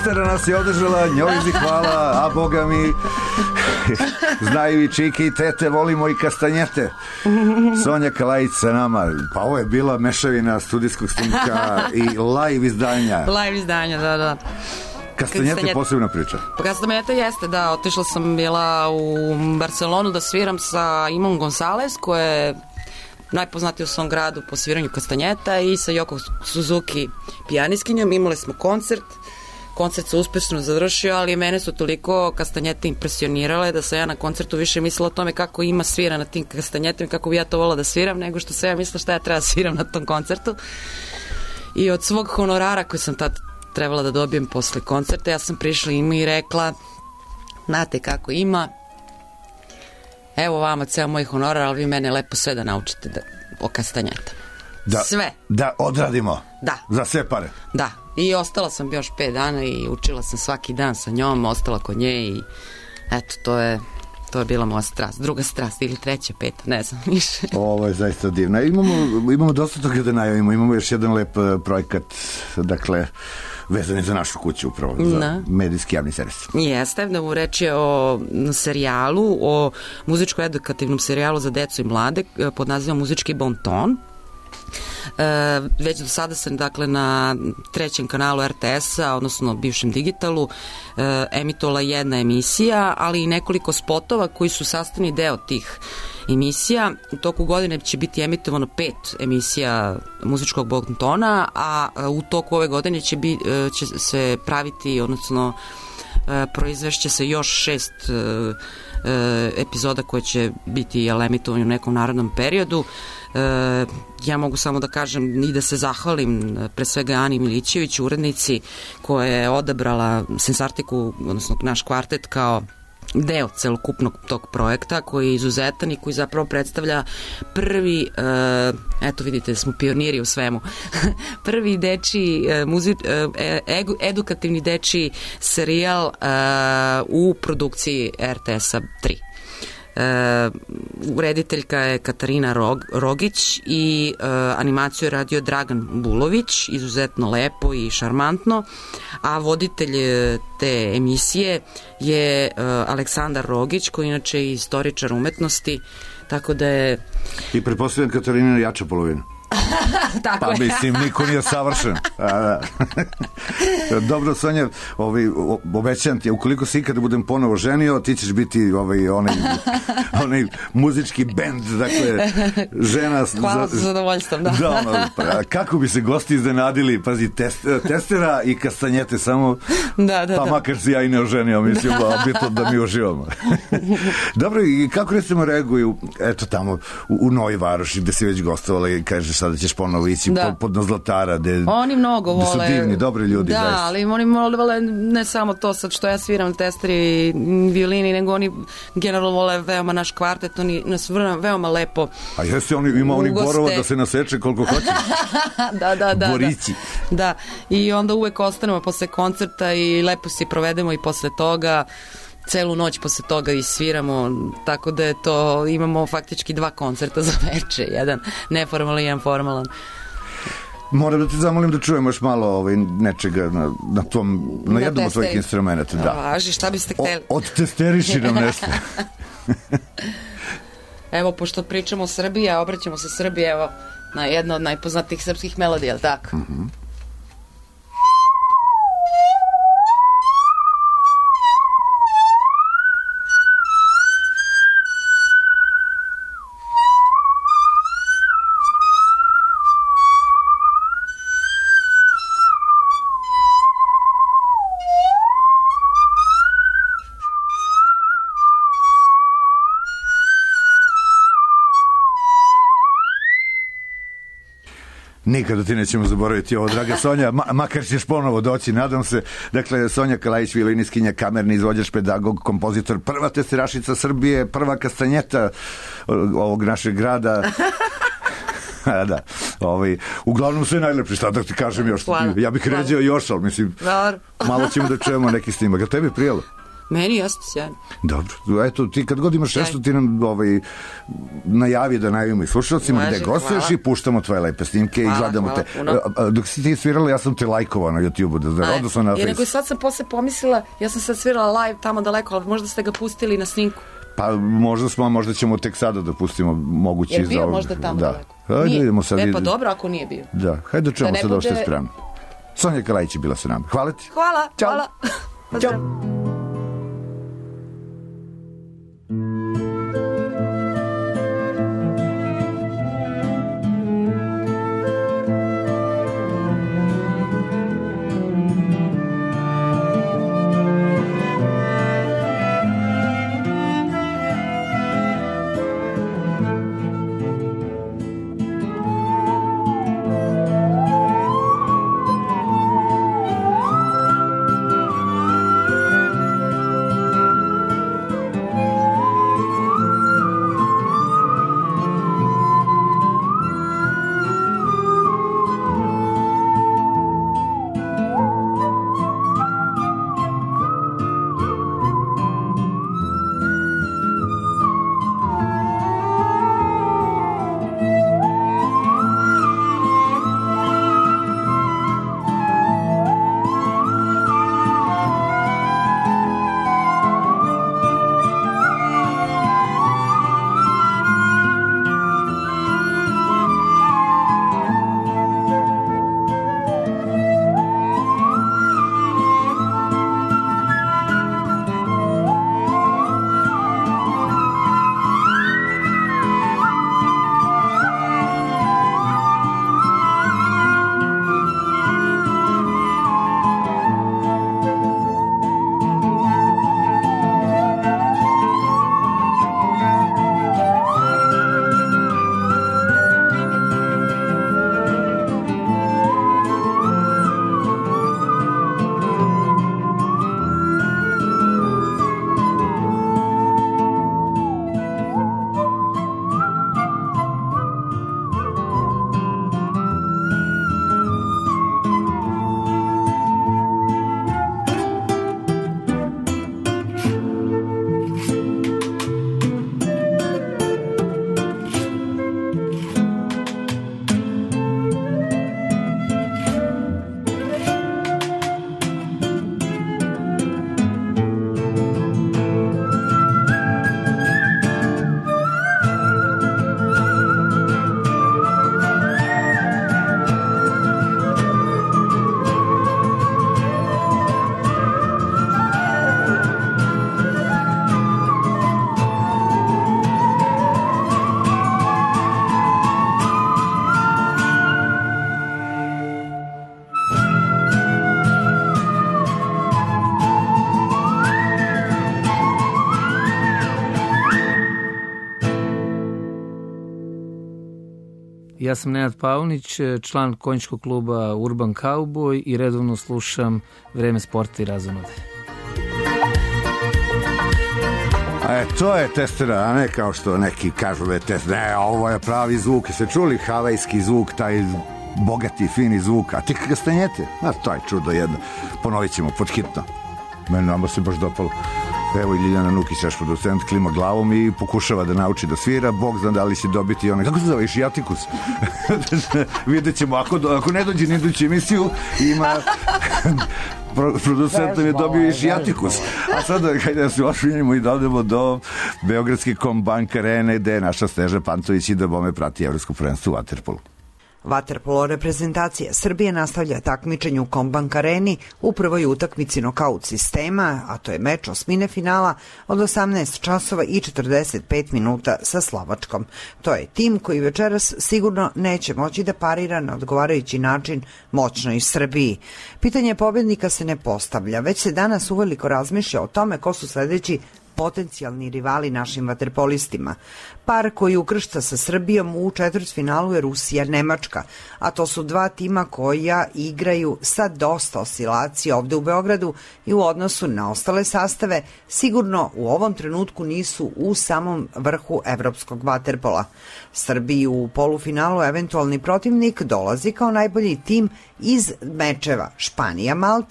Testera nas je održala, njoj zi hvala, a boga mi znaju i čike i tete, volimo i kastanjete. Sonja Kalajić sa nama. Pa ovo je bila mešavina studijskog snimka i live izdanja. Live izdanja, da, da. Kastanjete je posebna priča. Pa Kastanjete jeste, da. Otišla sam bila u Barcelonu da sviram sa Imom Gonzalez, koja je najpoznatiji u svom gradu po sviranju kastanjeta, i sa Yoko Suzuki pijaniskinjom. Imali smo koncert. Koncert se uspešno završio, ali mene su toliko kastanjete impresionirale da sam ja na koncertu više mislila o tome kako Ima svira na tim kastanjetima, kako bi ja to volila da sviram, nego što sam ja mislila šta ja treba da sviram na tom koncertu. I od svog honorara koji sam tad trebala da dobijem posle koncerta, ja sam prišla Ima i rekla: znate kako Ima, evo vama ceo moj honorar, ali vi mene lepo sve da naučite da, o kastanjetama. Da, sve. Da odradimo. Da. Za sve pare. Da. I ostala sam još pet dana i učila sam svaki dan sa njom, ostala kod nje i eto, to je to je bila moja strast. Druga strast ili treća, peta, ne znam više. Ovo je zaista divno. Imamo, imamo dosta toga da najavimo. Imamo još jedan lep uh, projekat, dakle, vezan je za našu kuću upravo, za da. medijski javni servis. Jeste, da mu reč je o serijalu, o muzičko-edukativnom serijalu za decu i mlade pod nazivom Muzički bon ton. E, već do sada sam, dakle, na trećem kanalu er te es-a, odnosno bivšem digitalu, e, emitovala jedna emisija, ali i nekoliko spotova koji su sastavni deo tih emisija. U toku godine će biti emitovano pet emisija muzičkog bontona, a u toku ove godine će, bi, će se praviti, odnosno proizvešće se još šest epizoda koje će biti emitovani u nekom narodnom periodu. Ja mogu samo da kažem i da se zahvalim pre svega Ani Milićević, urednici, koja je odabrala Sensartiku, odnosno naš kvartet, kao deo celokupnog tog projekta, koji je izuzetan i koji zapravo predstavlja prvi, eto vidite da smo pioniri u svemu, prvi dečiji muzič, edukativni dečiji serijal u produkciji er te es-a tri. Uh, urediteljka je Katarina Rog, Rogić i uh, animaciju je radio Dragan Bulović, izuzetno lepo i šarmantno, a voditelj te emisije je uh, Aleksandar Rogić, koji inače je istoričar umetnosti, tako da je... I pretpostavljam Katarina jača polovina. Tako pa je. mislim, niko nije savršen. A, da. Dobro, Sonja, ovaj, obećam ti, ukoliko se ikada budem ponovo ženio, ti ćeš biti ovaj, onaj, onaj muzički bend, dakle, žena... Hvala za zadovoljstvom, da. Da, ono, pa, kako bi se gosti iznenadili, pazi, test, testera i kastanjete samo, da, da, pa da. makar si ja i ne oženio, mislim, a bitno da mi uživamo. Dobro, i kako recimo reaguju, eto tamo, u, u Novoj Varoši, gde si već gostovala i kažeš sada ćeš ponovo ići da. pod, pod na Zlatara, gde, oni mnogo vole, gde su divni, dobri ljudi. Da, zaista. ali oni vole ne samo to sad što ja sviram testeri i violini, nego oni generalno vole veoma naš kvartet, oni nas veoma lepo a jeste, oni, ima oni borova da se naseče koliko hoće. da, da, da. Borići. Da. da, i onda uvek ostanemo posle koncerta i lepo si provedemo i posle toga celu noć posle toga i sviramo, tako da je to, imamo faktički dva koncerta za veče, jedan neformalan i jedan formalan. Moram da te zamolim da čujemo još malo ovaj, nečega na, na tom, na, na jednom od svojih instrumenta. Da. Važi, šta biste hteli? O, odtesteriši nam nešto. Evo, pošto pričamo o Srbiji, a obraćamo se Srbiji, evo, na jedno od najpoznatijih srpskih melodija, ali tako? Mhm. Nikada ti nećemo zaboraviti ovo, draga Sonja, ma, makar ćeš ponovo doći, nadam se. Dakle, Sonja Kalajić, violiniskinja, kamerni izvođač, pedagog, kompozitor, prva testerašica Srbije, prva kastanjeta ovog našeg grada. A, da, ovaj, uglavnom sve najlepše, šta da ti kažem još. Hvala. Ja bih ređao još, ali mislim, malo ćemo da čujemo neki snimak. A tebi prijelo? Meni jeste sjajno. Dobro, eto, ti kad god imaš nešto, ti nam ovaj, najavi da najavimo i slušalcima gde gostuješ i puštamo tvoje lepe snimke i gledamo te. Dok si ti svirala, ja sam te lajkovao na YouTube-u, da, odnosno na Facebooku. Jer nego sad sam posle pomislila, ja sam sad svirala live tamo daleko, ali možda ste ga pustili na snimku. Pa možda smo, a možda ćemo tek sada da pustimo mogući za... Je bio možda tamo da. daleko? Hajde, idemo sad. E pa dobro ako nije bio. Da, hajde da čujemo sad ovo što je spremno. Sonja Kalajić je bila sa nama. Hvala ti. Hvala, Ćao. hvala. Pozdrav. Ja sam Nenad Pavnić, član konjičkog kluba Urban Cowboy i redovno slušam Vreme sporta i razonode. E, to je testera, a ne kao što neki kažu da je testera. Ne, ovo je pravi zvuk. Se čuli havajski zvuk, taj bogati, fini zvuk. A ti kastanjete? A, to je čudo jedno. Ponovit ćemo pod hitno. Meni nama se baš dopalo. Evo i Ljiljana Nukić, naš producent, klima glavom i pokušava da nauči da svira. Bog zna da li će dobiti onaj, kako se zove, šijatikus? Vidjet ćemo, ako, ako ne dođe na iduću emisiju, ima... Producent nam je dobio i šijatikus. A sada, hajde da se ošunjemo i dodemo do Beogradske Kombank arene, gde je naša Sneža Pantović i da bome prati evropsko prvenstvo u vaterpolu. Vaterpolo reprezentacija Srbije nastavlja takmičenje u Kombank areni u prvoj utakmici nokaut sistema, a to je meč osmine finala od osamnaest časova i četrdeset pet minuta sa Slovačkom. To je tim koji večeras sigurno neće moći da parira na odgovarajući način moćnoj Srbiji. Pitanje pobednika se ne postavlja, već se danas uveliko razmišlja o tome ko su sledeći potencijalni rivali našim vaterpolistima. Par koji ukršta sa Srbijom u četvrtfinalu je Rusija-Nemačka, a to su dva tima koja igraju sa dosta oscilacija ovde u Beogradu i u odnosu na ostale sastave sigurno u ovom trenutku nisu u samom vrhu evropskog vaterpola. Srbiji u polufinalu eventualni protivnik dolazi kao najbolji tim iz mečeva Španija-Malta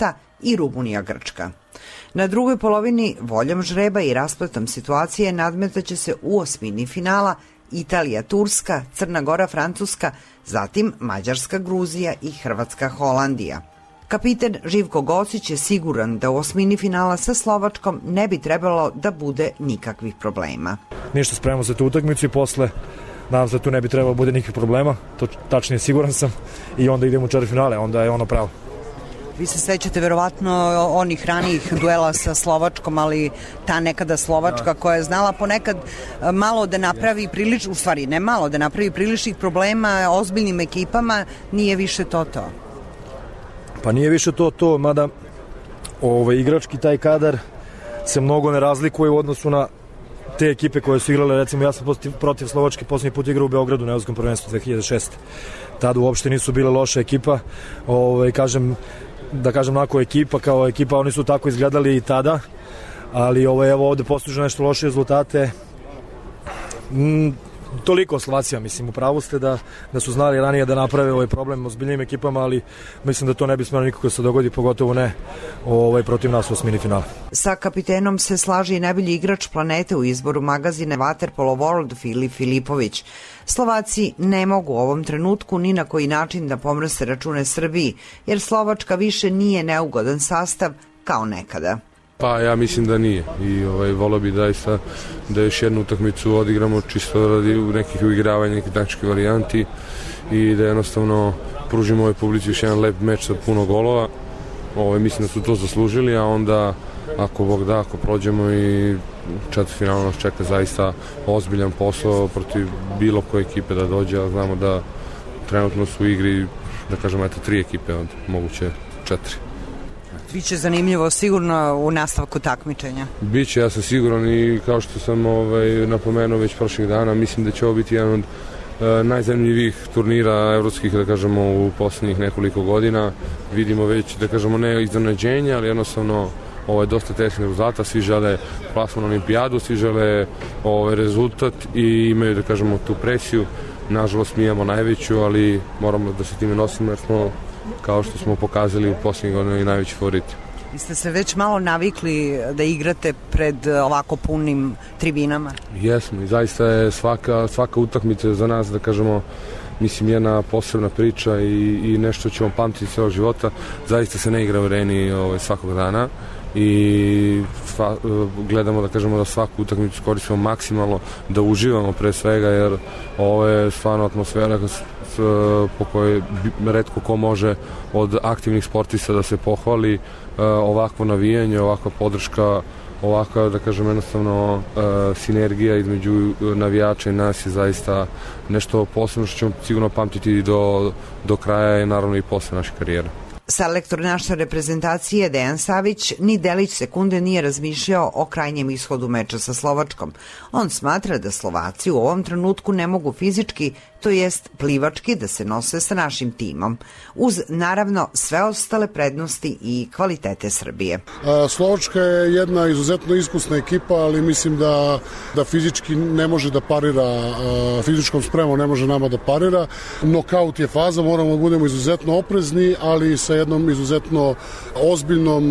i Rumunija-Grčka. Na drugoj polovini voljom žreba i raspletom situacije nadmetaće se u osmini finala Italija-Turska, Crna Gora-Francuska, zatim Mađarska-Gruzija i Hrvatska-Holandija. Kapiten Živko Gocić je siguran da u osmini finala sa Slovačkom ne bi trebalo da bude nikakvih problema. Ništa, spremamo za tu utakmicu i posle nadam se da tu ne bi trebalo bude nikakvih problema, to tačnije siguran sam, i onda idemo u četvrtfinale, onda je ono pravo. Vi se sećate verovatno onih ranijih duela sa Slovačkom, ali ta nekada Slovačka koja je znala ponekad malo da napravi prilič, u stvari ne malo, da napravi priličnih problema ozbiljnim ekipama, nije više to to. Pa nije više to to, mada ovaj, igrački taj kadar se mnogo ne razlikuje u odnosu na te ekipe koje su igrale, recimo ja sam protiv Slovačke posljednji put igrao u Beogradu na Evropskom prvenstvu dve hiljade šeste. Tada uopšte nisu bile loša ekipa, ovaj, kažem, da kažem onako ekipa kao ekipa, oni su tako izgledali i tada, ali ovo, evo ovde postižu nešto loše rezultate. Mm, toliko o Slovacija, mislim, u pravu ste da, da su znali ranije da naprave ovaj problem o zbiljnim ekipama, ali mislim da to ne bi smelo nikako se dogodi, pogotovo ne ovaj, protiv nas u osmini finala. Sa kapitenom se slaže i najbolji igrač planete u izboru magazine Waterpolo World Filip Filipović. Slovaci ne mogu u ovom trenutku ni na koji način da pomrse račune Srbiji, jer Slovačka više nije neugodan sastav kao nekada. Pa ja mislim da nije i ovaj, volio bi daista da još jednu utakmicu odigramo čisto radi nekih uigravanja, nekih taktičkih varijanti i da jednostavno pružimo ovoj publici još jedan lep meč sa puno golova. Ovaj, mislim da su to zaslužili, a onda ako Bog da, ako prođemo i četvrtfinalno nas čeka zaista ozbiljan posao protiv bilo koje ekipe da dođe, a znamo da trenutno su u igri, da kažemo, eto, tri ekipe od moguće četiri. Biće zanimljivo sigurno u nastavku takmičenja. Biće, ja sam siguran i kao što sam ovaj, napomenuo već prošlih dana, mislim da će ovo biti jedan od e, najzanimljivijih turnira evropskih, da kažemo, u poslednjih nekoliko godina. Vidimo već, da kažemo, ne iznenađenje, ali jednostavno ovo je dosta teških rezultata, svi žele plasman na olimpijadu, svi žele ovaj rezultat i imaju, da kažemo, tu presiju. Nažalost, mi imamo najveću, ali moramo da se time nosimo jer smo, kao što smo pokazali u posljednjih godina, i najveći favoriti. Vi ste se već malo navikli da igrate pred ovako punim tribinama? Jesmo i zaista je svaka, svaka utakmica za nas, da kažemo, mislim, jedna posebna priča i, i nešto ćemo pamtiti celog života. Zaista se ne igra u areni ovaj, svakog dana i fa, gledamo, da kažemo, da svaku utakmicu koristimo maksimalno, da uživamo pre svega, jer ovo je stvarno atmosfera po kojoj retko ko može od aktivnih sportista da se pohvali. Ovakvo navijanje, ovakva podrška, ovakva, da kažem, jednostavno sinergija između navijača i nas je zaista nešto posebno što ćemo sigurno pamtiti do, do kraja i naravno i posle naše karijere. Selektor naše reprezentacije Dejan Savić ni delić sekunde nije razmišljao o krajnjem ishodu meča sa Slovačkom. On smatra da Slovaci u ovom trenutku ne mogu fizički, to jest plivački, da se nose sa našim timom, uz naravno sve ostale prednosti i kvalitete Srbije. Slovačka je jedna izuzetno iskusna ekipa, ali mislim da, da fizički ne može da parira, fizičkom spremom ne može nama da parira. Nokaut je faza, moramo da budemo izuzetno oprezni, ali sa jednom izuzetno ozbiljnom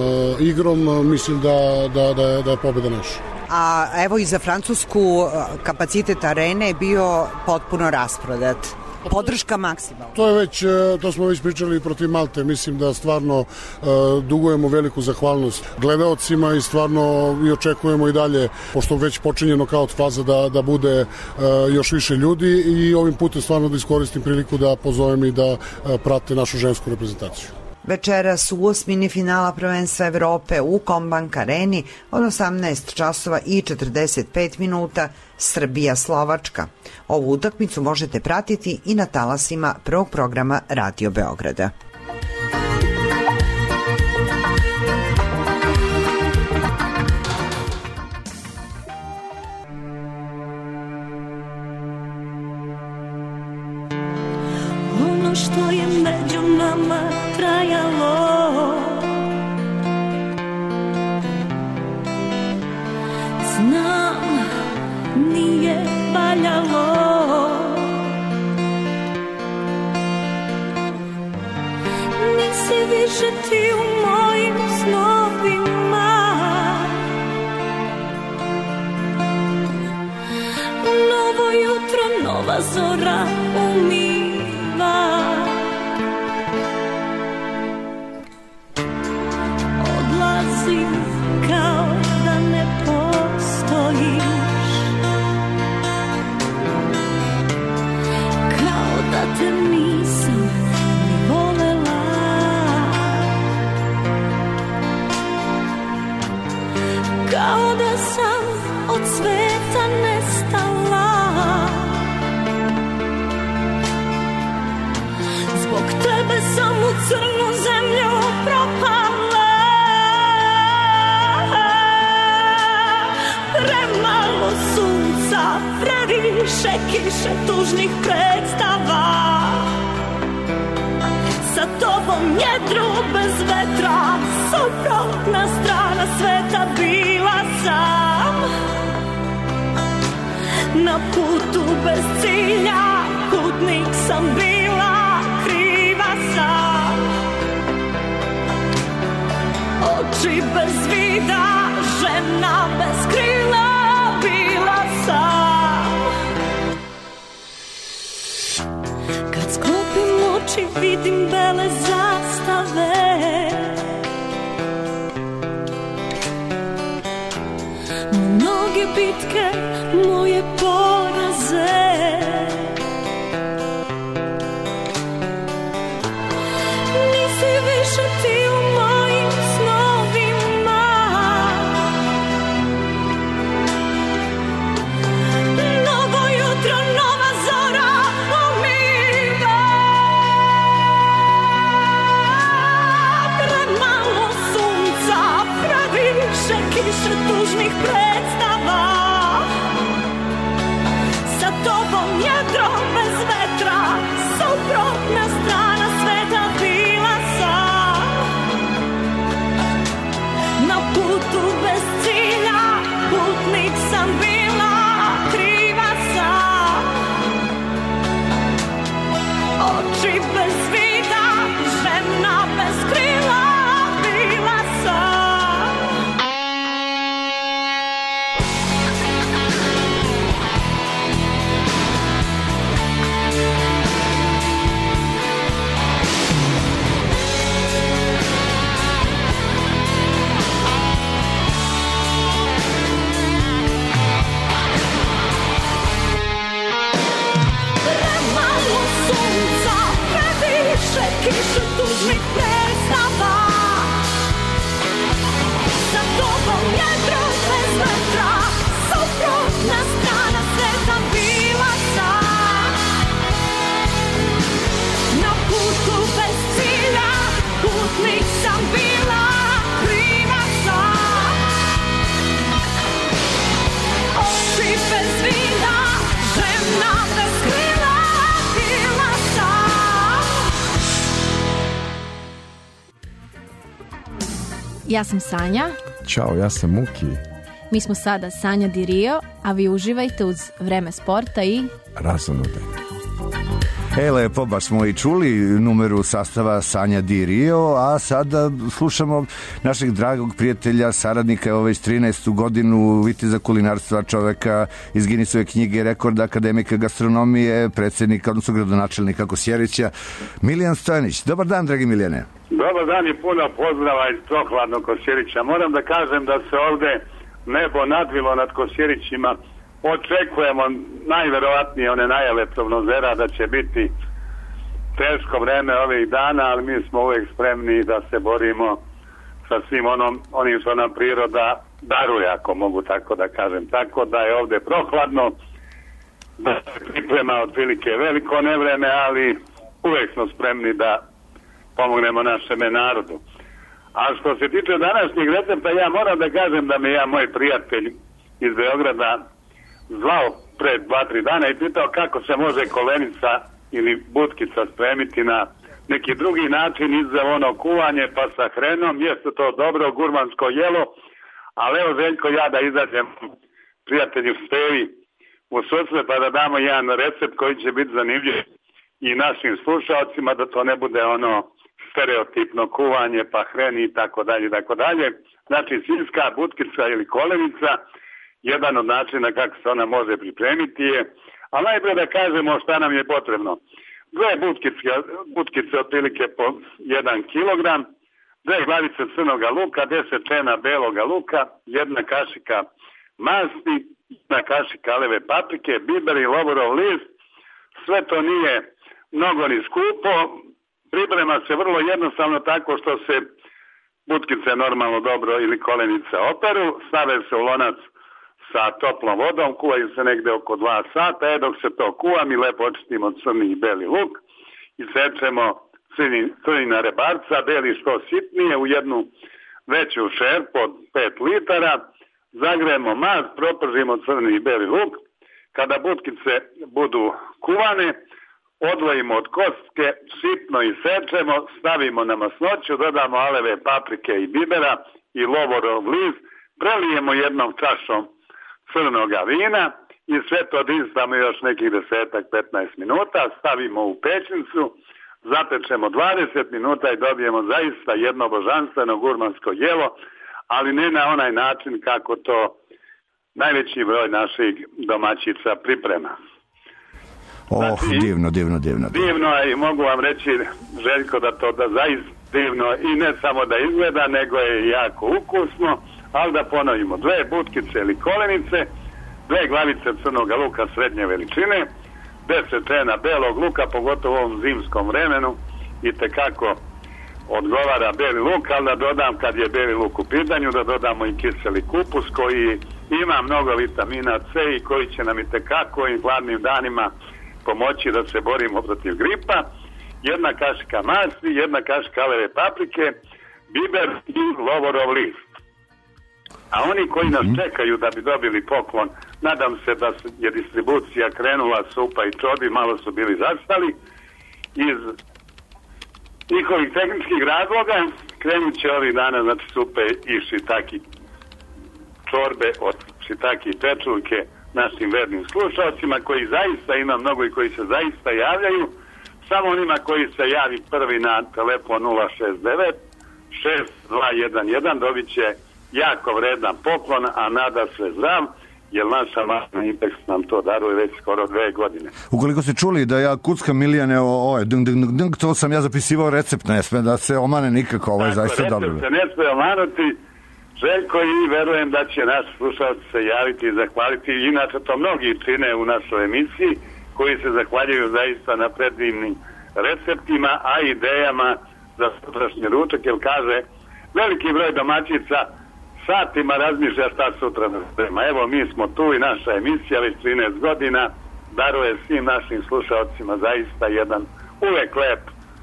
igrom mislim da, da, da, je, da je pobjeda naša. A evo i za Francusku kapacitet arene je bio potpuno rasprodat. Podrška maksimalna. To je već, to smo već pričali protiv Malte. Mislim da stvarno uh, dugujemo veliku zahvalnost gledaocima i stvarno i očekujemo i dalje, pošto već počinje nokaut faza, da, da bude uh, još više ljudi i ovim putem stvarno da iskoristim priliku da pozovem i da uh, prate našu žensku reprezentaciju. Večeras u osmini finala prvenstva Evrope u Kombank areni od osamnaest časova i četrdeset pet minuta Srbija-Slovačka. Ovu utakmicu možete pratiti i na talasima prvog programa Radio Beograda. Ono što je među nama trajalo, znam, nije valjalo. Nisi više ti u mojim nova zora umiva. Odlazim kao da ne postojiš, kao da te nisam ni volela, kao da sam od sveta nestala. Zbog tebe sam u crnu zemlju propala. Premalo sunca, previše kiše, tužnih predstava. Sa tobom jedru bez vetra, suprotna strana sveta bila sam. Na putu bez cilja, putnik sam bila, kriva sam. Oči bez vida, žena bez krila, bila sam. Kad sklopim oči vidim bele zastave, mnoge bitke, moje poraze. Nisi više ti u mojim snovima, novo jutro, nova zora umiva. Premalo sunca, previše kiše, tužnih predstava. Sa tobom jedro bez vetra, suprotna strana sveta bila sam. Na putu bez cilja, putnik sam bila, kriva sam. Oči bez vida, žena bez krila, bila sam. Premalo sunca, previše kiše, tužnih predstava. Sa tobom jedro bez vetra, suprotna strana sveta bila sam. Na putu bez cilja, putnik sam bila, kriva sam. Oči bez vida, žena bez krila, bila sam. Ja sam Sanja, Ćao, ja sam Muki. mi smo sada Sanja Di Rio, a vi uživajte uz Vreme sporta i Razonude. E, lepo, baš smo i čuli numeru sastava Sanja Di Rio, a sada slušamo našeg dragog prijatelja, saradnika ove iz trinaestu godinu, viteza kulinarstva, čoveka iz Guinnessove knjige rekorda, akademika gastronomije, predsjednika, odnosno gradonačelnika Kosjerića, Milijan Stojanić. Dobar dan, dragi Milijane. Dobar dan i puno pozdrava iz prokladnog Kosjerića. Moram da kažem da se ovde nebo nadvilo nad Kosjerićima. Očekujemo najverovatnije one najave prognozera da će biti teško vreme ovih dana, ali mi smo uvijek spremni da se borimo sa svim onom, onim što nam priroda daruje, ako mogu tako da kažem. Tako da je ovde prohladno, da se priprema otprilike veliko nevreme, ali uvijek smo spremni da pomognemo našem narodu. A što se tiče današnjeg recepta, ja moram da kažem da me ja, moj prijatelj iz Beograda, zvao pre dva, tri dana i pitao kako se može kolenica ili butkica spremiti na neki drugi način iza ono kuvanje pa sa hrenom. Jeste to dobro gurmansko jelo, ali evo Željko, ja da izađem prijatelju Stevi u susret pa da damo jedan recept koji će biti zanimljiv i našim slušalcima, da to ne bude ono stereotipno kuvanje pa hreni i tako dalje, tako dalje. Znači svinjska butkica ili kolenica, jedan od načina kako se ona može pripremiti je, A najbolje da kažemo šta nam je potrebno. Dve butkice, butkice otprilike po jedan kilogram, dve glavice crnoga luka, deset čena beloga luka, jedna kašika masti, jedna kašika aleve paprike, biber i lovorov list. Sve to nije mnogo ni skupo, priprema se vrlo jednostavno tako što se butkice normalno dobro ili kolenice operu, stave se u lonac sa toplom vodom, kuvaju se negde oko dva sata, e dok se to kuva mi lepo očistimo crni i beli luk i sečemo crni, crni na rebarca, beli što sitnije u jednu veću šerpu od pet litara, zagrejemo mast, propržimo crni i beli luk, kada butkice budu kuvane, odvojimo od kostke, sitno isečemo, stavimo na masnoću, dodamo aleve paprike i bibera i lovorov list, prelijemo jednom čašom crnoga vina i sve to dinstamo još nekih desetak do petnaest minuta, stavimo u pećnicu, zapečemo dvadeset minuta i dobijemo zaista jedno božanstveno gurmansko jelo, ali ne na onaj način kako to najveći broj naših domaćica priprema. Oh, znači, divno, divno, divno. Divno je i mogu vam reći, Željko, da to da zaista divno i ne samo da izgleda, nego je jako ukusno, ali da ponovimo, dve butkice ili kolenice, dve glavice crnoga luka srednje veličine, deset čena belog luka, pogotovo u ovom zimskom vremenu, i tekako odgovara beli luk, ali da dodam, kad je beli luk u pitanju, da dodamo i kiseli kupus koji ima mnogo vitamina C i koji će nam i tekako i hladnim danima pomoći da se borimo protiv gripa, jedna kašika masti, jedna kašika aleve paprike, biber i lovorov list. A oni koji nas čekaju da bi dobili poklon, nadam se da je distribucija krenula, supa i čorbi, malo su bili zastali. Iz njihovih tehničkih razloga krenut će ovih dana, znači, supe i šitaki čorbe od šitaki i pečurke našim vernim slušalcima, koji zaista ima mnogo i koji se zaista javljaju. Samo onima koji se javi prvi na telefon nula šest devet šest dva jedan jedan dobit će jako vredan poklon, a nada se zdrav, jer naša Marina Ipex nam to daruje već skoro dve godine. Ukoliko ste čuli da ja kuckam Milijane, ovo je dung, dung, dung, dung, to sam ja zapisivao recept, ne sme da se omane nikako, ovo je tako, zaista dobro. Recept se ne sme omanuti, Željko, i verujem da će naš slušalci se javiti i zahvaliti, inače to mnogi čine u našoj emisiji, koji se zahvaljuju zaista na predivnim receptima, a idejama za sutrašnji ručak, jer kaže, veliki broj domaćica satima razmišlja šta sutra da sprema. Evo, mi smo tu i naša emisija već trinaest godina daruje svim našim slušalcima zaista jedan uvek lep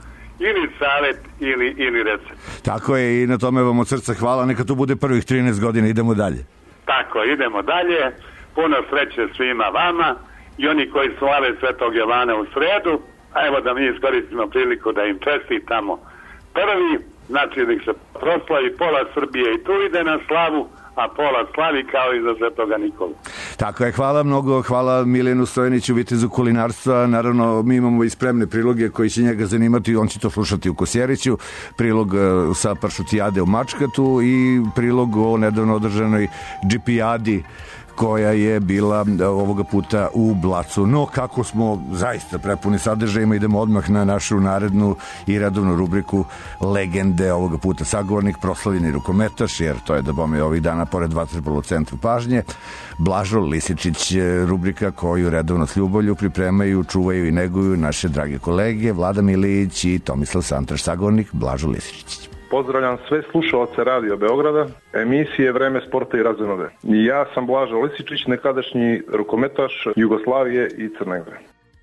ili savjet ili, ili recept. Tako je, i na tome vam od srca hvala, neka to bude prvih trinaest godina, idemo dalje. Tako, idemo dalje, puno sreće svima vama i oni koji slave Svetog Jovana u sredu, a evo da mi iskoristimo priliku da im čestitamo prvi, znači da ih se proslavi, pola Srbije i tu ide na slavu, a pola slavi kao i za Svetoga Nikolu. Tako je, hvala mnogo, hvala Milijanu Stojaniću, vitezu kulinarstva, naravno mi imamo i spremne priloge koji će njega zanimati, on će to slušati u Kosjeriću, prilog sa pršutijade u Mačkatu i prilog o nedavno održanoj džipijadi koja je bila ovoga puta u Blacu. No, kako smo zaista prepuni sadržajima, idemo odmah na našu narednu i redovnu rubriku Legende, ovoga puta sagovornik, proslavljeni rukometaš, jer to je da bome ovih dana pored vaterpolo u centru pažnje, Blažo Lisičić, rubrika koju redovno s ljubavlju pripremaju, čuvaju i neguju naše drage kolege Vlada Milić i Tomislav Santraš, sagovornik Blažo Lisičić. Pozdravljam sve slušalce Radio Beograda, emisije Vreme sporta i razonode. I ja sam Blažo Lisičić, nekadašnji rukometaš Jugoslavije i Crne Gore.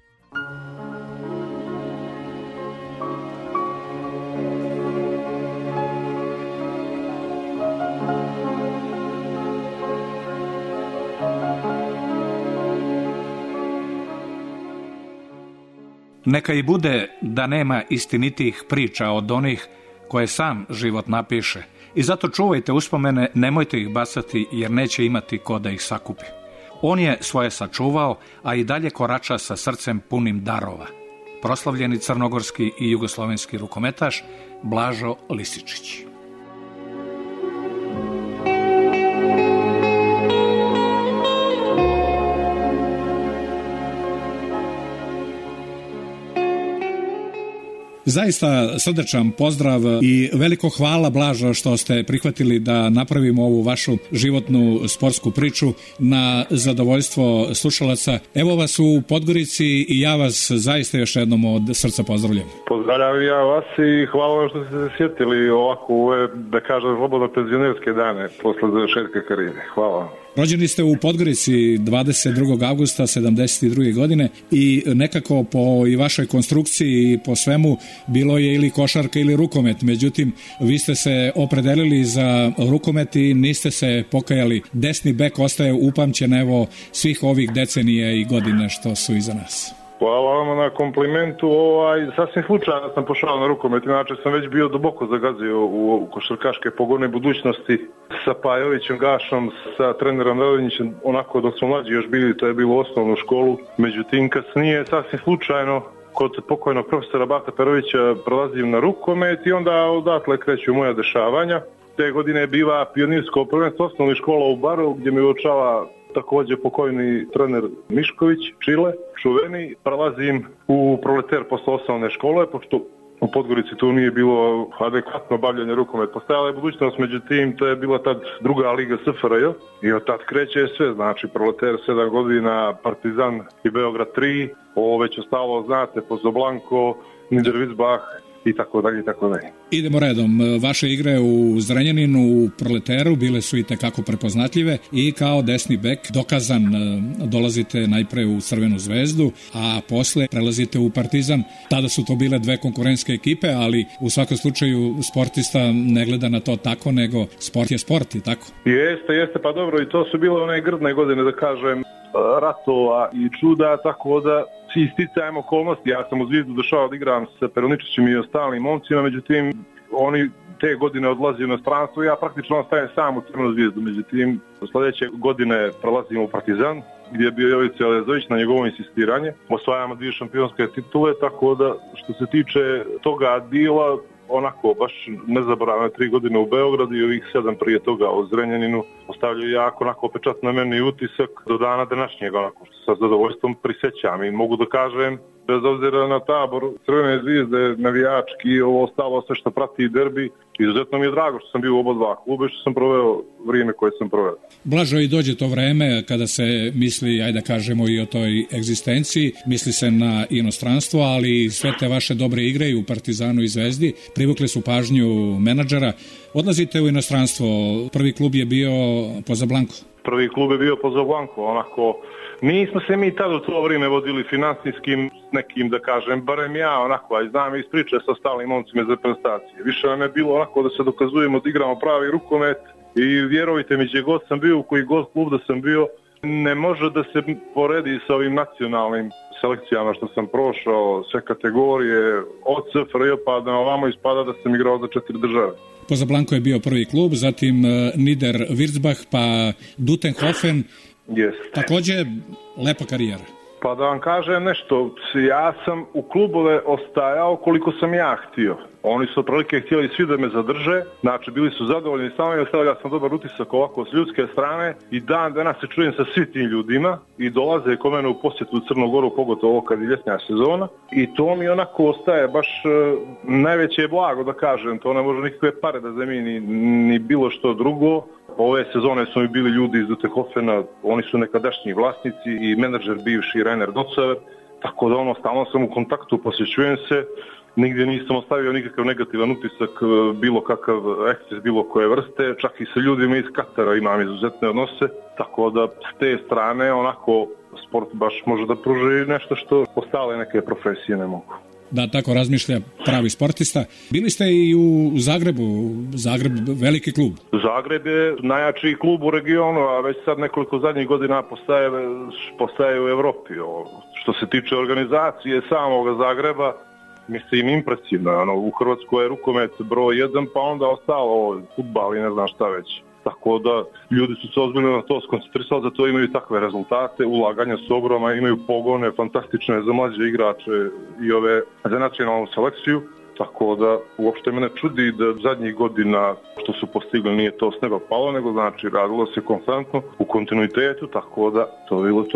Neka i bude da nema istinitih priča od onih koje sam život napiše. I zato čuvajte uspomene, nemojte ih bacati jer neće imati ko da ih sakupi. On je svoje sačuvao, a i dalje korača sa srcem punim darova. Proslavljeni crnogorski i jugoslovenski rukometaš Blažo Lisičić. Zaista srdečan pozdrav i veliko hvala, Blažo, što ste prihvatili da napravimo ovu vašu životnu sportsku priču na zadovoljstvo slušalaca. Evo vas u Podgorici i ja vas zaista još jednom od srca pozdravljam. Pozdravljam ja vas i hvala vam što ste se sjetili ovako ove, da kažem, slobodno penzionerske dane posle završetka karijere. Hvala vam. Rođeni ste u Podgorici dvadeset drugog avgusta sedamdeset druge godine i nekako po i vašoj konstrukciji i po svemu bilo je ili košarka ili rukomet. Međutim, vi ste se opredelili za rukomet i niste se pokajali. Desni bek ostaje upamćen evo svih ovih decenija i godina što su iza nas. Hvala vam na komplimentu. Ovaj, sasvim slučajno sam pošao na rukomet, inače sam već bio duboko zagazio u, u košarkaške pogone budućnosti sa Pajovićem Gašom, sa trenerom Radonjićem, onako dok smo mlađi još bili, to je bilo u osnovnu školu. Međutim, kasnije sasvim slučajno kod pokojnog profesora Bata Perovića prelazim na rukomet i onda odatle kreću moja dešavanja. Te godine biva pionirsko prvenstvo osnovnih škola u Baru, gdje mi uočava također pokojni trener Mišković, Čile, čuveni. Prelazim u Proleter posle osnovne škole, pošto u Podgorici tu nije bilo adekvatno bavljanje rukomet. Postajala je budućnost, međutim, to je bila tad druga liga S F R J i od tad kreće sve, znači Proleter sedam godina, Partizan i Beograd tri, ovo već ostalo, znate, Pozoblanko, Niederwitzbach, i tako dalje i tako dalje. Idemo redom. Vaše igre u Zrenjaninu, u Proleteru bile su i tekako prepoznatljive i kao desni bek dokazan dolazite najpre u Crvenu zvezdu, a posle prelazite u Partizan. Tada su to bile dve konkurentske ekipe, ali u svakom slučaju sportista ne gleda na to tako, nego sport je sport, i tako? Jeste, jeste, pa dobro, i to su bile one grdne godine, da kažem, ratova i čuda, tako da svi isticajem okolnosti. Ja sam u Zvijezdu došao da igram sa Peroničićem i ostalim momcima, međutim oni te godine odlaze u inostranstvo i ja praktično ostajem sam u Crvenu Zvijezdu. Međutim, sljedeće godine prelazimo u Partizan, gdje je bio Jovica Lezović na njegovo insistiranje. Osvajamo dvije šampionske titule, tako da što se tiče toga dila, onako baš nezaboravne tri godine u Beogradu i ovih sedam prije toga u Zrenjaninu ostavljaju jako onako pečat na meni utisak do dana današnjeg, onako što sa zadovoljstvom prisjećam i mogu da kažem, bez obzira na tabor Crvene zvijezde, navijački i ovo ostalo sve što prati derbi, izuzetno mi je drago što sam bio u oba dva klube i što sam proveo vrijeme koje sam proveo. Blažo, i dođe to vreme kada se misli, ajde da kažemo, i o toj egzistenciji, misli se na inostranstvo, ali sve te vaše dobre igre i u Partizanu i Zvezdi privukle su pažnju menadžera. Odlazite u inostranstvo, prvi klub je bio Pozoblanko. Prvi klub je bio Pozoblanko, onako, nismo se mi tada u to vrijeme vodili finansijskim nekim, da kažem, barem ja, onako, a znam iz priče sa ostalim momcima iz reprezentacije. Više nam je bilo onako da se dokazujemo da igramo pravi rukomet i vjerovite mi, gdje god sam bio, u koji god klub da sam bio, ne može da se poredi sa ovim nacionalnim selekcijama što sam prošao, sve kategorije, od S F R J pa da ovamo ispada da sam igrao za četiri države. Pozoblanko je bio prvi klub, zatim Niederwitzbach, pa Dutenhofen. Jeste. Također lepa karijera. Pa da vam kažem nešto, ja sam u klubove ostajao koliko sam ja htio. Oni su otprilike htjeli svi da me zadrže, znači bili su zadovoljni samo i ostavljao sam dobar utisak ovako s ljudske strane i dan danas se čujem sa svim tim ljudima i dolaze kod mene u posjetu u Crnu Goru, pogotovo kad je ljetnja sezona i to mi onako ostaje baš uh, najveće blago, da kažem, to ne može nikakve pare da zamijeni ni bilo što drugo. Ove sezone su mi bili ljudi iz Dutenhofena, oni su nekadašnji vlasnici i menadžer bivši Rainer Docever, tako da ono, stalno sam u kontaktu, posjećujem se, nigdje nisam ostavio nikakav negativan utisak, bilo kakav eksces, bilo koje vrste, čak i sa ljudima iz Katara imam izuzetne odnose, tako da s te strane onako sport baš može da pruži nešto što ostale neke profesije ne mogu. Da, tako razmišlja pravi sportista. Bili ste i u Zagrebu, Zagreb veliki klub. Zagreb je najjači klub u regionu, a već sad nekoliko zadnjih godina postaje, postaje u Evropi. Što se tiče organizacije samog Zagreba, mislim impresivno. Ono, u Hrvatskoj je rukomet broj jedan, pa onda ostalo fudbal i ne znam šta već. Tako da ljudi su se ozbiljno na to skoncentrisali, zato imaju takve rezultate, ulaganja su ogromna, imaju pogone fantastične za mlađe igrače i ove za nacionalnu selekciju. Tako da uopšte me ne čudi da zadnjih godina što su postigli nije to s neba palo, nego znači radilo se konstantno u kontinuitetu, tako da to je bilo to.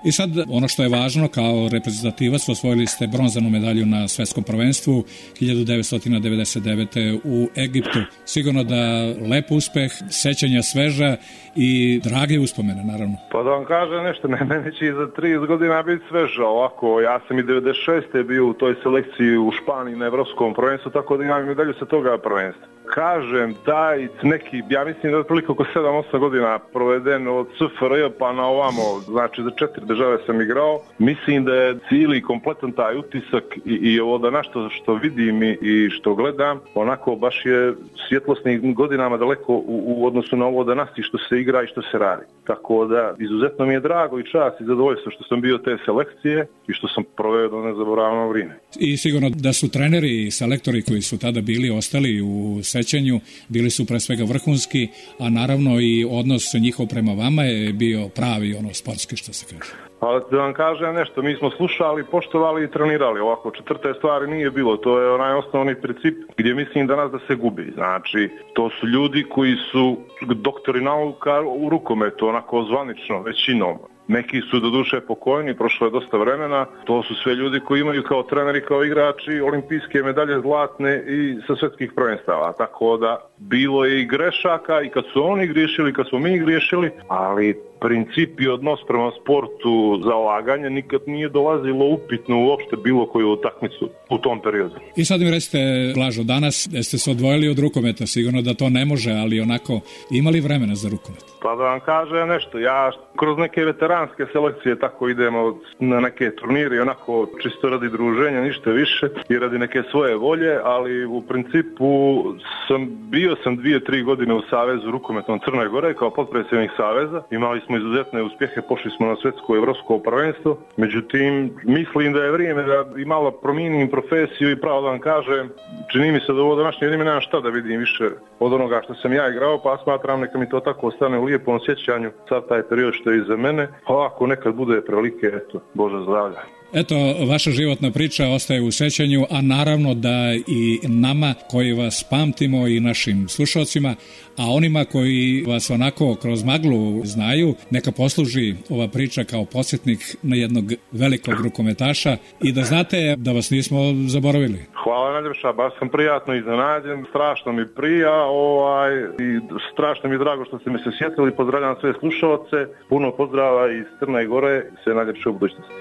I sad ono što je važno, kao reprezentativac osvojili ste bronzanu medalju na svetskom prvenstvu hiljadu devetsto devedeset devete. u Egiptu. Sigurno da lep uspeh, sećanja sveža i drage uspomene, naravno. Pa da vam kažem nešto, ne, meni će i za trideset godina biti sveža ovako. Ja sam i devedeset šeste bio u toj selekciji u Španiji na evropskom prvenstvu, tako da imam medalju sa toga prvenstva. Kažem, taj neki, ja mislim da je otprilike oko sedam osam godina proveden od C F R J pa na ovamo, znači za četiri države sam igrao. Mislim da je cijeli kompletan taj utisak i, i ovo da našto što vidim i, i što gledam, onako baš je svjetlosnim godinama daleko u, u odnosu na ovo danas i što se igra i što se radi. Tako da izuzetno mi je drago i čast i zadovoljstvo što sam bio te selekcije i što sam proveo do nezaboravno vrijeme. I sigurno da su treneri i selektori koji su tada bili ostali u sećanju, bili su pre svega vrhunski, a naravno i odnos njihov prema vama je bio pravi, ono, sportski, što se kaže. Ali da vam kažem nešto, mi smo slušali, poštovali i trenirali. Ovako, četvrte stvari nije bilo. To je onaj osnovni princip gdje mislim danas da se gubi. Znači, to su ljudi koji su doktori nauka u rukometu, onako zvanično, većinom. Neki su do duše pokojni, prošlo je dosta vremena. To su sve ljudi koji imaju kao treneri, kao igrači olimpijske medalje zlatne i sa svjetskih prvenstava. Tako da bilo je i grešaka i kad su oni griješili, kad smo mi griješili, ali princip i odnos prema sportu za ulaganje nikad nije dolazilo upitno uopšte bilo koju utakmicu u tom periodu. I sad mi recite, Blažo, danas ste se odvojili od rukometa, sigurno da to ne može, ali onako imali vremena za rukomet? Pa da vam kažem nešto, ja kroz neke veteranske selekcije tako idemo na neke turnire, onako čisto radi druženja, ništa više i radi neke svoje volje, ali u principu sam bio sam dvije, tri godine u Savezu rukometnom Crne Gore kao potpredsjednik Saveza. Imali smo izuzetne uspjehe, pošli smo na svjetsko i evropsko prvenstvo. Međutim, mislim da je vrijeme da i malo promijenim profesiju i pravo da vam kažem, čini mi se da ovo današnje vrijeme nemam šta da vidim više od onoga što sam ja igrao, pa smatram neka mi to tako ostane u lijepom sjećanju sad taj period što je iza mene. Ovako nekad bude prilike, eto, Bože zdravlja. Eto, vaša životna priča ostaje u sećanju, a naravno da i nama koji vas pamtimo i našim slušalcima, a onima koji vas onako kroz maglu znaju, neka posluži ova priča kao podsjetnik na jednog velikog rukometaša i da znate da vas nismo zaboravili. Hvala najljepša, baš sam prijatno iznenađen, strašno mi prija ovaj, i strašno mi je drago što ste mi se sjetili, pozdravljam sve slušalce, puno pozdrava iz Crne Gore, sve najljepše u budućnosti.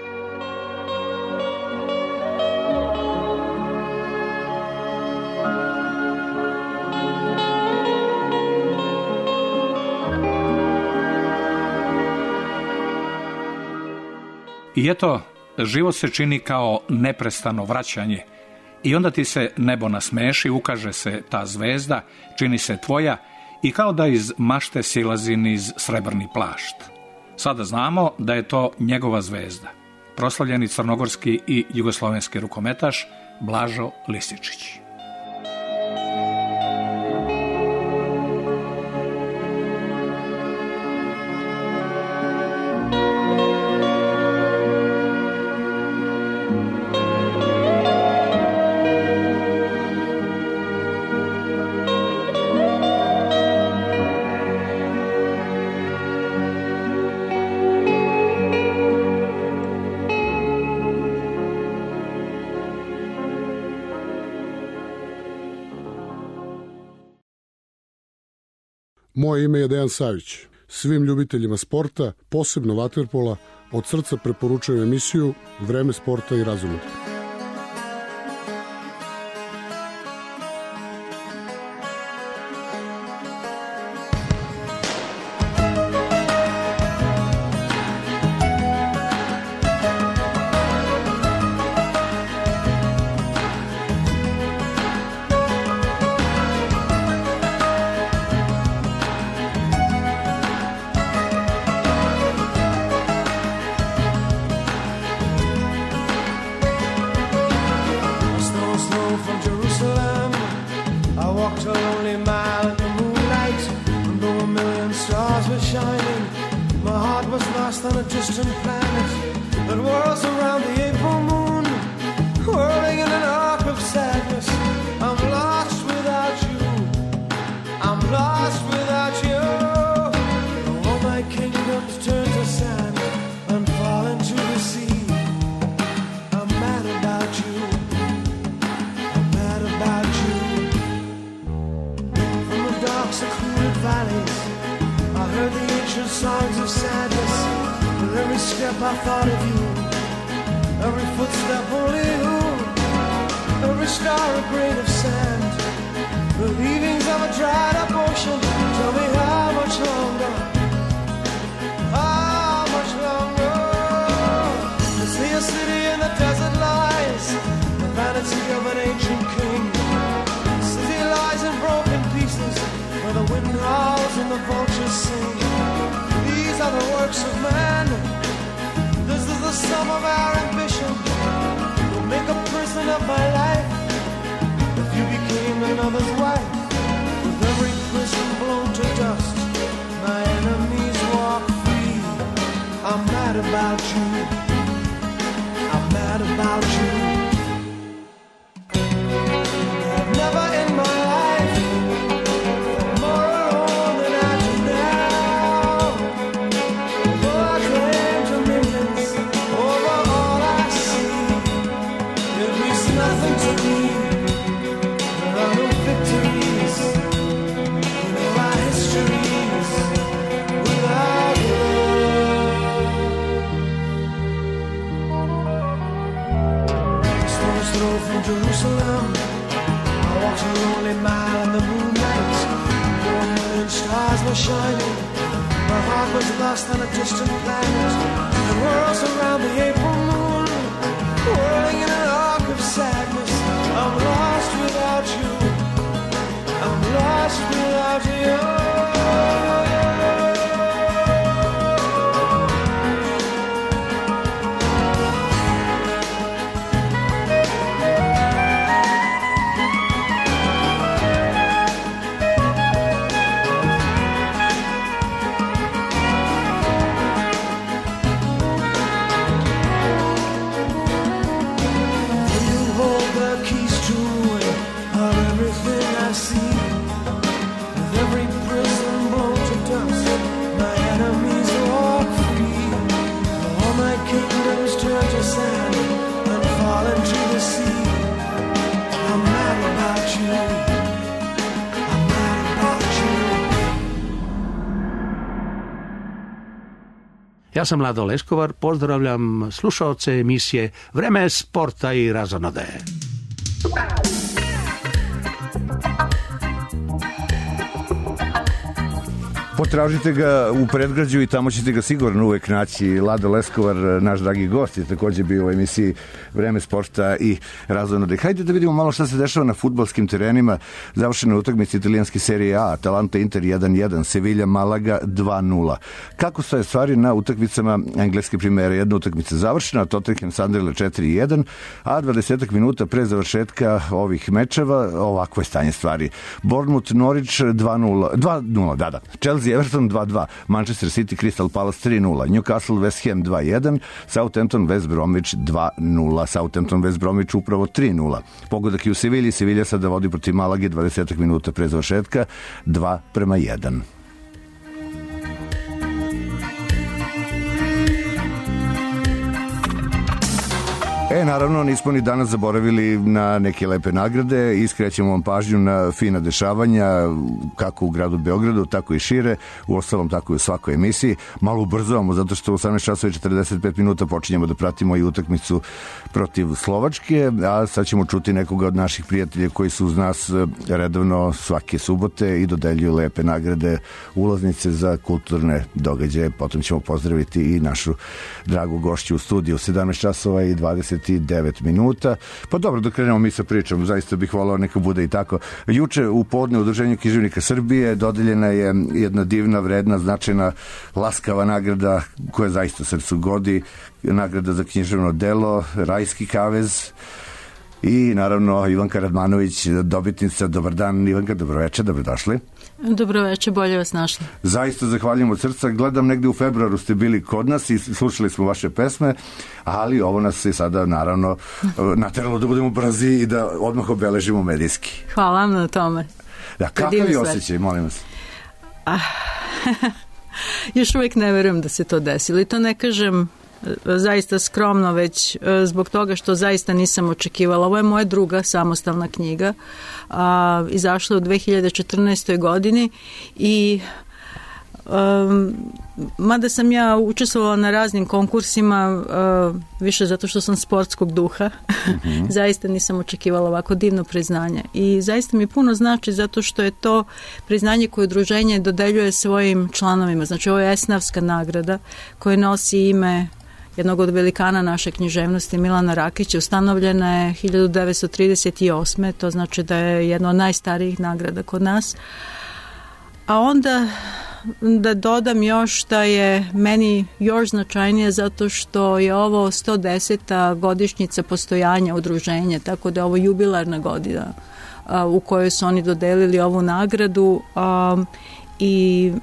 I eto, život se čini kao neprestano vraćanje i onda ti se nebo nasmeši, ukaže se ta zvezda, čini se tvoja i kao da iz mašte silazi niz srebrni plašt. Sada znamo da je to njegova zvezda, proslavljeni crnogorski i jugoslovenski rukometaš Blažo Lisičić. Moje ime je Dejan Savić. Svim ljubiteljima sporta, posebno vaterpola, od srca preporučujem emisiju Vreme sporta i razuma. Lost without you, all my kingdoms turn to sand and songs of sadness. With every step I thought of you, every footstep only you, every star a grain of sand, the leavings of a dried up ocean. Tell me how much longer, how much longer? To see a city in the desert lies, the vanity of an ancient king. The city lies in broken pieces, where the wind howls and the vultures sing. These are the works of man. This is the sum of our ambition. You'll make a prison of my life if you became another's wife. With every prison blown to dust, my enemies walk free. I'm mad about you. I'm mad about you. I've never in my life felt more alone than I do now. Though I claim dominions over all I see, it means nothing to me. There are no victories in all our histories without love. Stone's throw from Jerusalem, I walked a lonely mile in the moonlight. One million stars were shining. My heart was lost on a distant planet. The world around the April moon, whirling in an arc of sadness. I'm lost without you. I'm lost without you. Ja sam Lado Leskovar, pozdravljam slušaoce emisije Vreme sporta i razonode. Potražite ga u predgrađu i tamo ćete ga sigurno uvek naći. Lado Leskovar, naš dragi gost, je također bio u emisiji Vreme sporta i razonode. Hajde da vidimo malo šta se dešava na fudbalskim terenima. Završena utakmica italijanske serije A, Atalanta Inter jedan jedan, Sevilla Malaga dva nula. Kako stoje stvari na utakmicama engleske primere? Jedna utakmica završena, Tottenham Sunderland četiri jedan, a dvadesetak minuta pre završetka ovih mečeva ovako je stanje stvari. Bournemouth Norwich dva nula, dva nula, da da. Chelsea Everton dva dva, Manchester City Crystal Palace tri nula, Newcastle West Ham dva jedan, Southampton West Bromwich dva nula, Southampton West Bromwich upravo tri nula. Pogodak i u Sevilji, Sevilla sada vodi protiv Malage dvadesetak minuta pre završetka dva prema jedan. E, naravno, nismo ni danas zaboravili na neke lepe nagrade i skrećemo vam pažnju na fina dešavanja, kako u gradu Beogradu, tako i šire, u ostalom tako i u svakoj emisiji. Malo ubrzavamo, zato što u osamnaest časova i četrdeset pet minuta počinjemo da pratimo i utakmicu protiv Slovačke, a sad ćemo čuti nekoga od naših prijatelja koji su uz nas redovno svake subote i dodeljuju lepe nagrade, ulaznice za kulturne događaje. Potom ćemo pozdraviti i našu dragu gošću u studiju. sedamnaest časova i dvadeset devet minuta. Pa dobro, dok krenemo mi sa pričom, zaista bih volao neka bude i tako. Juče u podne Udruženju književnika Srbije dodeljena je jedna divna, vredna, značajna, laskava nagrada koja zaista srcu godi, nagrada za književno delo Rajski kavez i naravno Ivanka Radmanović, dobitnica. Dobar dan Ivanka, dobroveče, dobrodošli. Dobroveče, bolje vas našli. Zaista zahvaljujem od srca. Gledam, negde u februaru ste bili kod nas i slušali smo vaše pesme, ali ovo nas je sada naravno nateralo da budemo brzi i da odmah obeležimo medijski. Hvala vam na tome. Da, kakav je osjećaj, molim vas? Ah, još uvijek ne verujem da se to desilo i to ne kažem zaista skromno, već zbog toga što zaista nisam očekivala. Ovo je moja druga samostalna knjiga, a, izašla u dve hiljade četrnaestoj godini i Um, mada sam ja učestvovala na raznim konkursima, uh, više zato što sam sportskog duha, mm-hmm. zaista nisam očekivala ovako divno priznanje. I zaista mi puno znači zato što je to priznanje koje udruženje dodeljuje svojim članovima. Znači ovo je esnavska nagrada koja nosi ime jednog od velikana naše književnosti, Milana Rakića. Ustanovljena je hiljadu devetsto trideset osme. To znači da je jedna od najstarijih nagrada kod nas. A onda da dodam još da je meni još značajnije zato što je ovo sto deseta godišnjica postojanja udruženja, tako da je ovo jubilarna godina a, u kojoj su oni dodelili ovu nagradu a, i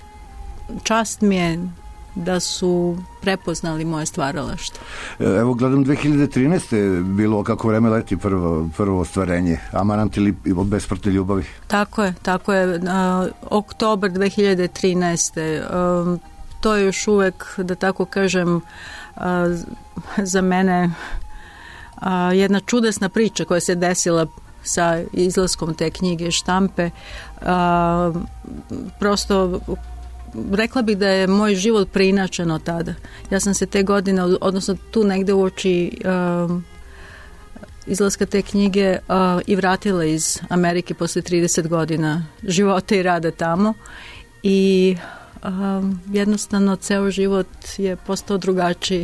čast mi je da su prepoznali moje stvaralaštvo. Evo, gledam dve hiljade trinaeste bilo Kako vreme leti prvo, prvo ostvarenje, Amanant ili od besmrtne ljubavi. Tako je, tako je. Uh, oktobar dve hiljade trinaeste Uh, to je još uvek, da tako kažem, uh, za mene uh, jedna čudesna priča koja se desila sa izlaskom te knjige štampe. Uh, prosto rekla bih da je moj život preinačen od tada. Ja sam se te godine, odnosno tu negde uoči uh, izlaska te knjige uh, i vratila iz Amerike posle trideset godina života i rada tamo i uh, jednostavno ceo život je postao drugačiji.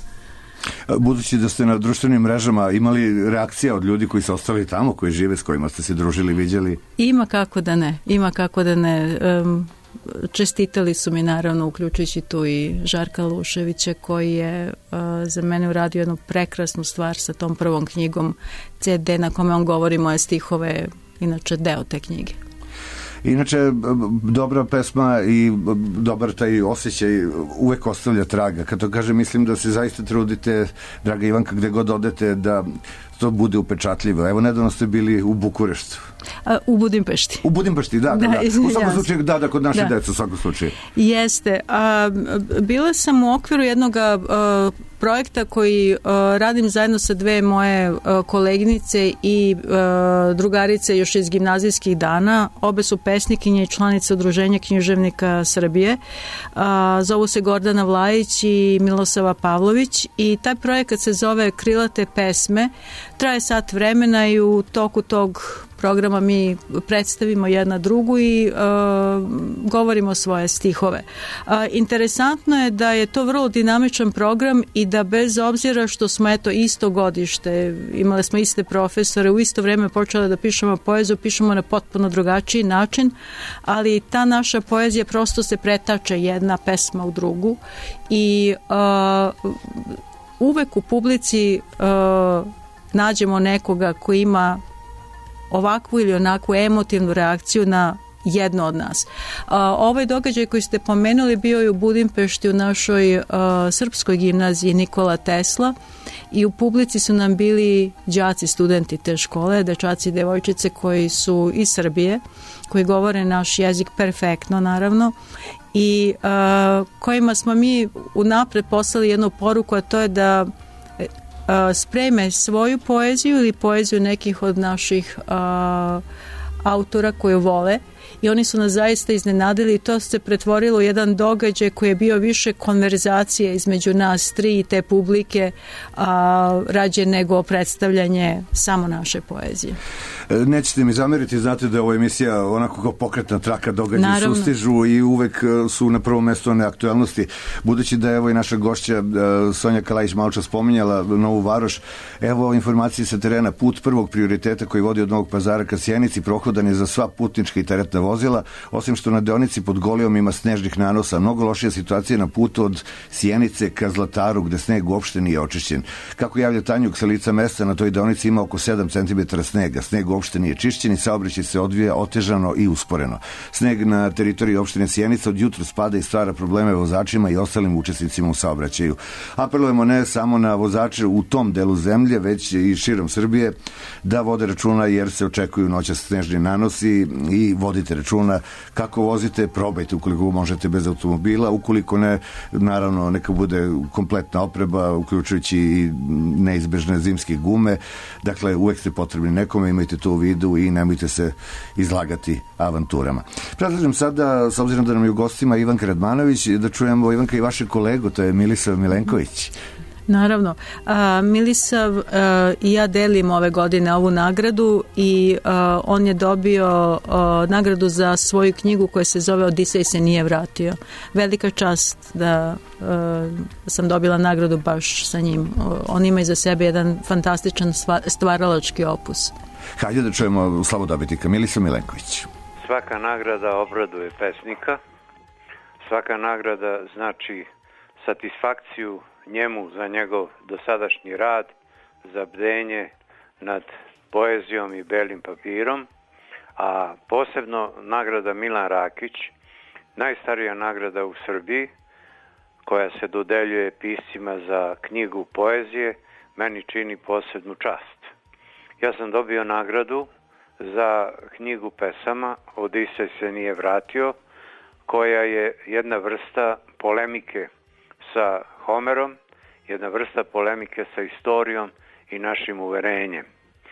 Budući da ste na društvenim mrežama imali reakcija od ljudi koji su ostali tamo, koji žive, s kojima ste se družili, viđali? Ima kako da ne, ima kako da ne. Um, čestitali su mi naravno, uključujući tu i Žarka Luševića koji je uh, za mene uradio jednu prekrasnu stvar sa tom prvom knjigom ce de na kome on govori moje stihove, inače deo te knjige. Inače, dobra pesma i dobar taj osjećaj uvek ostavlja traga. Kad to kažem, mislim da se zaista trudite, draga Ivanka, gde god odete, da to bude upečatljivo. Evo, nedavno ste bili u Bukureštu. A, u Budimpešti. U Budimpešti, da, da, da. U svakom slučaju, da, da, kod naše da. Deca, u svakom slučaju. Jeste. A, bila sam u okviru jednog a, projekta koji a, radim zajedno sa dve moje a, koleginice i a, drugarice još iz gimnazijskih dana. Obe su pesnikinje i članice Udruženja književnika Srbije. A, zovu se Gordana Vlajić i Milosava Pavlović i taj projekat se zove Krilate pesme. Traje sat vremena i u toku tog programa mi predstavimo jedna drugu i uh, govorimo svoje stihove. Uh, interesantno je da je to vrlo dinamičan program i da bez obzira što smo eto isto godište, imali smo iste profesore, u isto vreme počeli da pišemo poeziju, pišemo na potpuno drugačiji način, ali ta naša poezija prosto se pretače jedna pesma u drugu i uh, uvek u publici uh, nađemo nekoga koji ima ovakvu ili onakvu emotivnu reakciju na jedno od nas. A, ovaj događaj koji ste pomenuli bio je u Budimpešti u našoj a, srpskoj gimnaziji Nikola Tesla i u publici su nam bili đaci, studenti te škole, dečaci i devojčice koji su iz Srbije, koji govore naš jezik perfektno naravno i a, kojima smo mi unapred poslali jednu poruku, a to je da spreme svoju poeziju ili poeziju nekih od naših a, autora koju vole i oni su nas zaista iznenadili i to se pretvorilo u jedan događaj koji je bio više konverzacije između nas tri i te publike a, rađe nego predstavljanje samo naše poezije. Nećete mi zameriti, znate da je ova emisija onako kao pokretna traka, događaji sustižu i uvek su na prvom mestu one aktualnosti. Budući da je evo i naša gošća Sonja Kalajić malča spominjala Novu Varoš, evo informacije sa terena. Put prvog prioriteta koji vodi od Novog Pazara ka Sjenici prohodan je za sva putnička i teretna vozila, osim što na deonici pod Golijom ima snežnih nanosa. Mnogo lošija situacija na putu od Sjenice ka Zlataru, gde sneg uopšte nije očišćen. Kako javlja Tanjuk sa lica mesta, na toj deonici ima oko sedam centimetara snega. Sneg uopšte nije čišćen i saobraćaj se odvija otežano i usporeno. Sneg na teritoriji opštine Sjenica od jutra spada i stvara probleme vozačima i ostalim učesnicima u saobraćaju. Apelujemo ne samo na vozače u tom delu zemlje, već i širom Srbije da vode računa jer se očekuju noćas snežni nanosi i vodite vodite računa kako vozite, probajte ukoliko možete bez automobila, ukoliko ne, naravno neka bude kompletna opreba, uključujući i neizbežne zimske gume. Dakle, uvek ste potrebni nekome, imajte to u vidu i nemojte se izlagati avanturama. Predlažem sada, s obzirom da nam je u gostima Ivanka Radmanović, da čujemo Ivanka i vaše kolegu, to je Milisav Milenković. Naravno. A, Milisav a, i ja delim ove godine ovu nagradu i a, on je dobio a, nagradu za svoju knjigu koja se zove Odisej se nije vratio. Velika čast da a, sam dobila nagradu baš sa njim. On ima iza sebe jedan fantastičan stvaralački opus. Hajde da čujemo slavodobitnika Milisav Milenković. Svaka nagrada obraduje pesnika, svaka nagrada znači satisfakciju njemu za njegov dosadašnji rad, za bdenje nad poezijom i belim papirom, a posebno nagrada Milan Rakić, najstarija nagrada u Srbiji, koja se dodeljuje piscima za knjigu poezije, meni čini posebnu čast. Ja sam dobio nagradu za knjigu pesama Odisej se nije vratio, koja je jedna vrsta polemike sa Homerom, jedna vrsta polemike sa istorijom i našim uverenjem.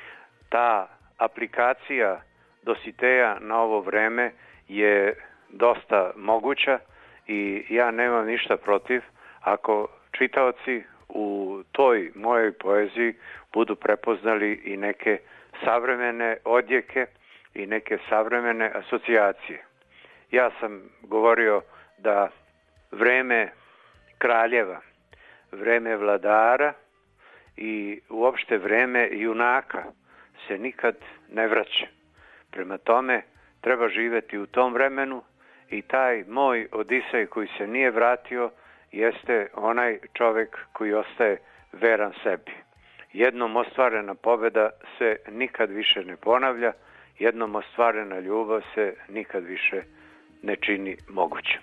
Ta aplikacija Dositeja na ovo vreme je dosta moguća i ja nemam ništa protiv ako čitaoci u toj mojoj poeziji budu prepoznali i neke savremene odjeke i neke savremene asocijacije. Ja sam govorio da vreme kraljeva, vreme vladara i uopšte vreme junaka se nikad ne vraća. Prema tome, treba živeti u tom vremenu i taj moj Odisej koji se nije vratio jeste onaj čovek koji ostaje veran sebi. Jednom ostvarena pobeda se nikad više ne ponavlja, jednom ostvarena ljubav se nikad više ne čini mogućem.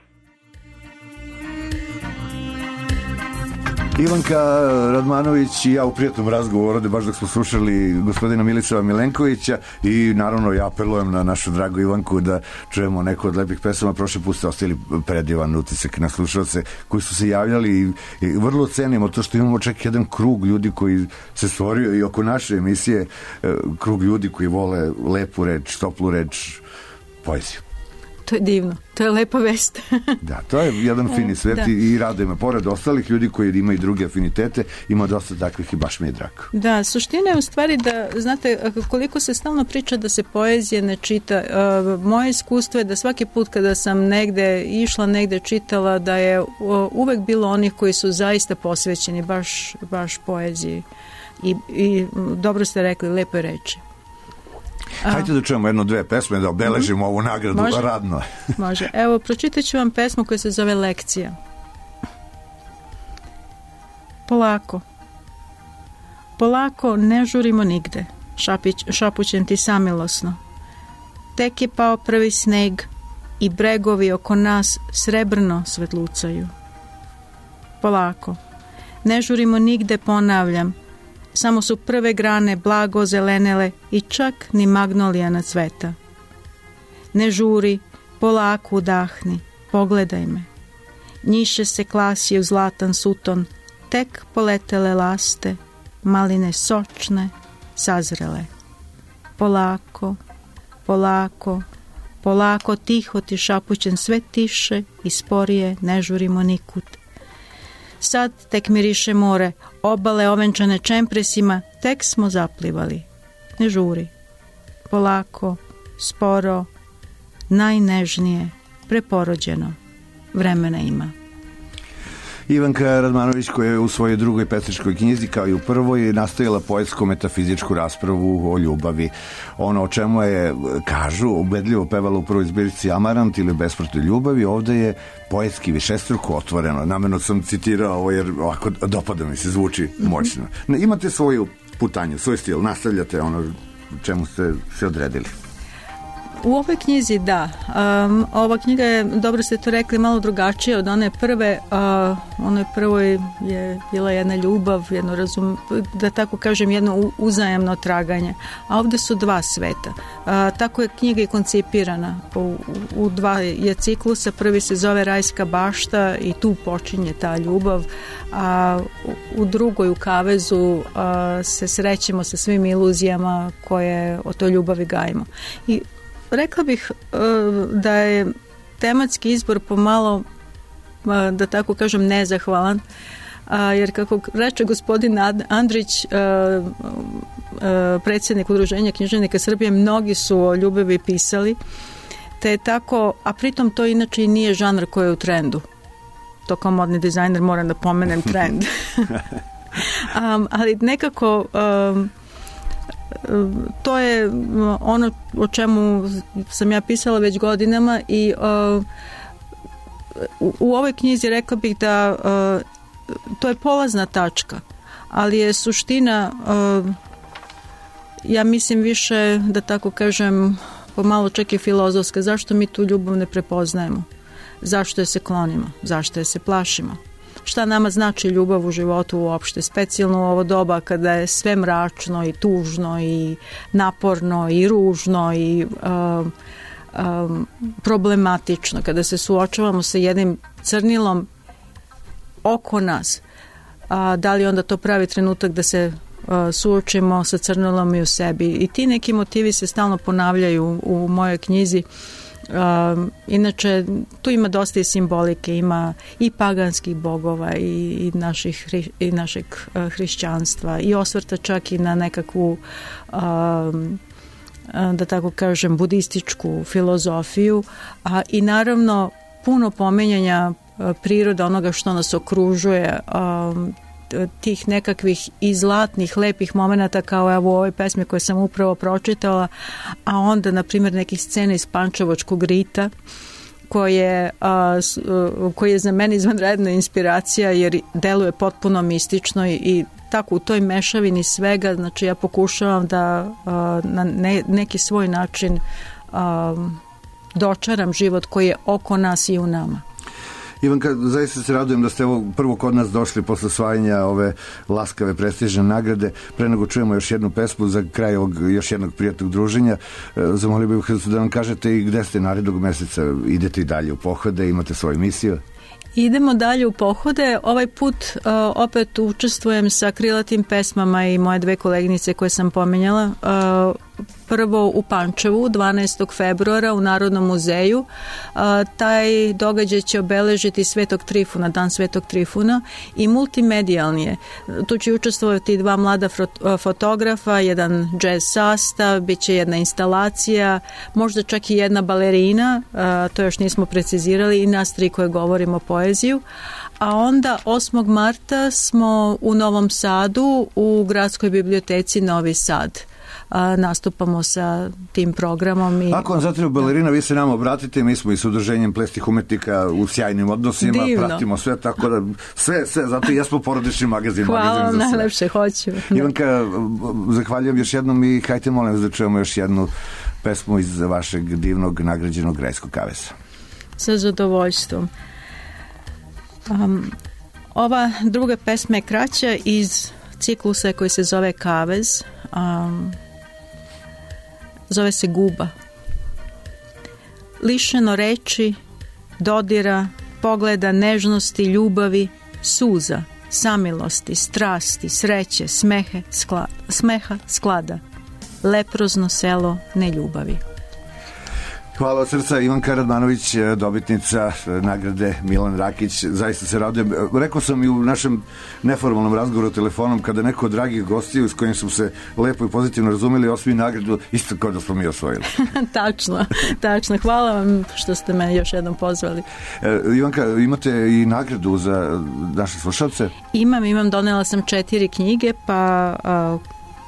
Ivanka Radmanović i ja u prijatnom razgovoru, baš dok smo slušali gospodina Milisava Milenkovića, i naravno ja apelujem na našu dragu Ivanku da čujemo neko od lepih pesama. Prošle put ste ostali predivan utisak na slušalce koji su se javljali i, i vrlo cenimo to što imamo čak jedan krug ljudi koji se stvorio i oko naše emisije, krug ljudi koji vole lepu reč, toplu reč, poeziju. To je divno, to je lepa vest. Da, to je jedan fini svet da. i raduje me. Pored ostalih ljudi koji imaju druge afinitete, ima dosta takvih i baš mi je drago. Da, suština je u stvari da, znate, koliko se stalno priča da se poezija ne čita, moje iskustvo je da svaki put kada sam negde išla, negde čitala, da je uvek bilo onih koji su zaista posvećeni baš, baš poeziji. I, i dobro ste rekli, lepe reči. Hajde da čujemo jedno, dve pesme da obeležimo mm-hmm. ovu nagradu. Može? Radno. Može. Evo, pročitat ću vam pesmu koja se zove Lekcija. Polako. Polako, ne žurimo nigde, šapić, šapućem ti samilosno. Tek je pao prvi sneg i bregovi oko nas srebrno svetlucaju. Polako. Ne žurimo nigde, ponavljam, samo su prve grane blago zelenele i čak ni magnolija cveta. Ne žuri, polako udahni, pogledaj me. Njiše se klasije u zlatan suton, tek poletele laste, maline sočne, sazrele. Polako, polako, polako, tiho ti šapućen, sve tiše i sporije, ne žurimo nikud. Sad tek miriše more, obale ovenčane čempresima, tek smo zaplivali. Ne žuri. Polako, sporo, najnežnije, preporođeno. Vremena ima. Ivanka Radmanović, koja je u svojoj drugoj pesničkoj knjizi, kao i u prvoj, nastavila poetsko-metafizičku raspravu o ljubavi. Ono o čemu je, kažu, ubedljivo pevala u prvoj zbirci Amarant ili Besprotnoj ljubavi, ovde je poetski višestruko otvoreno. Namerno sam citirao ovo jer ovako dopada mi se, zvuči moćno. Imate svoju putanju, svoj stil, nastavljate ono čemu ste se odredili. U ovoj knjizi da. Um, ova knjiga je, dobro ste to rekli, malo drugačija od one prve. Uh, onoj prvoj je bila jedna ljubav, jedno razum, da tako kažem, jedno uzajamno traganje. A ovde su dva sveta. Uh, tako je knjiga i koncipirana. U, u dva je ciklusa. Prvi se zove Rajska bašta i tu počinje ta ljubav. A u drugoj, u kavezu, uh, se srećemo sa svim iluzijama koje o toj ljubavi gajimo. I rekla bih da je tematski izbor pomalo, da tako kažem, nezahvalan, jer kako reče gospodin Andrić, predsjednik Udruženja književnika Srbije, mnogi su o ljubavi pisali, te je tako, a pritom to inače i nije žanr koji je u trendu. To kao modni dizajner moram da pomenem trend. um, ali nekako... Um, to je ono o čemu sam ja pisala već godinama i uh, u, u ovoj knjizi rekla bih da uh, to je polazna tačka, ali je suština uh, ja mislim više, da tako kažem, pomalo čak i filozofska. Zašto mi tu ljubav ne prepoznajemo? Zašto je se klonimo? Zašto je se plašimo? Šta nama znači ljubav u životu uopšte, specijalno u ovo doba kada je sve mračno i tužno i naporno i ružno i um, um, problematično, kada se suočavamo sa jednim crnilom oko nas, a, da li onda to pravi trenutak da se a, suočimo sa crnilom i u sebi. I ti neki motivi se stalno ponavljaju u mojoj knjizi. Uh, inače, tu ima dosta i simbolike, ima i paganskih bogova i, i, naših, i našeg uh, hrišćanstva i osvrta čak i na nekakvu uh, da tako kažem budističku filozofiju, a i naravno puno pomenjanja uh, priroda, onoga što nas okružuje, um, tih nekakvih i zlatnih, lepih momenata kao evo u ovoj pesmi koju sam upravo pročitala, a onda na primjer nekih scena iz Pančevačkog rita koje, a, koje je za mene izvanredna inspiracija jer deluje potpuno mistično i, i tako u toj mešavini svega, znači ja pokušavam da a, na ne, neki svoj način a, dočaram život koji je oko nas i u nama. Ivanka, zaista se radujem da ste evo prvo kod nas došli posle osvajanja ove laskave prestižne nagrade. Pre nego čujemo još jednu pesmu za kraj ovog još jednog prijatnog druženja, zamolio bih da nam kažete i gde ste narednog meseca, idete i dalje u pohode, imate svoju misiju? Idemo dalje u pohode. Ovaj put uh, opet učestvujem sa krilatim pesmama i moje dve koleginice koje sam pomenjala. Uh, prvo u Pančevu dvanaestog februara u Narodnom muzeju. Uh, taj događaj će obeležiti Svetog Trifuna, dan Svetog Trifuna i multimedijalni je. Tu će učestvovati dva mlada fotografa, jedan džez sastav, bit će jedna instalacija, možda čak i jedna balerina, uh, to još nismo precizirali, i nas tri koje govorimo poeziju. A onda osmog marta smo u Novom Sadu u Gradskoj biblioteci Novi Sad. A, nastupamo sa tim programom. I, ako vam zatreba balerina, vi se nam obratite, mi smo i s udruženjem plesnih umetnika u sjajnim odnosima, divno. Pratimo sve, tako da sve, sve, zato i jesmo porodični magazin. Hvala vam, magazin najlepše, hoću. Ivanka, zahvaljujem još jednom i hajte molim vas da čujemo još jednu pesmu iz vašeg divnog nagrađenog grajskog kavesa. Sa zadovoljstvom. Um, ova druga pesma je kraća iz ciklusa koji se zove Kavez. Um, zove se Guba. Lišeno reči, dodira, pogleda, nežnosti, ljubavi, suza, samilosti, strasti, sreće, smehe, skla, smeha, sklada. Leprozno selo neljubavi. Hvala od srca, Ivanka Radmanović, dobitnica nagrade Milan Rakić. Zaista se radujem. Rekao sam i u našem neformalnom razgovoru telefonom, kada neko od dragih gostiju s kojim smo se lepo i pozitivno razumeli osvoji nagradu, isto kao da smo mi osvojili. Tačno, tačno. Hvala vam što ste me još jednom pozvali. E, Ivanka, imate i nagradu za naše slušalce? Imam, imam. Donela sam četiri knjige, pa... A,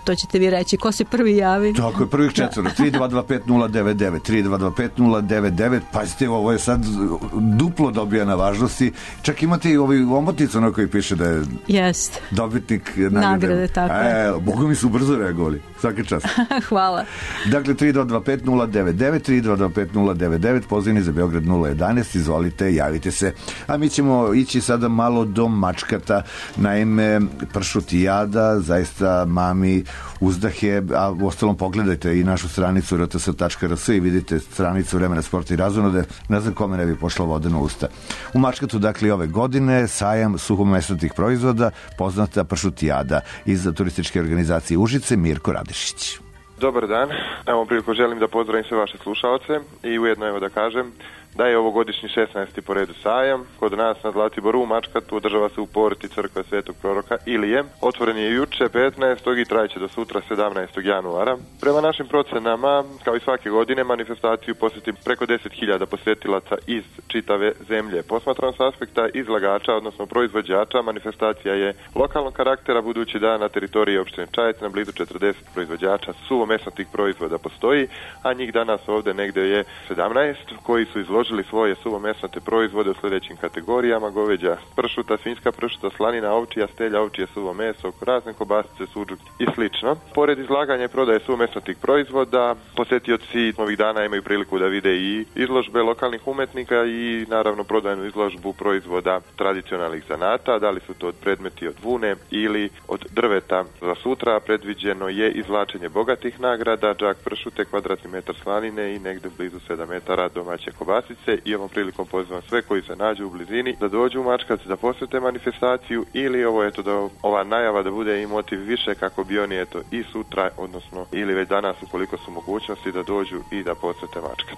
to ćete vi reći, ko se prvi javi? Tako je, prvih četvora, tri dva dva pet nula devet devet, tri dva dva pet nula devet devet, pazite, ovo je sad duplo dobija na važnosti, čak imate i ovaj omotnicu na kojoj piše da je Jest. dobitnik nagrade. Nagrade, tako je. E, Bogu mi su brzo reagovali, svaki čas. Hvala. Dakle, tri dva dva pet nula devet devet, tri dva dva pet nula devet devet, pozivni za Beograd nula jedanaest, izvolite, javite se. A mi ćemo ići sada malo do Mačkata, naime, pršutijada, zaista mami uzdahe, a u ostalom pogledajte i našu stranicu r t s tačka r s i vidite stranicu Vremena sporta i razonode, ne znam kome ne bi pošla voda na usta. U Mačkatu, dakle, ove godine sajam suhomesnatih proizvoda, poznata pršutijada iz turističke organizacije Užice, Mirko Radišić. Dobar dan, evo priliku želim da pozdravim sve vaše slušaoce i ujedno evo da kažem da je ovogodišnji šesnaesti po redu sajam. Kod nas na Zlatiboru u Mačkatu održava se u porti crkve Svetog proroka Ilije. Otvoren je juče petnaestog i trajeće do sutra sedamnaestog januara. Prema našim procenama, kao i svake godine, manifestaciju posjeti preko deset hiljada posjetilaca iz čitave zemlje. Posmatram s aspekta izlagača, odnosno proizvođača, manifestacija je lokalnog karaktera, budući da na teritoriji opštine Čajetina blizu četrdeset proizvođača suvomesnatih proizvoda postoji, a njih danas ovde negde je sedamnaest koji su izložili svoje suvomesnate proizvode u sljedećim kategorijama: goveđa pršuta, svinjska pršuta, slanina, ovčija stelja, ovčije suvo meso, razne kobasice, suđuk i slično. Pored izlaganja i prodaje suvomesnatih proizvoda, posjetioci ovih dana imaju priliku da vide i izložbe lokalnih umetnika i naravno prodajnu izložbu proizvoda tradicionalnih zanata, da li su to od predmeti od vune ili od drveta. Za sutra predviđeno je izvlačenje bogatih nagrada, džak pršute, kvadratni metar slanine i negde blizu sedam metara domaće kobasice. I ovom prilikom pozivam sve koji se nađu u blizini da dođu u Mačkat, da posjete manifestaciju ili ovo eto da ova najava da bude i motiv više kako bi oni eto i sutra, odnosno ili već danas ukoliko su mogućnosti da dođu i da posjete Mačkat.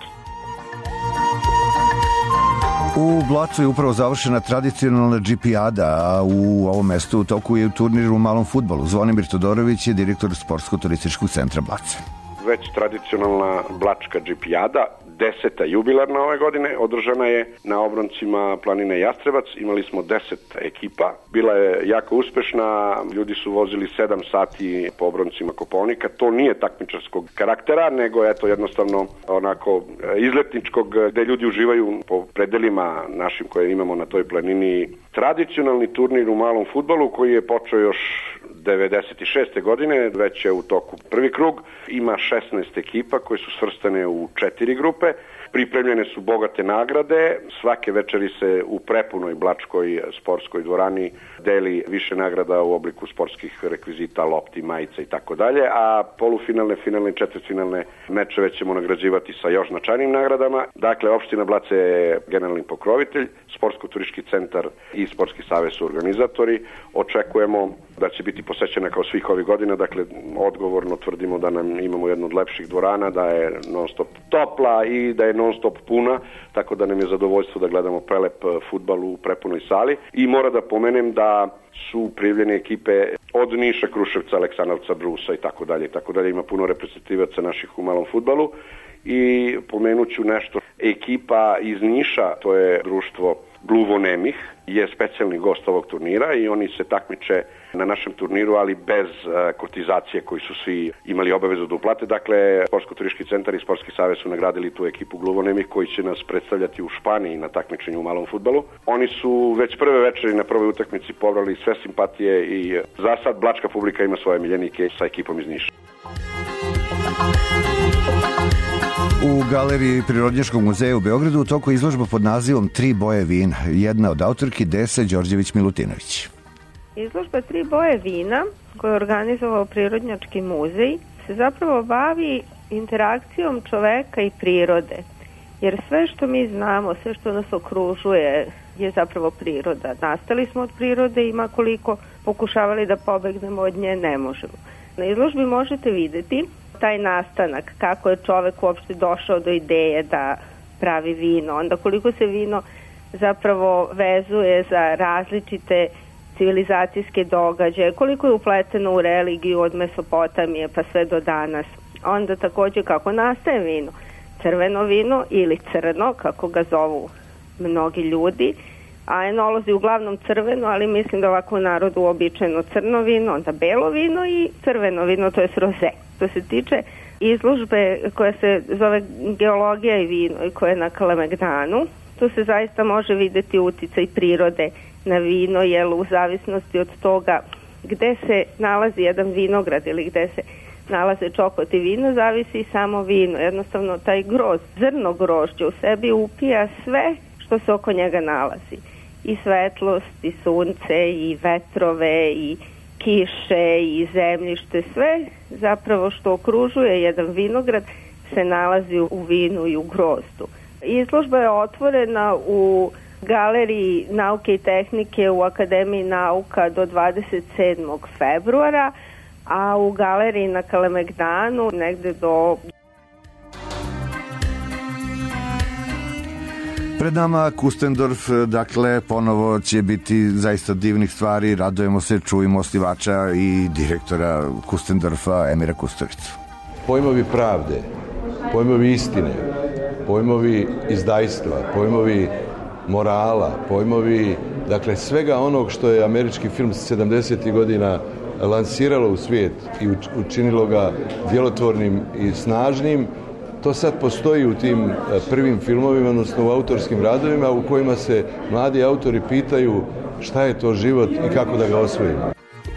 U Blacu je upravo završena tradicionalna džipijada, a u ovom mestu u toku je turnir u malom fudbalu. Zvonimir Todorović je direktor Sportsko-turističkog centra Blace. Već tradicionalna blačka džipijada, deseta jubilarna ove godine, održana je na obroncima planine Jastrebac. Imali smo deset ekipa, bila je jako uspešna, ljudi su vozili sedam sati po obroncima Kopaonika. To nije takmičarskog karaktera, nego je to jednostavno onako izletničkog, gde ljudi uživaju po predelima našim koje imamo na toj planini. Tradicionalni turnir u malom fudbalu koji je počeo još devedeset šeste godine, već je u toku prvi krug, ima šesnaest ekipa koje su svrstane u četiri grupe, pripremljene su bogate nagrade, svake večeri se u prepunoj blačkoj sportskoj dvorani deli više nagrada u obliku sportskih rekvizita, lopti, majica i tako dalje, a polufinalne, finalne i četvrtfinalne mečeve ćemo nagrađivati sa još značajnim nagradama. Dakle, opština Blace je generalni pokrovitelj, Sportsko-turistički centar i Sportski savez su organizatori. Očekujemo da će biti posećena kao svih ovih godina, dakle odgovorno tvrdimo da nam imamo jednu od lepših dvorana, da je non stop topla i da je non stop puna, tako da nam je zadovoljstvo da gledamo prelep fudbal u prepunoj sali. I mora da pomenem da su prijavljene ekipe od Niša, Kruševca, Aleksandrovca, Brusa i tako dalje i tako dalje. Ima puno reprezentativaca naših u malom fudbalu. I pomenuću nešto, ekipa iz Niša, to je društvo Gluvonemih, je specijalni gost ovog turnira i oni se takmiče na našem turniru, ali bez uh, kotizacije koji su svi imali obavezu da uplate. Dakle, Sportsko-turistički centar i Sportski savez su nagradili tu ekipu Gluvonemih koji će nas predstavljati u Španiji na takmičenju u malom fudbalu. Oni su već prve večeri na prvoj utakmici pobrali sve simpatije i za sad blačka publika ima svoje miljenike sa ekipom iz Niša. U galeriji Prirodnjačkog muzeja u Beogradu u toku izložba pod nazivom Tri boje vina, jedna od autorki Desa Đorđević-Milutinović. Izložba Tri boje vina, koju je organizovao Prirodnjački muzej, se zapravo bavi interakcijom čoveka i prirode. Jer sve što mi znamo, sve što nas okružuje je zapravo priroda. Nastali smo od prirode i ma koliko pokušavali da pobegnemo od nje, ne možemo. Na izložbi možete videti taj nastanak, kako je čovek uopšte došao do ideje da pravi vino, onda koliko se vino zapravo vezuje za različite civilizacijske događaje, koliko je upleteno u religiju od Mesopotamije pa sve do danas. Onda takođe kako nastaje vino, crveno vino ili crno, kako ga zovu mnogi ljudi, a enolozi uglavnom crveno, ali mislim da ovako u narodu uobičajeno crno vino, onda belo vino i crveno vino, to je roze. To se tiče izložbe koja se zove Geologija i vino i koja je na Kalemegdanu, tu se zaista može videti uticaj prirode na vino, jer u zavisnosti od toga gde se nalazi jedan vinograd ili gde se nalaze čokot i vino, zavisi i samo vino. Jednostavno taj groz, zrno grožđa u sebi upija sve što se oko njega nalazi. I svetlost, i sunce, i vetrove, i kiše, i zemljište, sve zapravo što okružuje jedan vinograd se nalazi u vinu i u grozdu. Izložba je otvorena u Galeriji nauke i tehnike u Akademiji nauka do dvadeset sedmog februara, a u galeriji na Kalemegdanu negde do... Pred nama Kustendorf, dakle, ponovo će biti zaista divnih stvari, radujemo se, čujemo osnivača i direktora Kustendorfa, Emira Kusturicu. Pojmovi pravde, pojmovi istine, pojmovi izdajstva, pojmovi morala, pojmovi, dakle, svega onog što je američki film sedamdesetih godina lansiralo u svijet i učinilo ga djelotvornim i snažnim, to sad postoji u tim prvim filmovima, odnosno u autorskim radovima u kojima se mladi autori pitaju šta je to život i kako da ga osvojimo.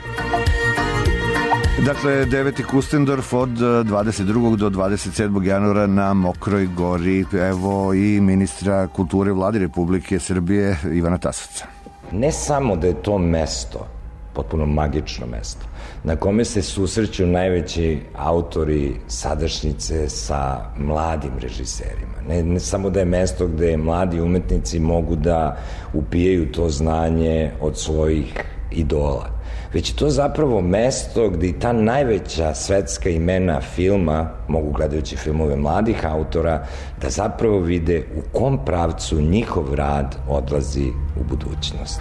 Dakle, deveti Kustendorf od dvadeset drugog do dvadeset sedmog januara na Mokroj gori. Evo i ministra kulture Vlade Republike Srbije Ivana Tasovca. Ne samo da je to mesto, potpuno magično mesto, na kome se susreću najveći autori sadašnjice sa mladim režiserima. Ne, ne samo da je mesto gde mladi umetnici mogu da upijaju to znanje od svojih idola, već je to zapravo mesto gde i ta najveća svetska imena filma mogu, gledajući filmove mladih autora, da zapravo vide u kom pravcu njihov rad odlazi u budućnost.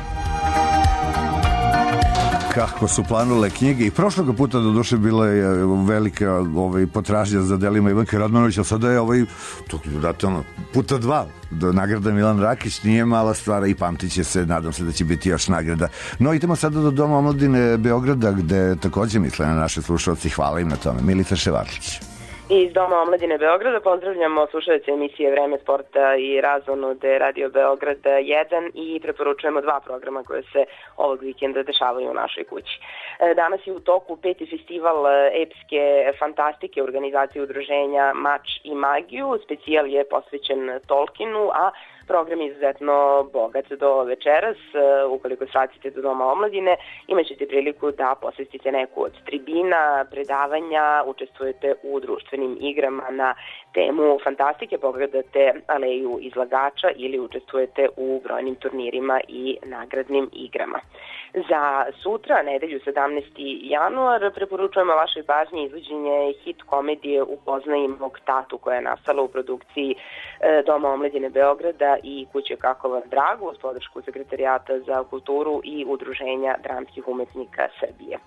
Kako su planule knjige i prošlog puta do duše bila je velika ovaj, potražnja za delima Ivanke Radmanović, ali sada je ovaj to, date, ono, puta dva do nagrada Milan Rakić, nije mala stvar i pamtit će se, nadam se da će biti još nagrada. No idemo sada do Doma omladine Beograda, gde takođe misle na naše slušalci, hvala im na tome. Milica Ševarlić. Iz Doma omladine Beograda pozdravljamo slušalce emisije Vreme sporta i razonude Radio Beograd jedan i preporučujemo dva programa koje se ovog vikenda dešavaju u našoj kući. Danas je u toku peti festival epske fantastike organizacije udruženja Mač i magiju. Specijal je posvećen Tolkienu, a program je izuzetno bogat. Do večeras, ukoliko svratite do Doma omladine, imat ćete priliku da posvetite neku od tribina, predavanja, učestvujete u društvenim igrama na temu fantastike, pogledate aleju izlagača ili učestvujete u brojnim turnirima i nagradnim igrama. Za sutra, nedelju sedamnaesti januar, preporučujemo vašoj pažnji izvođenje hit komedije Upoznaj mog tatu, koja je nastala u produkciji Doma omladine Beograda i Kuće Kako vam drago, uz podršku Sekretarijata za kulturu i Udruženja dramskih umetnika Srbije.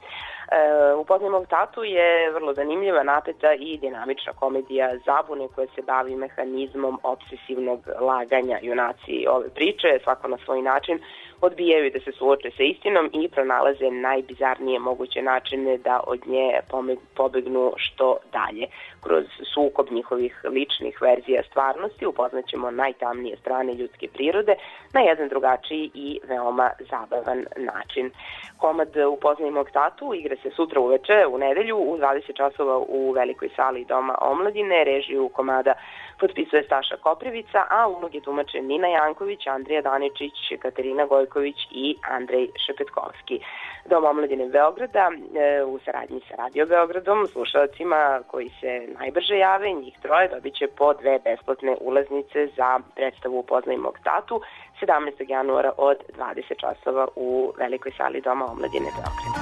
Upoznaj mog tatu je vrlo zanimljiva, napeta i dinamična komedija zabune koja se bavi mehanizmom obsesivnog laganja. Junaci ove priče, svako na svoj način, odbijaju da se suoče sa istinom i pronalaze najbizarnije moguće načine da od nje pobegnu što dalje. Kroz sukob njihovih ličnih verzija stvarnosti upoznaćemo najtamnije strane ljudske prirode na jedan drugačiji i veoma zabavan način. Komad Upoznaj mog tatu igra se sutra uveče u nedelju u dvadeset časova u velikoj sali Doma omladine. Režiju komada potpisuje Staša Koprivica, a uloge tumače Nina Janković, Andrija Daničić, Katarina Gojković i Andrej Šepetkovski. Dom omladine Beograda e, u saradnji sa Radio Beogradom, slušalcima koji se najbrže jave, njih troje, dobit će po dve besplatne ulaznice za predstavu Upoznaj mog tatu sedamnaestog januara od dvadeset časova u velikoj sali Doma omladine Beograda.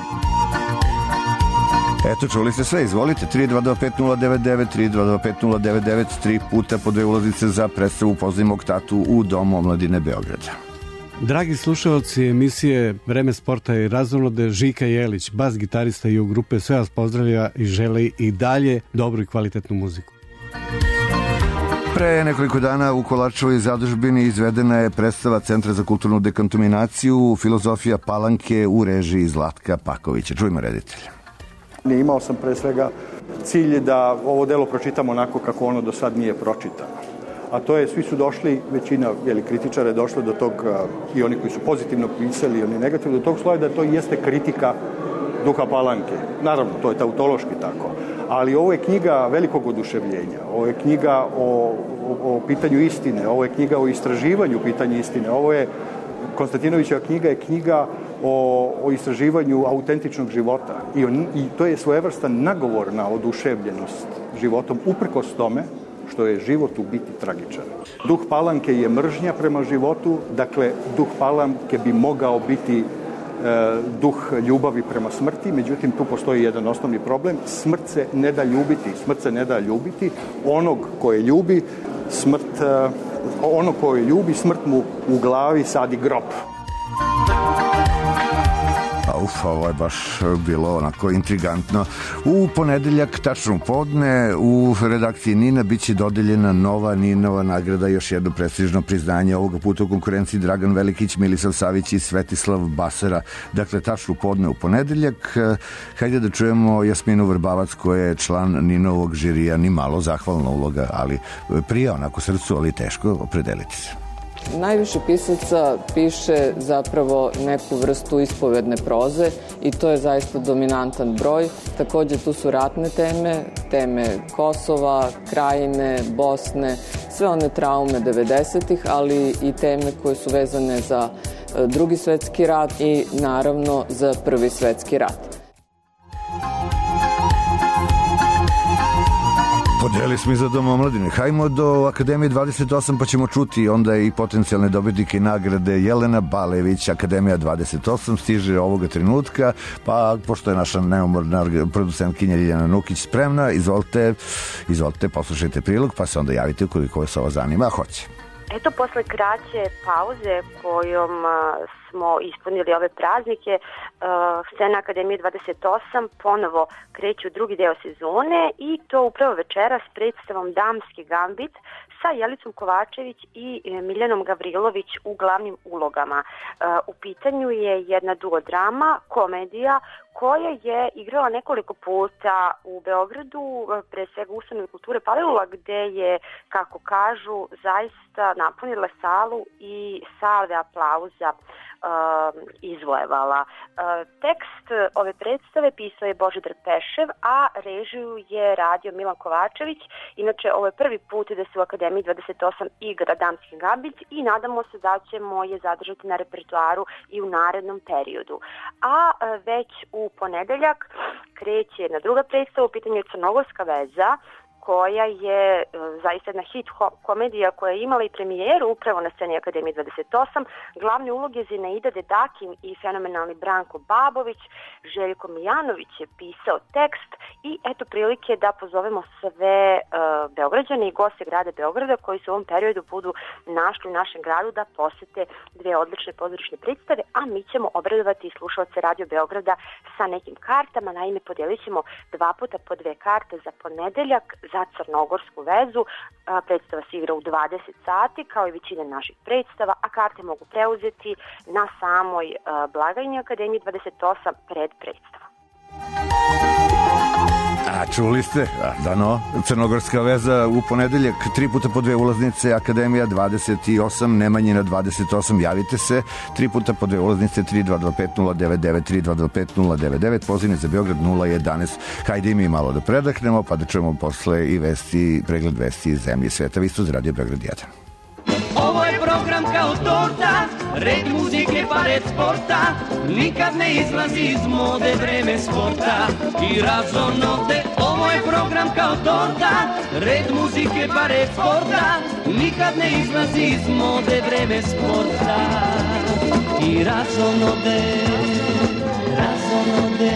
Eto, čuli ste sve, izvolite, tri dva dva pet nula devet devet, tri dva dva pet nula devet devet, tri puta po dve ulaznice za predstavu Upoznaj mog tatu u Domu omladine Beograda. Dragi slušalci emisije Vreme sporta i razonude, Žika Jelić, bas gitarista i u grupe, sve vas pozdravlja i želi i dalje dobru i kvalitetnu muziku. Pre nekoliko dana u Kolarčevoj zadužbini izvedena je predstava Centra za kulturnu dekontaminaciju Filozofija Palanke u režiji Zlatka Pakovića. Čujmo reditelja. Imao sam pre svega cilj da ovo delo pročitamo onako kako ono do sad nije pročitano. A to je, svi su došli, većina jeli, kritičara je došla do tog, i oni koji su pozitivno pisali, i oni negativno, do tog sloja da to jeste kritika duha Palanke. Naravno, to je tautološki tako. Ali ovo je knjiga velikog oduševljenja, ovo je knjiga o, o, o pitanju istine, ovo je knjiga o istraživanju pitanja istine, ovo je, Konstantinovićeva knjiga je knjiga o, o istraživanju autentičnog života. I, on, I to je svojevrstan nagovor na oduševljenost životom, uprkos tome što je život u biti tragičan. Duh Palanke je mržnja prema životu, dakle, duh Palanke bi mogao biti duh ljubavi prema smrti, međutim tu postoji jedan osnovni problem, smrt se ne da ljubiti, smrt se ne da ljubiti, onog koje ljubi, smrt, onog koje ljubi, smrt mu u glavi sadi grob. Uf, ovo je baš bilo onako intrigantno. U ponedeljak, tačno podne, u redakciji Nina biće dodeljena nova Ninova nagrada, još jedno prestižno priznanje, ovoga puta u konkurenciji Dragan Velikić, Milisav Savić i Svetislav Basara. Dakle, tačno podne u ponedeljak. Hajde da čujemo Jasminu Vrbavac, koja je član Ninovog žirija, ni malo zahvalna uloga, ali prija onako srcu, ali teško opredeliti se. Najviše pisaca piše zapravo neku vrstu ispovedne proze i to je zaista dominantan broj. Takođe tu su ratne teme, teme Kosova, Krajine, Bosne, sve one traume devedesetih, ali i teme koje su vezane za Drugi svetski rat i naravno za Prvi svetski rat. Podeli smo i za Dom omladine. Hajmo do Akademije dvadeset osam pa ćemo čuti onda i potencijalne dobitnike nagrade. Jelena Balević, Akademija dvadeset osam, stiže ovoga trenutka, pa pošto je naša neumorna producentkinja Ljiljana Nukić spremna, izvolite, izvolite, poslušajte prilog, pa se onda javite ukoliko vas ovo zanima, a hoće. Eto, posle kraće pauze kojom smo ispunili ove praznike, scena Akademije dvadeset osam ponovo kreću drugi deo sezone i to upravo večera s predstavom Damski gambit sa Jelicom Kovačević i Miljanom Gavrilović u glavnim ulogama. U pitanju je jedna duodrama, komedija, koja je igrala nekoliko puta u Beogradu, pre svega u Ustanovi kulture Palilula, gde je, kako kažu, zaista napunila salu i salve aplauza uh, izvojevala. Uh, tekst ove predstave pisao je Božidar Pešev, a režiju je radio Milan Kovačević. Inače, ovo je prvi put da se u Akademiji dvadeset osam igra Damski gambit i nadamo se da ćemo je zadržati na repertoaru i u narednom periodu. A uh, već u ponedeljak kreće jedna druga predstava, u pitanju je Crnogorska veza, koja je e, zaista jedna hit komedija koja je imala i premijeru upravo na sceni Akademije dvadeset osam. Glavne uloge Zinaida Dedakin i fenomenalni Branko Babović. Željko Mijanović je pisao tekst i eto prilike da pozovemo sve e, Beograđane i goste grada Beograda koji se u ovom periodu budu našli u našem gradu da posete dve odlične pozorišne predstave, a mi ćemo obradovati slušalce Radio Beograda sa nekim kartama. Naime, podelit ćemo dva puta po dve karte za ponedeljak za Crnogorsku vezu. Predstava se igra u dvadeset sati, kao i većina naših predstava, a karte mogu preuzeti na samoj blagajni Akademije dvadeset osam pred predstavom. A čuli ste, dano, Crnogorska veza u ponedeljak, tri puta po dve ulaznice, Akademija dvadeset osam, Nemanjina dvadeset osam, javite se, tri puta po dve ulaznice, tri dva dva pet nula devet devet, tri dva dva pet nula devet devet, pozivni za Beograd nula jedanaest. Hajde i mi malo da predahnemo, pa da čujemo posle i vesti, pregled vesti iz zemlje i sveta. Vi ste uz Radio Beograd jedan. Ovo je program kao torta, red muzike pa red sporta, nikad ne izlazi iz mode vreme sporta i razonode. Ovo je program kao torta, red muzike pa red sporta, nikad ne izlazi iz mode vreme sporta i razonode, razonode.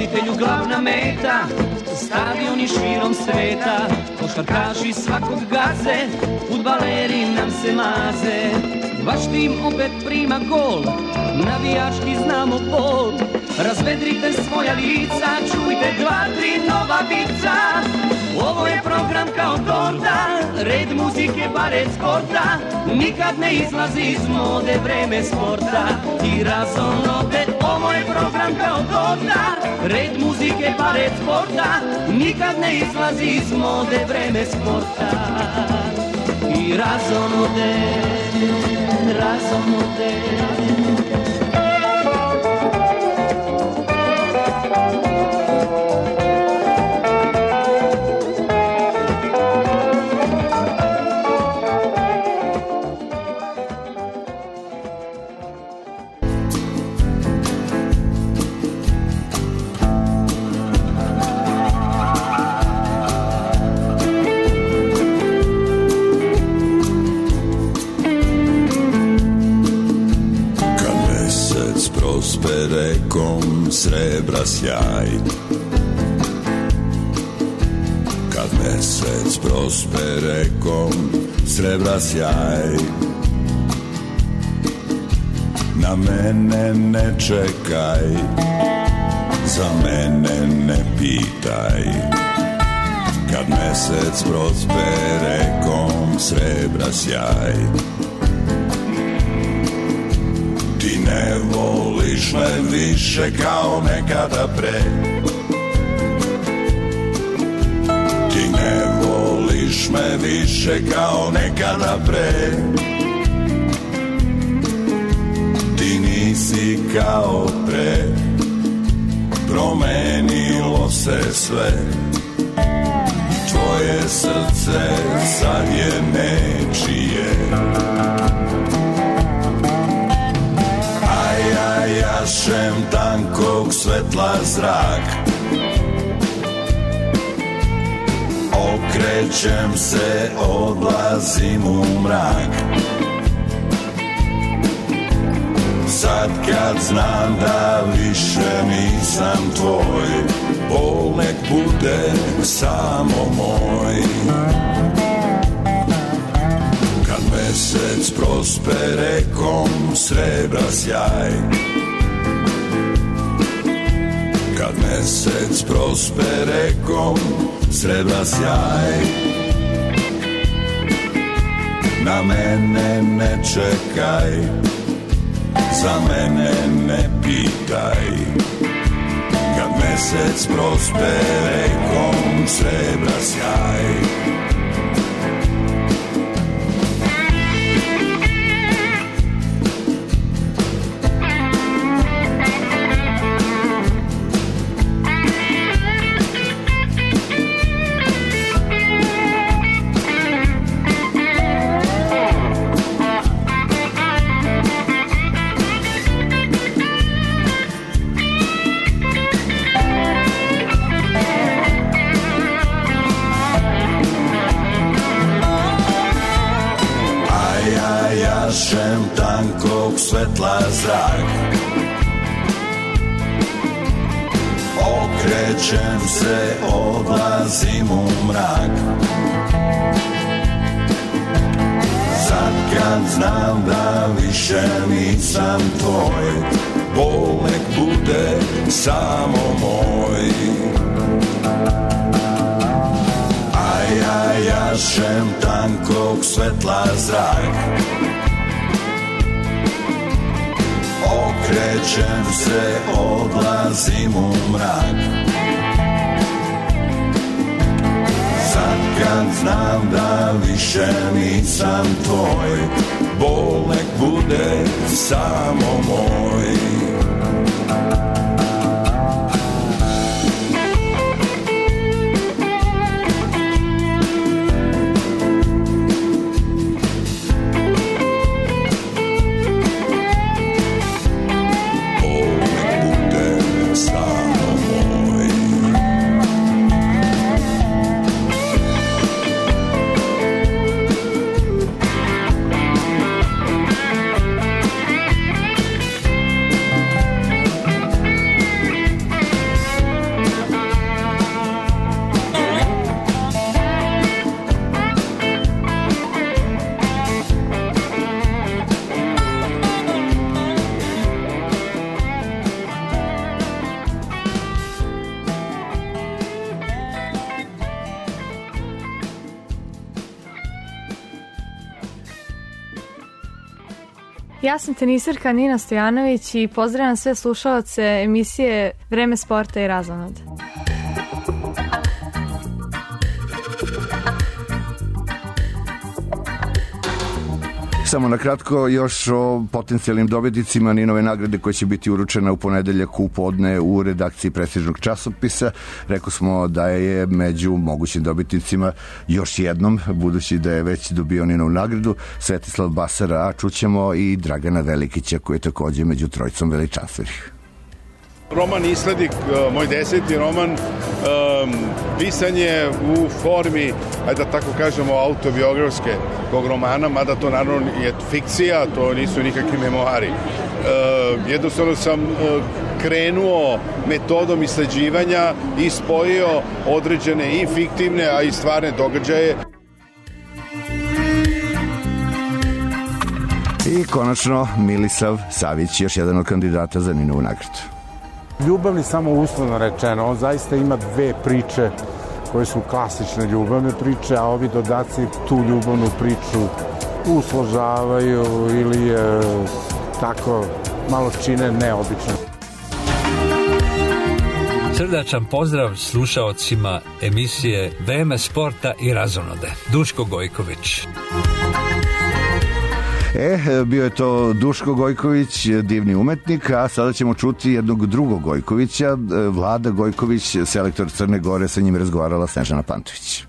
Roditelju glavna meta, stadioni širom sveta, košarkaši svakog gaze, fudbaleri nam se maze. Vaš tim opet prima gol, navijački znamo bol. Razvedrite svoja lica, čujte dva, tri nova vica. Ovo je program kao torta, red muzike pa red sporta. Nikad ne izlazi iz mode vreme sporta i razonode. Ovo je program kao torta, red muzike pa red sporta. Nikad ne izlazi iz mode vreme sporta i razonode, razonode. Rekom srebra sjaj, kad mesec prospe rekom srebra sjaj. Na mene ne čekaj, za mene ne pitaj, kad mesec prospe rekom srebra sjaj. Ti ne voliš me više kao nekada pre, ti ne voliš me više kao nekada pre. Ti nisi kao pre, promenilo se sve. Tvoje srce sad je nečije. Jašem tankog svetla zrak, okrećem se, odlazim u mrak. Sad kad znam da više nisam tvoj, bol nek bude samo moj. Kad mesec prospe rekom srebra sjaj, kad mesec prospe rekom srebra sjaj. Na mene ne čekaj, za mene ne pitaj, kad mesec prospe rekom srebra sjaj. Jašem tankog svetla zrak, okrećem se, odlazim u mrak. Sad kad znam da više nisam tvoj, bol nek bude samo moj. A ja jašem tankog svetla zrak, okrećem se, odlazim u mrak. Sad kad znam da više nisam tvoj, bol nek bude samo moj. Ja sam tenisarka Nina Stojanović i pozdravljam sve slušaoce emisije Vreme sporta i razonode. Samo na kratko još o potencijalnim dobitnicima Ninove nagrade koja će biti uručena u ponedeljak u podne u redakciji prestižnog časopisa. Rekao smo da je među mogućim dobitnicima još jednom, budući da je već dobio Ninovu nagradu, Svetislav Basara, a čućemo i Dragana Velikića koji je takođe među trojicom veličanstvenih. Roman Isledik, moj deseti roman, um, pisan je u formi, ajde da tako kažemo, autobiografske kog romana, mada to naravno je fikcija, to nisu nikakvi memoari. Uh, jednostavno sam uh, krenuo metodom isleđivanja i spojio određene i fiktivne, a i stvarne događaje. I konačno Milisav Savić, još jedan od kandidata za Ninovu nagradu. Ljubavni samo uslovno rečeno, on zaista ima dve priče koje su klasične ljubavne priče, a ovi dodaci tu ljubavnu priču usložavaju ili je tako malo čine neobično. Srdačan pozdrav slušaocima emisije Vreme sporta i razonode. Duško Gojković. E, bio je to Duško Gojković, divni umetnik, a sada ćemo čuti jednog drugog Gojkovića, Vlada Gojković, selektor Crne Gore, sa njim razgovarala Snežana Pantović.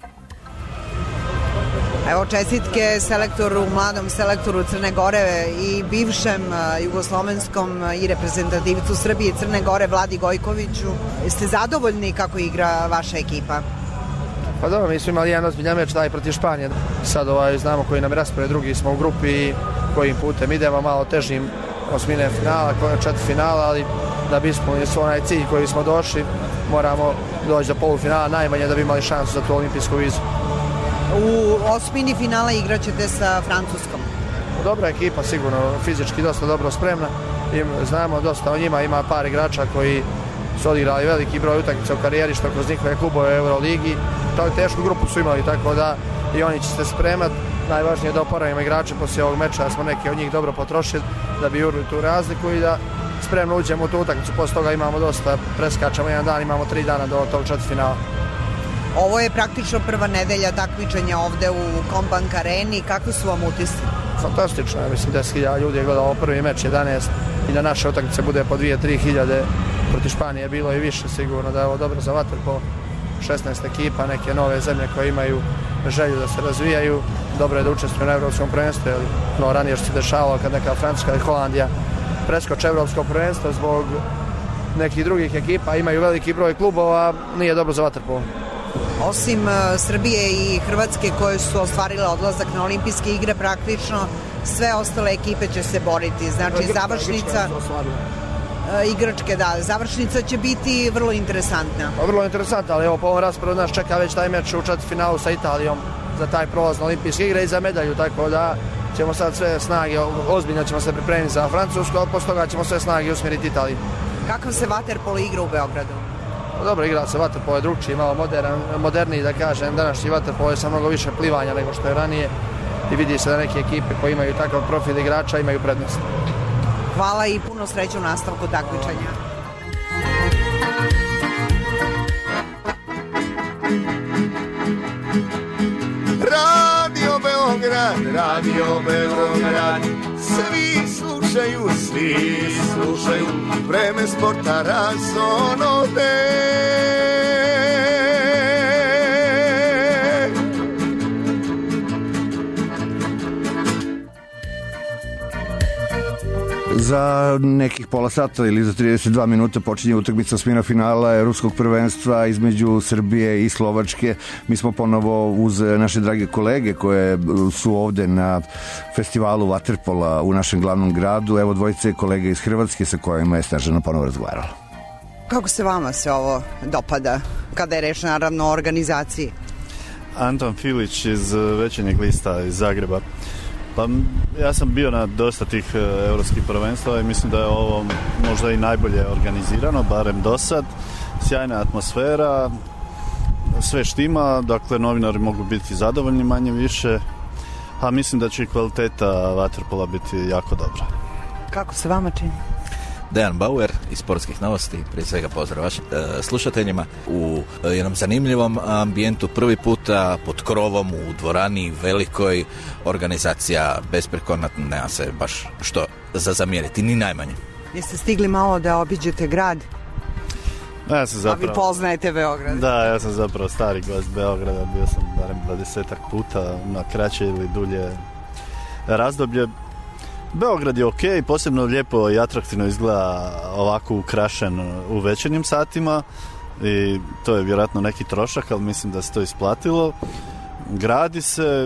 Evo čestitke selektoru, mladom selektoru Crne Gore i bivšem jugoslovenskom i reprezentativcu Srbije i Crne Gore Vladi Gojkoviću. Ste zadovoljni kako igra vaša ekipa? Pa dobro, mi smo imali jedan ozbiljan meč taj protiv Španije. Sad ovaj, znamo koji nam je raspored, drugi smo u grupi i kojim putem idemo, malo težim osmine finala, četvrtfinala, ali da bi ispunili svoj onaj cilj koji smo došli, moramo doći do polufinala najmanje da bi imali šansu za tu olimpijsku vizu. U osmini finala igraćete sa Francuskom. Dobra ekipa, sigurno, fizički dosta dobro spremna. I znamo dosta o njima, ima par igrača koji su odigrali veliki broj utakmica u karijeri, što kroz njihove klubove u Euroligi. To je tešku grupu su imali, tako da i oni će se spremati. Najvažnije je da oporavimo igrače poslije ovog meča, da smo neki od njih dobro potrošili, da bi urili tu razliku i da spremno uđemo u tu utakmicu. Posle toga imamo dosta, preskačamo jedan dan, imamo tri dana do tog četvrtfinala. Ovo je praktično prva nedelja takmičenja ovde u Kombank areni. Kakvi su vam utisci? Fantastično, mislim deset hiljada ljudi je gledalo prvi meč, jedanaest, i da naše utakmice bude po dvije do tri hiljade. Protiv Španije je bilo i više, sigurno da je ovo dobro za vaterpolo. šesnaest ekipa, neke nove zemlje koje imaju želju da se razvijaju. Dobro je da učestvuju na evropskom prvenstvu, jer no, ranije što se dešavalo kad neka Francuska ili Holandija preskoče evropsko prvenstvo zbog nekih drugih ekipa, imaju veliki broj klubova, nije dobro za vaterpolo. Osim uh, Srbije i Hrvatske koje su ostvarile odlazak na olimpijske igre, praktično sve ostale ekipe će se boriti. Znači, Igra, završnica... Uh, igračke, da. Završnica će biti vrlo interesantna. Pa, vrlo interesantna, ali evo po ovom rasporedu nas čeka već taj meč u četvrtfinalu sa Italijom za taj prolaz na olimpijske igre i za medalju, tako da ćemo sad sve snage, ozbiljno ćemo se pripremiti za Francusku, a posle toga ćemo sve snage usmjeriti Italiji. Kakav se vaterpolo igra u Beogradu? Dobro, igra se vaterpolo je drugčiji, malo modern, moderniji da kažem, današnji vaterpolo je sa mnogo više plivanja nego što je ranije i vidi se da neke ekipe koje imaju takav profil igrača imaju prednost. Hvala i puno sreće u nastavku takmičenja. Radio Beograd, Radio Beograd, svi slušaju, svi slušaju, Vreme sporta razonode. Za nekih pola sata ili za trideset dva minuta počinje utakmica osmina finala Evropskog prvenstva između Srbije i Slovačke. Mi smo ponovo uz naše drage kolege koje su ovde na festivalu vaterpola u našem glavnom gradu. Evo dvojice kolega iz Hrvatske sa kojima je Snežana ponovo razgovarala. Kako se vama se ovo dopada kada je reč naravno o organizaciji? Anton Filić iz Večernjeg lista iz Zagreba. Pa ja sam bio na dosta tih evropskih prvenstva i mislim da je ovo možda i najbolje organizirano, barem do sad. Sjajna atmosfera, sve štima, dakle novinari mogu biti zadovoljni manje više, a mislim da će i kvaliteta vaterpola biti jako dobra. Kako se vama čini? Dejan Bauer iz Sportskih novosti, prije svega pozdrav vašim e, slušateljima u e, jednom zanimljivom ambijentu, prvi puta pod krovom u dvorani velikoj, organizacija besprekorna, nema se baš što za zamjeriti, ni najmanje. Jeste stigli malo da obiđete grad? Ja sam zapravo, a vi poznajete Beograd? Da, ja sam zapravo stari gost Beograda, bio sam barem dvadesetak puta na kraće ili dulje razdoblje. Beograd je ok, posebno lijepo i atraktivno izgleda ovako ukrašen u večernjim satima i to je vjerojatno neki trošak, ali mislim da se to isplatilo. Gradi se,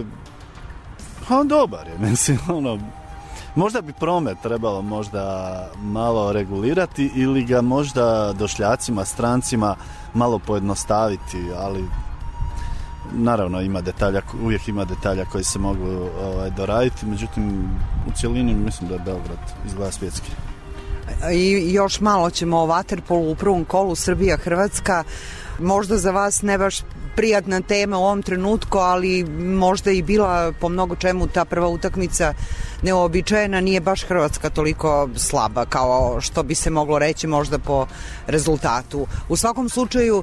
on dobar je, mislim, ono, možda bi promet trebalo možda malo regulirati ili ga možda došljacima, strancima malo pojednostaviti, ali naravno ima detalja, uvijek ima detalja koji se mogu ovaj, doraditi, međutim u cjelini mislim da je Beograd izgleda svjetski. I još malo ćemo o vaterpolu u prvom kolu Srbija-Hrvatska. Možda za vas ne baš prijatna tema u ovom trenutku, ali možda i bila po mnogo čemu ta prva utakmica neobičajena, nije baš Hrvatska toliko slaba kao što bi se moglo reći možda po rezultatu. U svakom slučaju,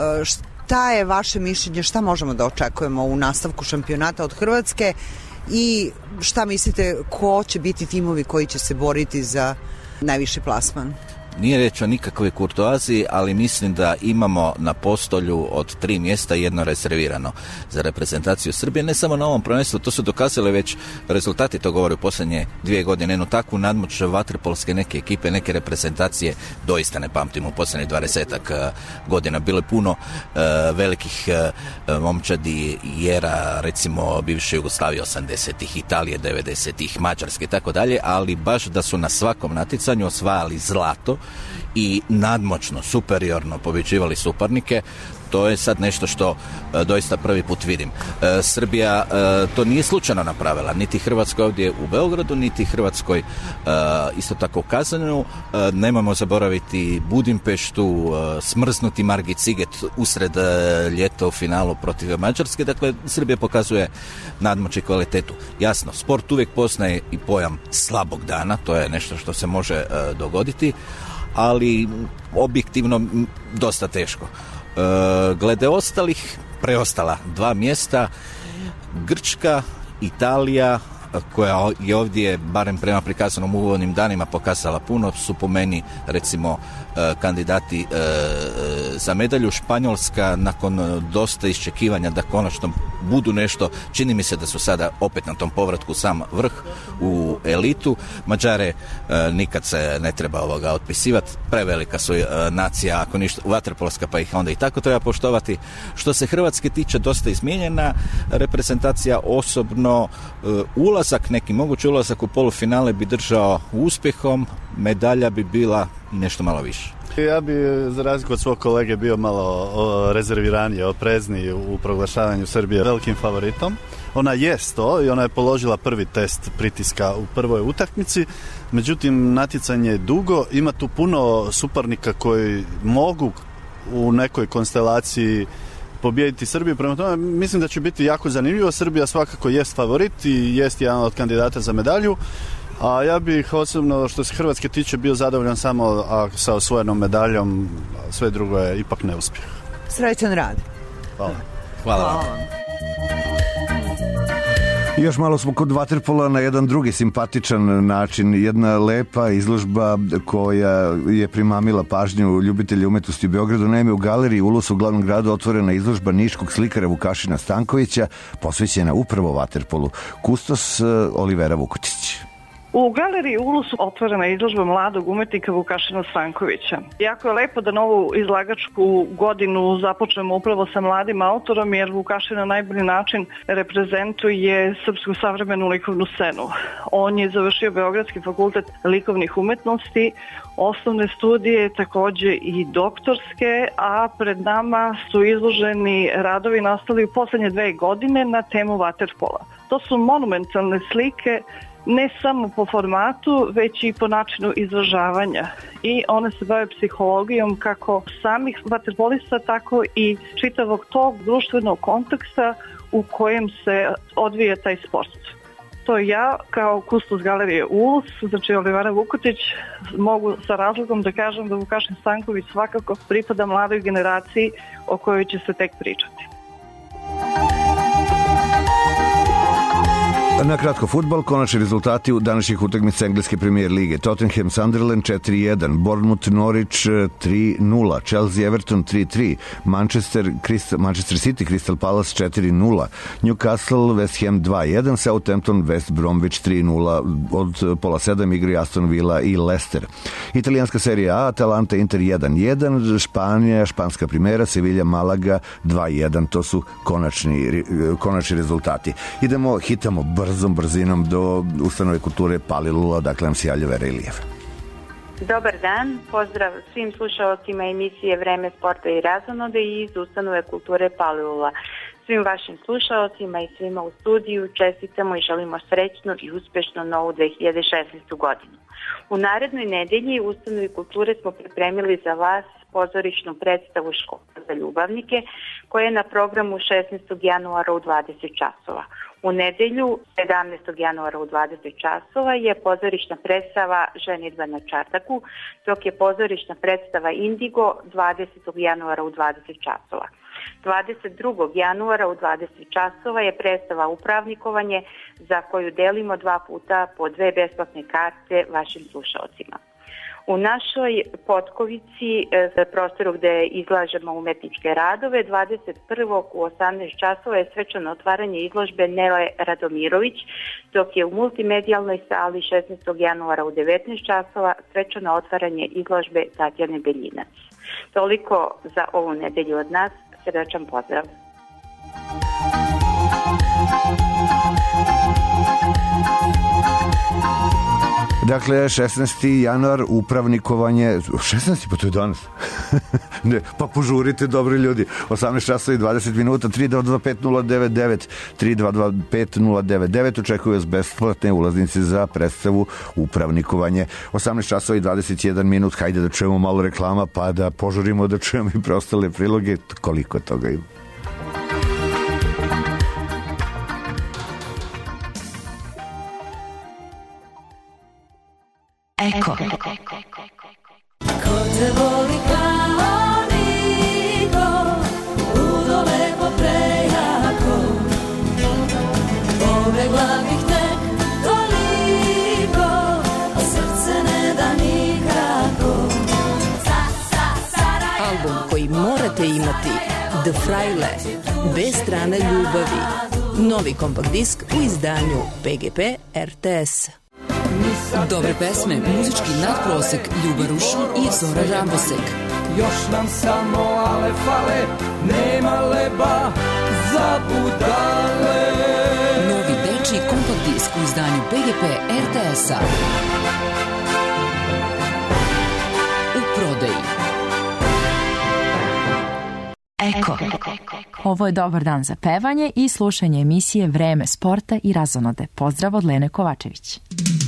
šta je vaše mišljenje, šta možemo da očekujemo u nastavku šampionata od Hrvatske i šta mislite ko će biti timovi koji će se boriti za najviši plasman? Nije reč o nikakvoj kurtoaziji, ali mislim da imamo na postolju od tri mjesta jedno rezervirano za reprezentaciju Srbije. Ne samo na ovom prvenstvu, to su dokazali već rezultati, to govori u posljednje dvije godine. Jednu takvu nadmoć vaterpolske neke ekipe, neke reprezentacije doista ne pamtim u posljednjih dvadesetak godina. Bilo je puno uh, velikih uh, momčadi i era, recimo bivše Jugoslavije osamdesetih, Italije devedesetih, Mađarske i tako dalje, ali baš da su na svakom natjecanju osvajali zlato i nadmoćno, superiorno pobjeđivali suparnike, to je sad nešto što e, doista prvi put vidim. E, Srbija e, to nije slučajno napravila, niti Hrvatskoj ovdje u Beogradu, niti Hrvatskoj e, isto tako u Kazanju. E, nemojmo zaboraviti Budimpeštu, e, smrznuti Margit Ciget usred e, ljeta u finalu protiv Mađarske. Dakle, Srbija pokazuje nadmoć i kvalitetu. Jasno, sport uvijek poznaje i pojam slabog dana, to je nešto što se može e, dogoditi, ali objektivno dosta teško. E, glede ostalih, preostala dva mjesta, Grčka, Italija, koja je ovdje, barem prema prikazanom uvodnim danima, pokazala puno, su po meni recimo kandidati za medalju. Španjolska, nakon dosta iščekivanja da konačno budu nešto, čini mi se da su sada opet na tom povratku sam vrh u elitu. Mađare nikad se ne treba ovoga otpisivati, prevelika su nacija, ako ništa vaterpolska, pa ih onda i tako treba poštovati. Što se Hrvatske tiče, dosta izmijenjena reprezentacija, osobno ulazak, neki mogući ulazak u polufinale bi držao uspjehom, medalja bi bila nešto malo više. Ja bi, za razliku od svog kolege, bio malo rezerviraniji, oprezniji u proglašavanju Srbije velikim favoritom. Ona jest to i ona je položila prvi test pritiska u prvoj utakmici, međutim natjecanje je dugo, ima tu puno suparnika koji mogu u nekoj konstelaciji pobijediti Srbiju, prema tome mislim da će biti jako zanimljivo. Srbija svakako jest favorit i jest jedan od kandidata za medalju, a ja bih osobno, što se Hrvatske tiče, bio zadovoljan samo sa osvojenom medaljom, sve drugo je ipak neuspjeh. Srećan rad. Hvala. Hvala vam. I još malo smo kod vaterpola na jedan drugi simpatičan način. Jedna lepa izložba koja je primamila pažnju ljubitelja umetnosti u Beogradu. Naime, u galeriji Ulus u glavnom gradu otvorena izložba niškog slikara Vukašina Stankovića, posvećena upravo vaterpolu. Kustos Olivera Vukotić. U galeriji Ulus otvorena izložba mladog umetnika Vukašina Stankovića. Jako je lepo da novu izlagačku godinu započnemo upravo sa mladim autorom, jer Vukašin na najbolji način reprezentuje srpsku savremenu likovnu scenu. On je završio Beogradski fakultet likovnih umetnosti, osnovne studije, takođe i doktorske, a pred nama su izloženi radovi nastali u poslednje dve godine na temu vaterpola. To su monumentalne slike, ne samo po formatu, već i po načinu izražavanja. I one se bave psihologijom kako samih vaterpolista, tako i čitavog tog društvenog konteksta u kojem se odvija taj sport. to ja kao kustos galerije Ulus, znači Olivera Vukotić, mogu sa razlogom da kažem da Vukašin Stanković svakako pripada mladoj generaciji o kojoj će se tek pričati. Na kratko fudbal, konačni rezultati u današnjih utakmica engleske premijer lige. Tottenham Sunderland četiri jedan, Bournemouth Norwich tri nula, Chelsea Everton tri tri, Manchester, Crystal, Manchester City Crystal Palace četiri nula, Newcastle West Ham dva jedan, Southampton West Bromwich tri nula, od pola sedam igri Aston Villa i Leicester. Italijanska serija A, Atalanta Inter jedan jedan, Španija, španska primera, Sevilla Malaga dva jedan, to su konačni, konačni rezultati. Idemo, hitamo brzom brzinom do ustanove kulture Palilula, dakle nam se javlja Vera Ilijev. Dobar dan, pozdrav svim slušalcima emisije Vreme sporta i razonode iz ustanove kulture Palilula. Svim vašim slušalcima i svima u studiju čestitamo i želimo srećnu i uspešnu novu dve hiljade šesnaestu godinu. U narednoj nedelji u ustanovi kulture smo pripremili za vas pozorišnu predstavu Škola za ljubavnike koja je na programu šesnaestog januara u dvadeset časova. U nedelju sedamnaestog januara u dvadeset časova je pozorišna predstava Ženidba na Čardaku, dok je pozorišna predstava Indigo dvadesetog januara u dvadeset časova. dvadeset drugog januara u dvadeset časova je predstava Upravnikovanje za koju delimo dva puta po dve besplatne karte vašim slušalcima. U našoj Potkovici, prostoru gde izlažemo umetničke radove, dvadeset prvog u osamnaest časova je svečano otvaranje izložbe Nele Radomirović, dok je u multimedijalnoj sali šesnaestog januara u devetnaest časova svečano otvaranje izložbe Tatjane Beljinac. Toliko za ovu nedelju od nas, srdačan pozdrav. Dakle, šesnaesti januar, upravnikovanje, šesnaesti pa to je danas. Ne, pa požurite, dobri ljudi. osamnaest časova i dvadeset minuta, tri dva dva pet nula devet devet, tri dva dva pet nula devet devet, očekuju vas besplatne ulaznice za predstavu Upravnikovanje. osamnaest časova i dvadeset jedan minut, hajde da čujemo malo reklama, pa da požurimo da čujemo i preostale priloge, koliko toga ima. Eko. Ko te voli kao niko, ludo lepo prejako, pobegla bih tek toliko, a srce ne da nikako. Album koji morate imati, The Fraile, bez strane ljubavi. Novi kompakt disk u izdanju P G P R T S. Dobre pesme, muzički nadprosek, Ljuba Rušin i Zora Rambosek. Još nam samo ale fale, nema leba za budale. Novi dečiji kompakt disk u izdanju P G P R T S-a. U prodaji. Eko. Ovo je dobar dan za pevanje i slušanje emisije Vreme sporta i razonode. Pozdrav od Lene Kovačević.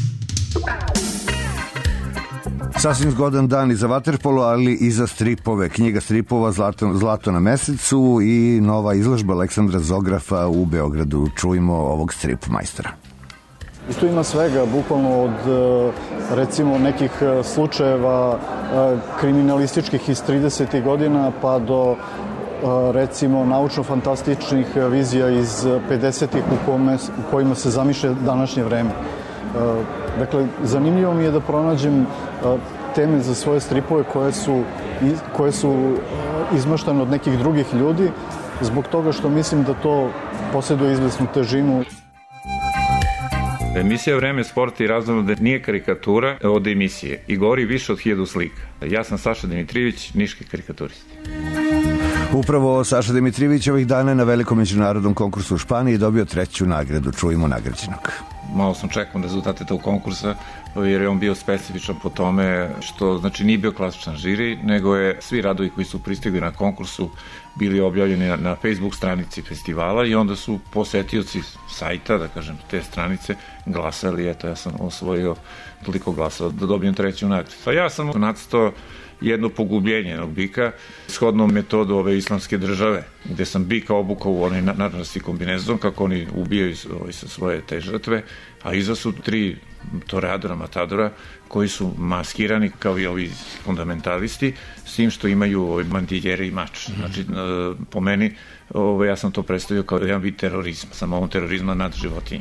Sasvim zgodan dan i za vaterpolo, ali i za stripove. Knjiga stripova Zlato, Zlato na mesecu i nova izložba Aleksandra Zografa u Beogradu. Čujmo ovog strip majstora. I tu ima svega, bukvalno od recimo nekih slučajeva kriminalističkih iz tridesetih godina pa do recimo naučno-fantastičnih vizija iz pedesetih u, kome, u kojima se zamišlja današnje vreme. Dakle, zanimljivo mi je da pronađem teme za svoje stripove koje su, koje su izmaštane od nekih drugih ljudi, zbog toga što mislim da to posjeduje izvesnu težinu. Emisija Vreme sporta i razonode nije karikatura od emisije i govori više od hiljadu slika. Ja sam Saša Dimitrijević, niški karikaturist. Upravo Saša Dimitrijević ovih dana na velikom međunarodnom konkursu u Španiji dobio treću nagradu. Čujemo nagrađenog. Malo sam čekao rezultate tog konkursa, jer je on bio specifičan po tome što, znači, nije bio klasičan žiri, nego je svi radovi koji su pristigli na konkursu bili objavljeni na, na Facebook stranici festivala i onda su posetioci sajta, da kažem, te stranice glasali, eto, ja sam osvojio toliko glasova da dobijem treću nagradu. Pa ja sam nacrtao jedno pogubljenje jednog bika, shodno metodu ove islamske države, gde sam bika obukao u onaj narandžasti kombinezon, kako oni ubijaju ovaj, sa svoje te žrtve, a iza su tri toreadora, matadora, koji su maskirani kao i ovi fundamentalisti, s tim što imaju ovaj, mantiljere i mač. Znači, po meni, ovaj, ja sam to predstavio kao jedan vid terorizma, samo ovom terorizma nad životinja.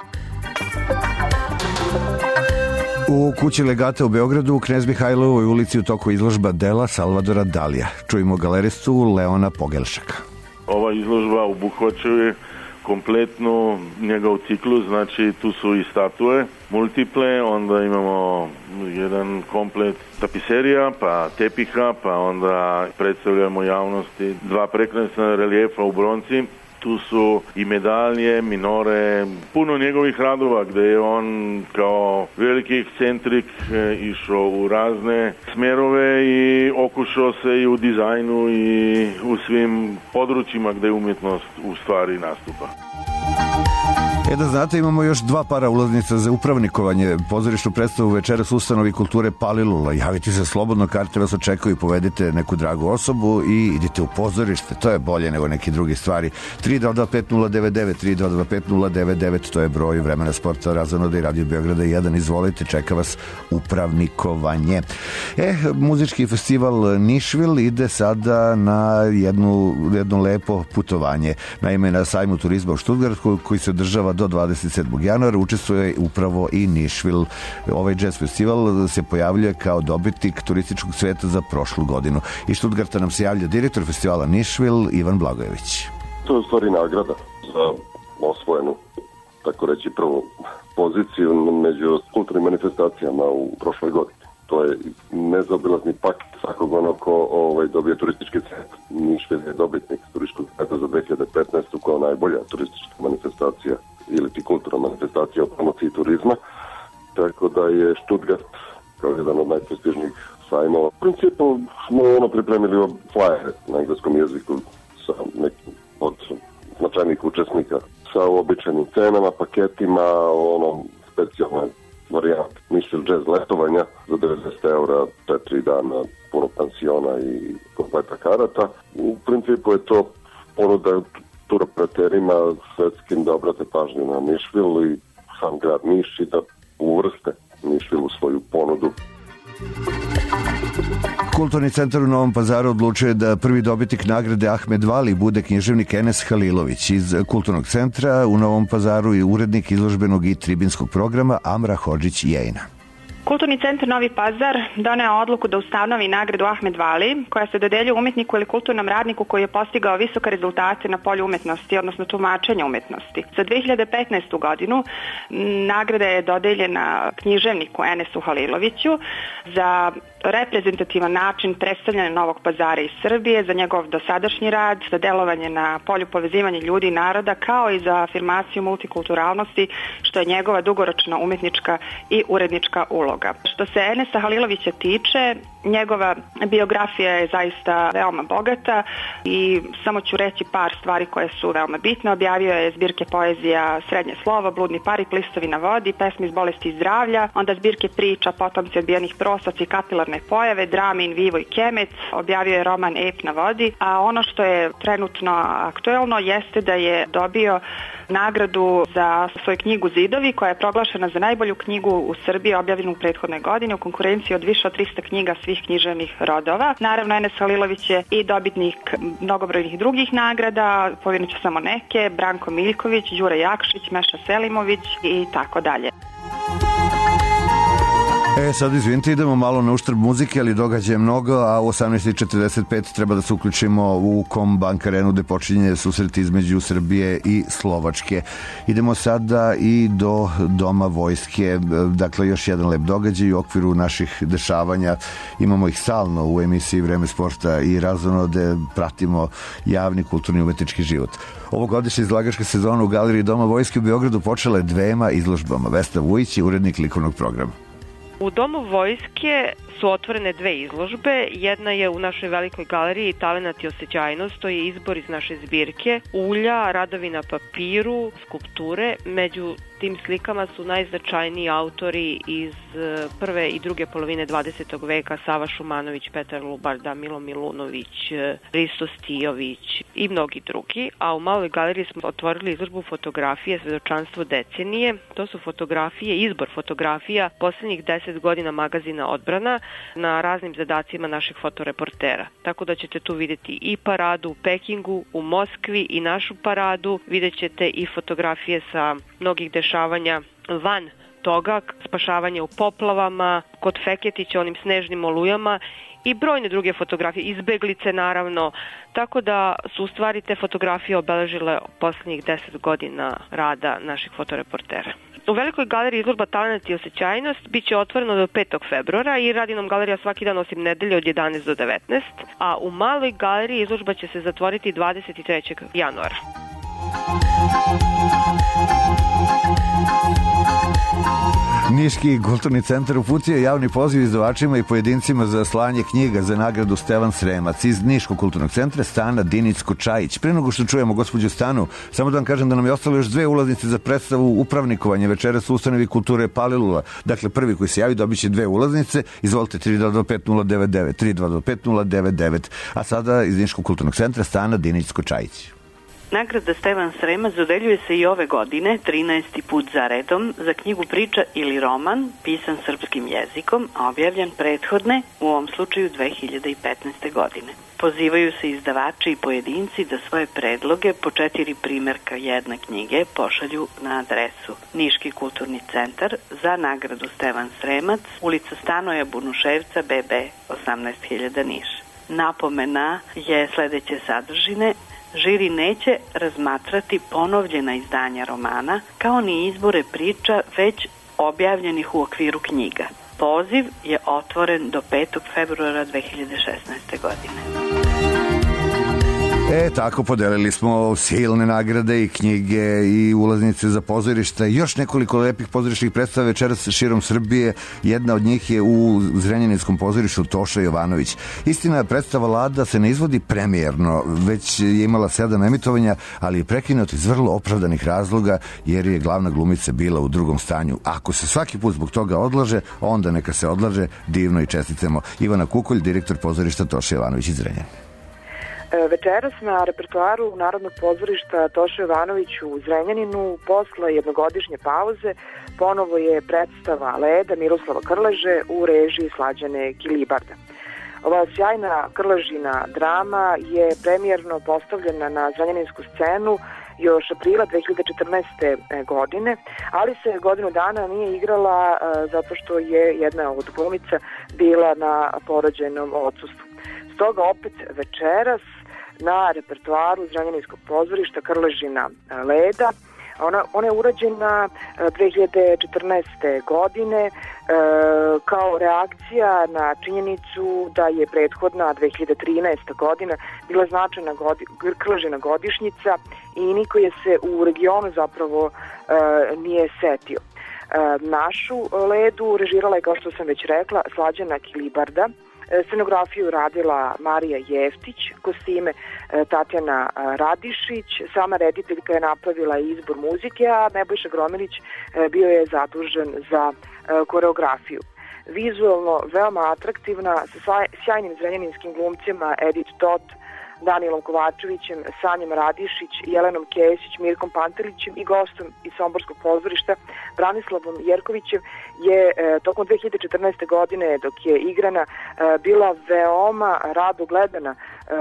U kući legata u Beogradu, u Knez Mihajlovoj ulici u toku izložba dela Salvadora Dalija. Čujemo galeristu Leona Pogelšaka. Ova izložba obuhvaćuje kompletno njegov ciklus, znači tu su i statue multiple, onda imamo jedan komplet tapiserija, pa tepiha, pa onda predstavljamo javnosti dva prekrasna relijefa u bronci. Tu su i medalje, minore, puno njegovih radova gde je on kao veliki ekscentrik išao u razne smerove i okušao se i u dizajnu i u svim područjima gde umjetnost u stvari nastupa. E da znate, imamo još dva para ulaznica za upravnikovanje pozorišnu predstavu večeras u ustanovi kulture Palilula. Javite se slobodno, karte vas očekuju, povedite neku dragu osobu i idite u pozorište. To je bolje nego neke druge stvari. tri dva dva pet nula devet devet, tri dva dva pet nula devet devet, to je broj Vremena sporta, Razonode i Radio Beograda jedan. Izvolite, čeka vas upravnikovanje. E, muzički festival Nišvil ide sada na jednu, jedno lepo putovanje. Naime, na sajmu turizma u Stuttgartu, koji se održava do dvadeset sedmog januara, učestvuje upravo i Nišvil. Ovaj jazz festival se pojavljuje kao dobitnik turističkog sveta za prošlu godinu. Iz Stuttgarta nam se javlja direktor festivala Nišvil, Ivan Blagojević. To je u stvari nagrada za osvojenu, tako reći, prvu poziciju među kulturnim manifestacijama u prošloj godini. To je nezaobilazni paket svakog onog ko ovaj, dobije turistički centar. Nišvil je dobitnik turističkog centra za dve hiljade petnaestu kao najbolja turistička manifestacija ili ti kulturna manifestacija o promociji turizma. Tako da je Stuttgart kao jedan od najprestižnijih sajmova. U principu smo ono pripremili flyer na engleskom jeziku sa nekim od značajnih učesnika sa običajnim cenama, paketima, ono specijalne varijante. Nišvil jazz letovanja za devedeset eura, četiri dana, puno pansiona i kompleta karata. U principu je to ponuda turoperaterima svetskim da obrate pažnju na Nišvil i sam grad Niš i da uvrste Nišvil u svoju ponudu. Kulturni centar u Novom Pazaru odlučuje da prvi dobitnik nagrade Ahmed Vali bude književnik Enes Halilović iz Kulturnog centra u Novom Pazaru i urednik izložbenog i tribinskog programa Amra Hodžić-Jejna. Kulturni centar Novi Pazar doneo odluku da ustanovi nagradu Ahmed Vali, koja se dodeljuje umetniku ili kulturnom radniku koji je postigao visoke rezultate na polju umetnosti, odnosno tumačenja umetnosti. Za dve hiljade petnaestu godinu nagrada je dodeljena književniku Enesu Haliloviću za reprezentativan način predstavljanja Novog Pazara iz Srbije, za njegov dosadašnji rad, za delovanje na polju povezivanja ljudi i naroda, kao i za afirmaciju multikulturalnosti, što je njegova dugoročna umetnička i urednička uloga. Što se Enesa Halilovića tiče, njegova biografija je zaista veoma bogata i samo ću reći par stvari koje su veoma bitne. Objavio je zbirke poezija Srednje slovo, Bludni parik, Listovi na vodi, Pesmi iz bolesti i zdravlja, onda zbirke priča, Potomci odbijenih prostaci, Kapilarne pojave, drame In vivo i Kemec, objavio je roman Ep na vodi, a ono što je trenutno aktuelno jeste da je dobio nagradu za svoju knjigu Zidovi, koja je proglašena za najbolju knjigu u Srbiji, objavljenu u prethodnoj godini u konkurenciji od više od trista knjiga svih književnih rodova. Naravno, Enes Halilović je i dobitnik mnogobrojnih drugih nagrada, pomenuću samo neke, Branko Miljković, Đura Jakšić, Meša Selimović i tako dalje. E, sad izvinite, idemo malo na uštrb muzike, ali događa je mnogo, a u osamnaest četrdeset pet treba da se uključimo u Kombank arenu gde počinje susret između Srbije i Slovačke. Idemo sada i do Doma vojske, dakle još jedan lep događaj u okviru naših dešavanja. Imamo ih stalno u emisiji Vreme sporta i Razonode, pratimo javni kulturni umetnički život. Ovogodišnja izlagačka sezona u Galeriji Doma vojske u Beogradu počela je dvema izložbama. Vesna Vujić je urednik likovnog programa. U Domu vojske su otvorene dve izložbe. Jedna je u našoj velikoj galeriji Talenat i osjećajnost, to je izbor iz naše zbirke, ulja, radovi na papiru, skulpture. Među tim slikama su najznačajniji autori iz prve i druge polovine dvadesetog veka, Sava Šumanović, Petar Lubarda, Milo Milunović, Risto Stijović i mnogi drugi. A u maloj galeriji smo otvorili izložbu fotografije Svedočanstvo decenije. To su fotografije, izbor fotografija poslednjih deset godina magazina Odbrana na raznim zadacima naših fotoreportera. Tako da ćete tu vidjeti i paradu u Pekingu, u Moskvi i našu paradu. Vidjet ćete i fotografije sa mnogih dešavanja van toga, spašavanje u poplavama, kod Feketića, onim snežnim olujama i brojne druge fotografije, izbeglice naravno, tako da su u stvari te fotografije obeležile poslednjih deset godina rada naših fotoreportera. U velikoj galeriji izložba Talenat i osjećajnost bit će otvoreno do petog februara i radi nam galerija svaki dan osim nedelje od jedanaest do devetnaest, a u maloj galeriji izložba će se zatvoriti dvadeset trećeg januara. Niški kulturni centar uputio je javni poziv izdavačima i pojedincima za slanje knjiga za nagradu Stevan Sremac iz Niškog kulturnog centra Stana Dinicko-Čajić. Pre nego što čujemo gospođu Stanu, samo da vam kažem da nam je ostalo još dve ulaznice za predstavu Upravnikovanje večeras u ustanovi kulture Palilula. Dakle, prvi koji se javi dobit će dve ulaznice. Izvolite tri dva dva pet nula devet devet, tri dva dva pet nula devet devet. A sada iz Niškog kulturnog centra Stana Dinicko-Čajić. Nagrada Stevan Sremac dodeljuje se i ove godine, trinaesti put za redom, za knjigu priča ili roman, pisan srpskim jezikom, a objavljen prethodne, u ovom slučaju dve hiljade petnaeste. godine. Pozivaju se izdavači i pojedinci da svoje predloge po četiri primerka jedne knjige pošalju na adresu Niški kulturni centar za nagradu Stevan Sremac, ulica Stanoja Bunuševca, B B osamnaest hiljada Niš. Napomena je sledeće sadržine. Žiri neće razmatrati ponovljena izdanja romana, kao ni izbore priča već objavljenih u okviru knjiga. Poziv je otvoren do petog februara dve hiljade šesnaeste. godine. E, tako podelili smo silne nagrade i knjige i ulaznice za pozorišta i još nekoliko lepih pozorišnih predstava večeras širom Srbije. Jedna od njih je u Zrenjaninskom pozorištu Toša Jovanović. Istina, predstava Lada se ne izvodi premijerno, već je imala sedam emitovanja, ali je prekinut iz vrlo opravdanih razloga jer je glavna glumica bila u drugom stanju. Ako se svaki put zbog toga odlaže, onda neka se odlaže, divno i čestitamo. Ivana Kukolj, direktor pozorišta Toša Jovanović iz Zrenjanina. Večeras na repertoaru Narodnog pozorišta Toša Jovanović u Zrenjaninu posle jednogodišnje pauze ponovo je predstava Leda Miroslava Krleže u režiji Slađane Kilibarda. Ova sjajna Krležina drama je premijerno postavljena na zrenjaninsku scenu još aprila dve hiljade četrnaeste. godine, ali se godinu dana nije igrala zato što je jedna od glumica bila na porođajnom odsustvu. Stoga opet večeras na repertoaru Zrenjaninskog pozorišta Krležina Leda. Ona, ona je urađena dve hiljade četrnaeste. godine e, kao reakcija na činjenicu da je prethodna dve hiljade trinaesta. godina bila značajna godi, Krležina godišnjica i niko je se u regionu zapravo e, nije setio. E, našu Ledu režirala je, kao što sam već rekla, Slađana Kilibarda. Scenografiju radila Marija Jeftić, kostime Tatjana Radišić, sama rediteljka je napravila izbor muzike, a Nebojša Gromilić bio je zadužen za koreografiju. Vizualno veoma atraktivna, sa sjajnim zrenjaninskim glumcima Edith Tot, Danilom Kovačevićem, Sanjem Radišić, Jelenom Kesić, Mirkom Pantelićem i gostom iz Somborskog pozorišta Branislavom Jerkovićem je e, tokom dve hiljade četrnaeste. godine dok je igrana e, bila veoma rado gledana e,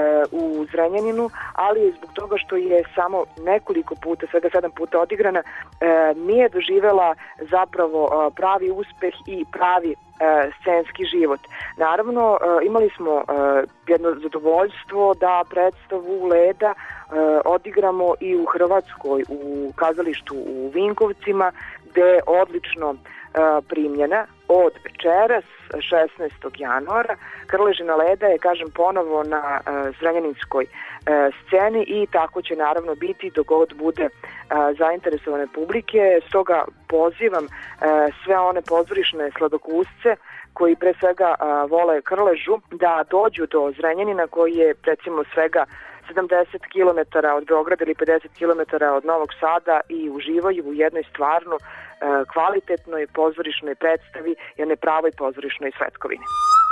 u Zrenjaninu, ali je zbog toga što je samo nekoliko puta, svega sedam puta odigrana, e, nije doživela zapravo e, pravi uspeh i pravi scenski život. Naravno, imali smo jedno zadovoljstvo da predstavu Leda odigramo i u Hrvatskoj, u kazalištu u Vinkovcima, gde je odlično primljena od večeras, šesnaestog januara. Krležina leda je, kažem, ponovo na uh, zrenjaninskoj uh, sceni i tako će naravno biti dok god bude uh, zainteresovane publike. Stoga pozivam uh, sve one pozorišne sladokusce koji pre svega uh, vole Krležu da dođu do Zrenjanina koji je recimo svega sedamdeset kilometara od Beograda ili pedeset kilometara od Novog Sada i uživaju u jednoj stvarno e, kvalitetnoj pozorišnoj predstavi, jednoj pravoj pozorišnoj svetkovini.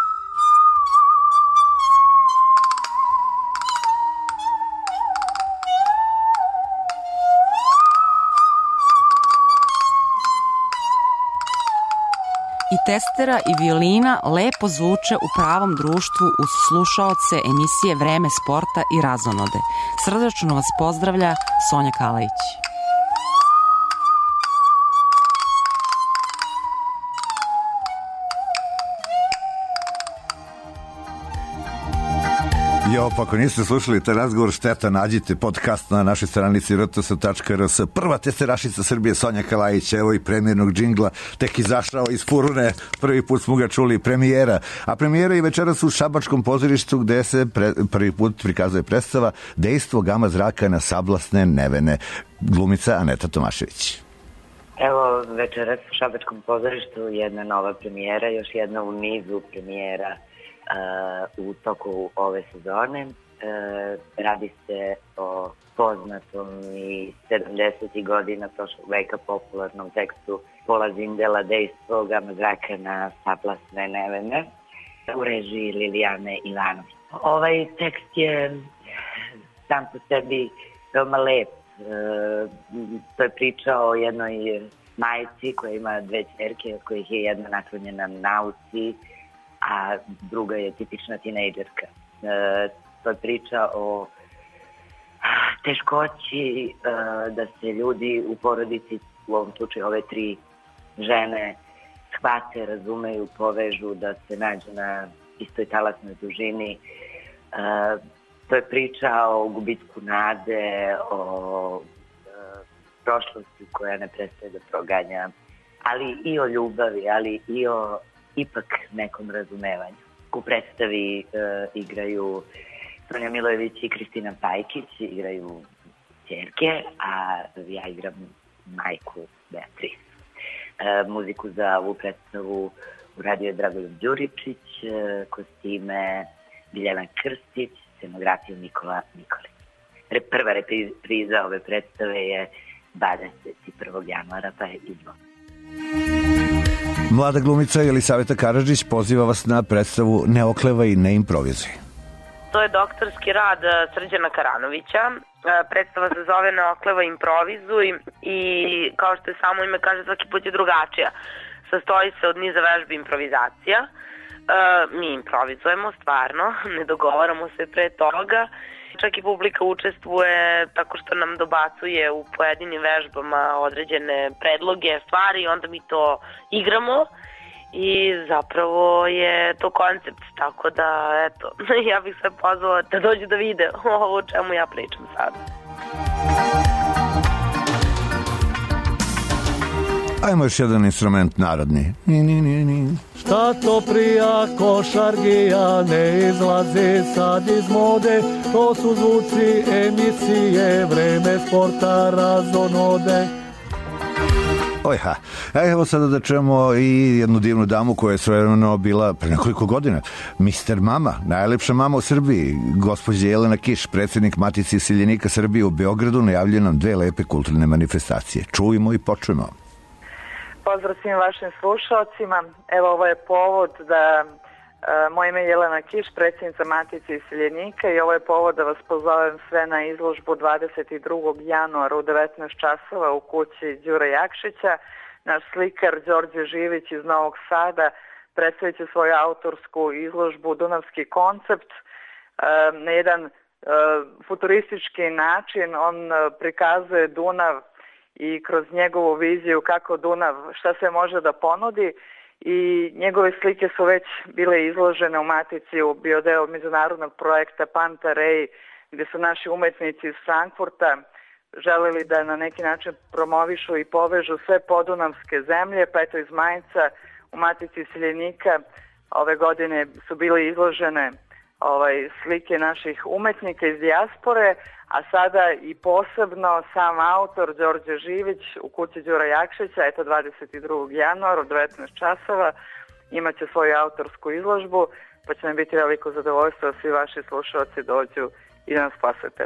I testera i violina lepo zvuče u pravom društvu uz slušaoce emisije Vreme sporta i razonode. Srdačno vas pozdravlja Sonja Kalajić. Jo, pa ako niste slušali taj razgovor, šteta, nađite podcast na našoj stranici r t s tačka r s. Prva testerašica Srbije, Sonja Kalajić, evo i premijernog džingla, tek izašao iz furune, prvi put smo ga čuli, premijera. A premijera je večeras u Šabačkom pozorištu gde se pre, prvi put prikazuje predstava Dejstvo gama zraka na sablasne nevene. Glumica Aneta Tomašević. Evo, večeras u Šabačkom pozorištu jedna nova premijera, još jedna u nizu premijera Uh, u toku ove sezone. Uh, radi se o poznatom i sedamdesetih godina prošlog veka popularnom tekstu Pola Zindela Dejstvo gama zraka na sablasne nevene u režiji Lilijane Ivanović. Ovaj tekst je sam po sebi veoma lep. Uh, to je priča o jednoj majci koja ima dve ćerke, od kojih je jedna naklonjena nauci, a druga je tipična tinejdžerka. E, to je priča o teškoći e, da se ljudi u porodici, u ovom slučaju ove tri žene, shvate, razumeju, povežu, da se nađu na istoj talasnoj dužini. E, to je priča o gubitku nade, o e, prošlosti koja ne prestaje da proganja, ali i o ljubavi, ali i o ipak nekom razumevanju. U predstavi e, igraju Sonja Milojević i Kristina Pajkić, igraju ćerke, a ja igram majku Beatrice. E, muziku za ovu predstavu uradio je Dragoljub Đuričić, e, kostime Biljana Krstić, scenografiju Nikola Nikolić. Re, prva repriza ove predstave je dvadeset prvog januara, pa je izbor. Mlada glumica Jelisaveta Karadžić poziva vas na predstavu Ne oklevaj i ne improvizuj. To je doktorski rad Srđana Karanovića. Predstava se zove Ne oklevaj, improvizuj i kao što je samo ime kaže, svaki put je drugačija. Sastoji se od niza vežbi improvizacija. Mi improvizujemo stvarno, ne dogovaramo se pre toga. Čak i publika učestvuje tako što nam dobacuje u pojedinim vežbama određene predloge, stvari, onda mi to igramo i zapravo je to koncept, tako da eto, ja bih sve pozvala da dođu da vide ovo o čemu ja pričam sada. Ajmo još jedan instrument narodni. Ni, ni, ni, ni. Šta to prija košargija, ne izlazi sad iz mode, to su zvuci emisije Vreme sporta razonode. Oj ha, evo sada da čujemo i jednu divnu damu koja je svojevremeno bila pre nekoliko godina mister Mama, najlepša mama u Srbiji, gospođa Jelena Kiš, predsjednik Matice iseljenika Srbije u Beogradu, najavljuje nam dve lepe kulturne manifestacije. Čujemo i počujemo. Pozdrav svim vašim slušalcima. Evo, ovo je povod da, e, moje ime je Jelena Kiš, predsjednica Matice iseljenika, i ovo je povod da vas pozovem sve na izložbu dvadeset drugog januara u devetnaest časova u kući Đure Jakšića. Naš slikar Đorđe Živić iz Novog Sada predstavit će svoju autorsku izložbu Dunavski koncept e, na jedan e, futuristički način. On prikazuje Dunav i kroz njegovu viziju kako Dunav, šta se može da ponudi, i njegove slike su već bile izložene u Matici, u bio deo međunarodnog projekta Pantarei, gde su naši umetnici iz Frankfurta želeli da na neki način promovišu i povežu sve podunavske zemlje, pa eto iz Majnca u Matici iseljenika ove godine su bile izložene ovaj, slike naših umetnika iz dijaspore, a sada i posebno sam autor Đorđe Živić u kući Đura Jakšića, eto dvadeset drugog januara u devetnaest časova imaće svoju autorsku izložbu, pa će nam biti veliko zadovoljstvo da svi vaši slušalci dođu i da nas posete.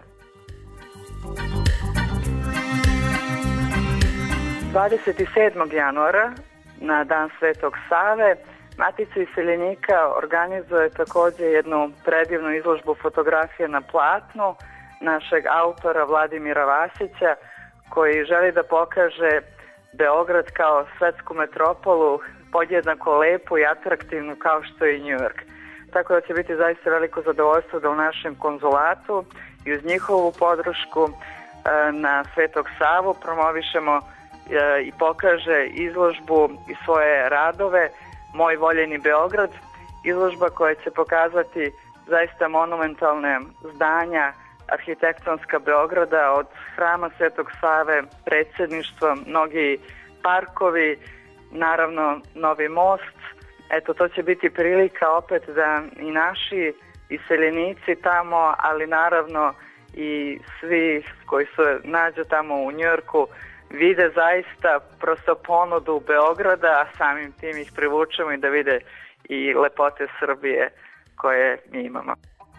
dvadeset sedmog januara na Dan Svetog Save Matica iseljenika organizuje također jednu predivnu izložbu fotografije na platnu našeg autora Vladimira Vasića, koji želi da pokaže Beograd kao svetsku metropolu podjednako lepu i atraktivnu kao što je i New York. Tako da će biti zaista veliko zadovoljstvo da u našem konzulatu i uz njihovu podršku na Svetog Savu promovišemo i pokaže izložbu i svoje radove Moj voljeni Beograd, izložba koja će pokazati zaista monumentalne zdanja arhitektonska Beograda, od hrama Svetog Save, predsjedništva, mnogi parkovi, naravno novi most. Eto, to će biti prilika opet da i naši iseljenici tamo, ali naravno i svi koji se nađu tamo u Njujorku vide zaista prosto ponudu Beograda, a samim tim ih privučemo i da vide i lepote Srbije koje mi imamo.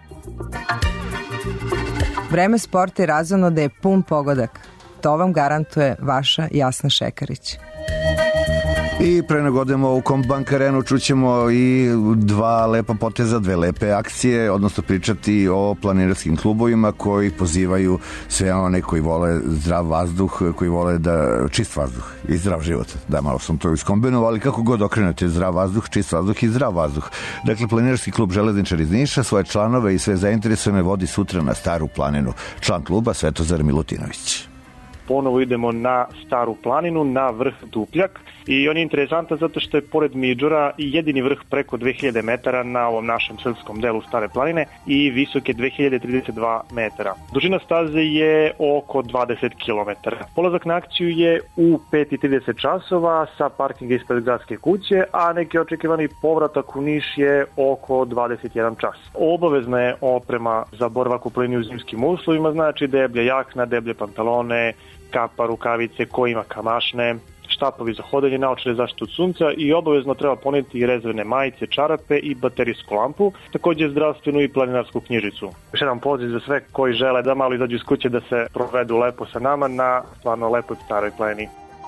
Vreme sporta i razonode je pun pogodak. To vam garantuje vaša Jasna Šekarić. I pre nego odemo u Kombank Arenu čućemo i dva lepa poteza, dve lepe akcije, odnosno pričati o planinarskim klubovima koji pozivaju sve one koji vole zdrav vazduh, koji vole da čist vazduh i zdrav život. Da, malo sam to iskombinovao, ali kako god okrenete, zdrav vazduh, čist vazduh i zdrav vazduh. Dakle, planinarski klub Železničar iz Niša svoje članove i sve zainteresovane vodi sutra na Staru planinu. Član kluba Svetozar Milutinović. Ponovo idemo na Staru planinu, na vrh Dupljak, i on je interesantan zato što je pored Midžura i jedini vrh preko dve hiljade metara na ovom našem srpskom delu Stare planine i visok je dve hiljade trideset dva metara. Dužina staze je oko dvadeset kilometara. Polazak na akciju je u pet i trideset časova sa parkinga ispred gradske kuće, a neki očekivani povratak u Niš je oko dvadeset jedan čas. Obavezna je oprema za boravak u planini u zimskim uslovima, znači deblja jakna, deblje pantalone, kapa, rukavice, ko ima kamašne, štapovi za hodanje, naočare zaštitu od sunca i obavezno treba poneti i rezervne majice, čarape i baterijsku lampu, također zdravstvenu i planinarsku knjižicu. Još jedan poziv za sve koji žele da malo izađu iz kuće da se provedu lepo sa nama na stvarno lepoj Staroj planini.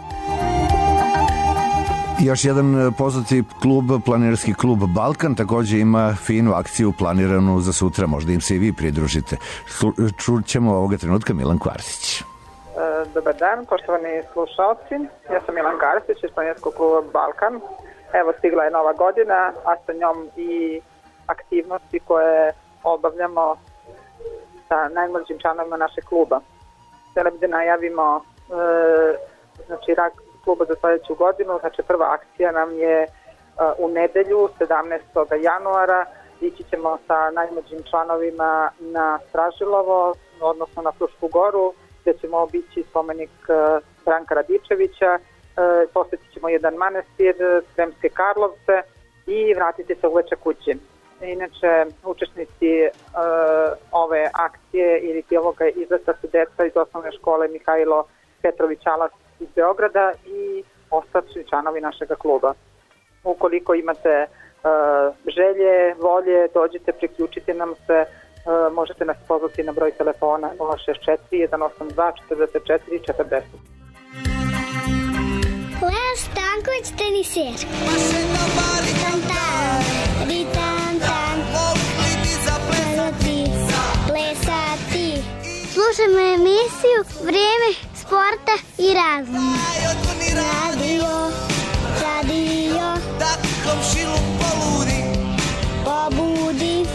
Još jedan poznati klub, planinarski klub Balkan, također ima finu akciju planiranu za sutra, možda im se i vi pridružite. Čućemo ovoga trenutka Milan Kvarsić. Dobar dan, poštovani slušalci. Ja sam Milan Karstić iz planinarskog kluba Balkan. Evo, stigla je nova godina, a sa njom i aktivnosti koje obavljamo sa najmlađim članovima našeg kluba. Htjela bi da najavimo e, znači, rad kluba za sljedeću godinu. Znači, prva akcija nam je e, u nedelju, sedamnaestog januara. Ići ćemo sa najmlađim članovima na Stražilovo, odnosno na Frušku goru, gdje ćemo obići spomenik Branka Radičevića, posjetit ćemo jedan manastir, Sremske Karlovce i vratiti se uveče kući. Inače, učesnici ove akcije ili ovoga izleta su deca iz osnovne škole Mihajlo Petrović Alas iz Beograda i ostali članovi našega kluba. Ukoliko imate želje, volje, dođite, priključite nam se. Uh, možete nas pozvati na broj telefona nula šest četiri, jedan osam dva, četrdeset četiri, četrdeset. Lea Stanković, teniser. Plesati. Slušajmo emisiju Vrijeme sporta i razuma. Radio, radio, pobudi.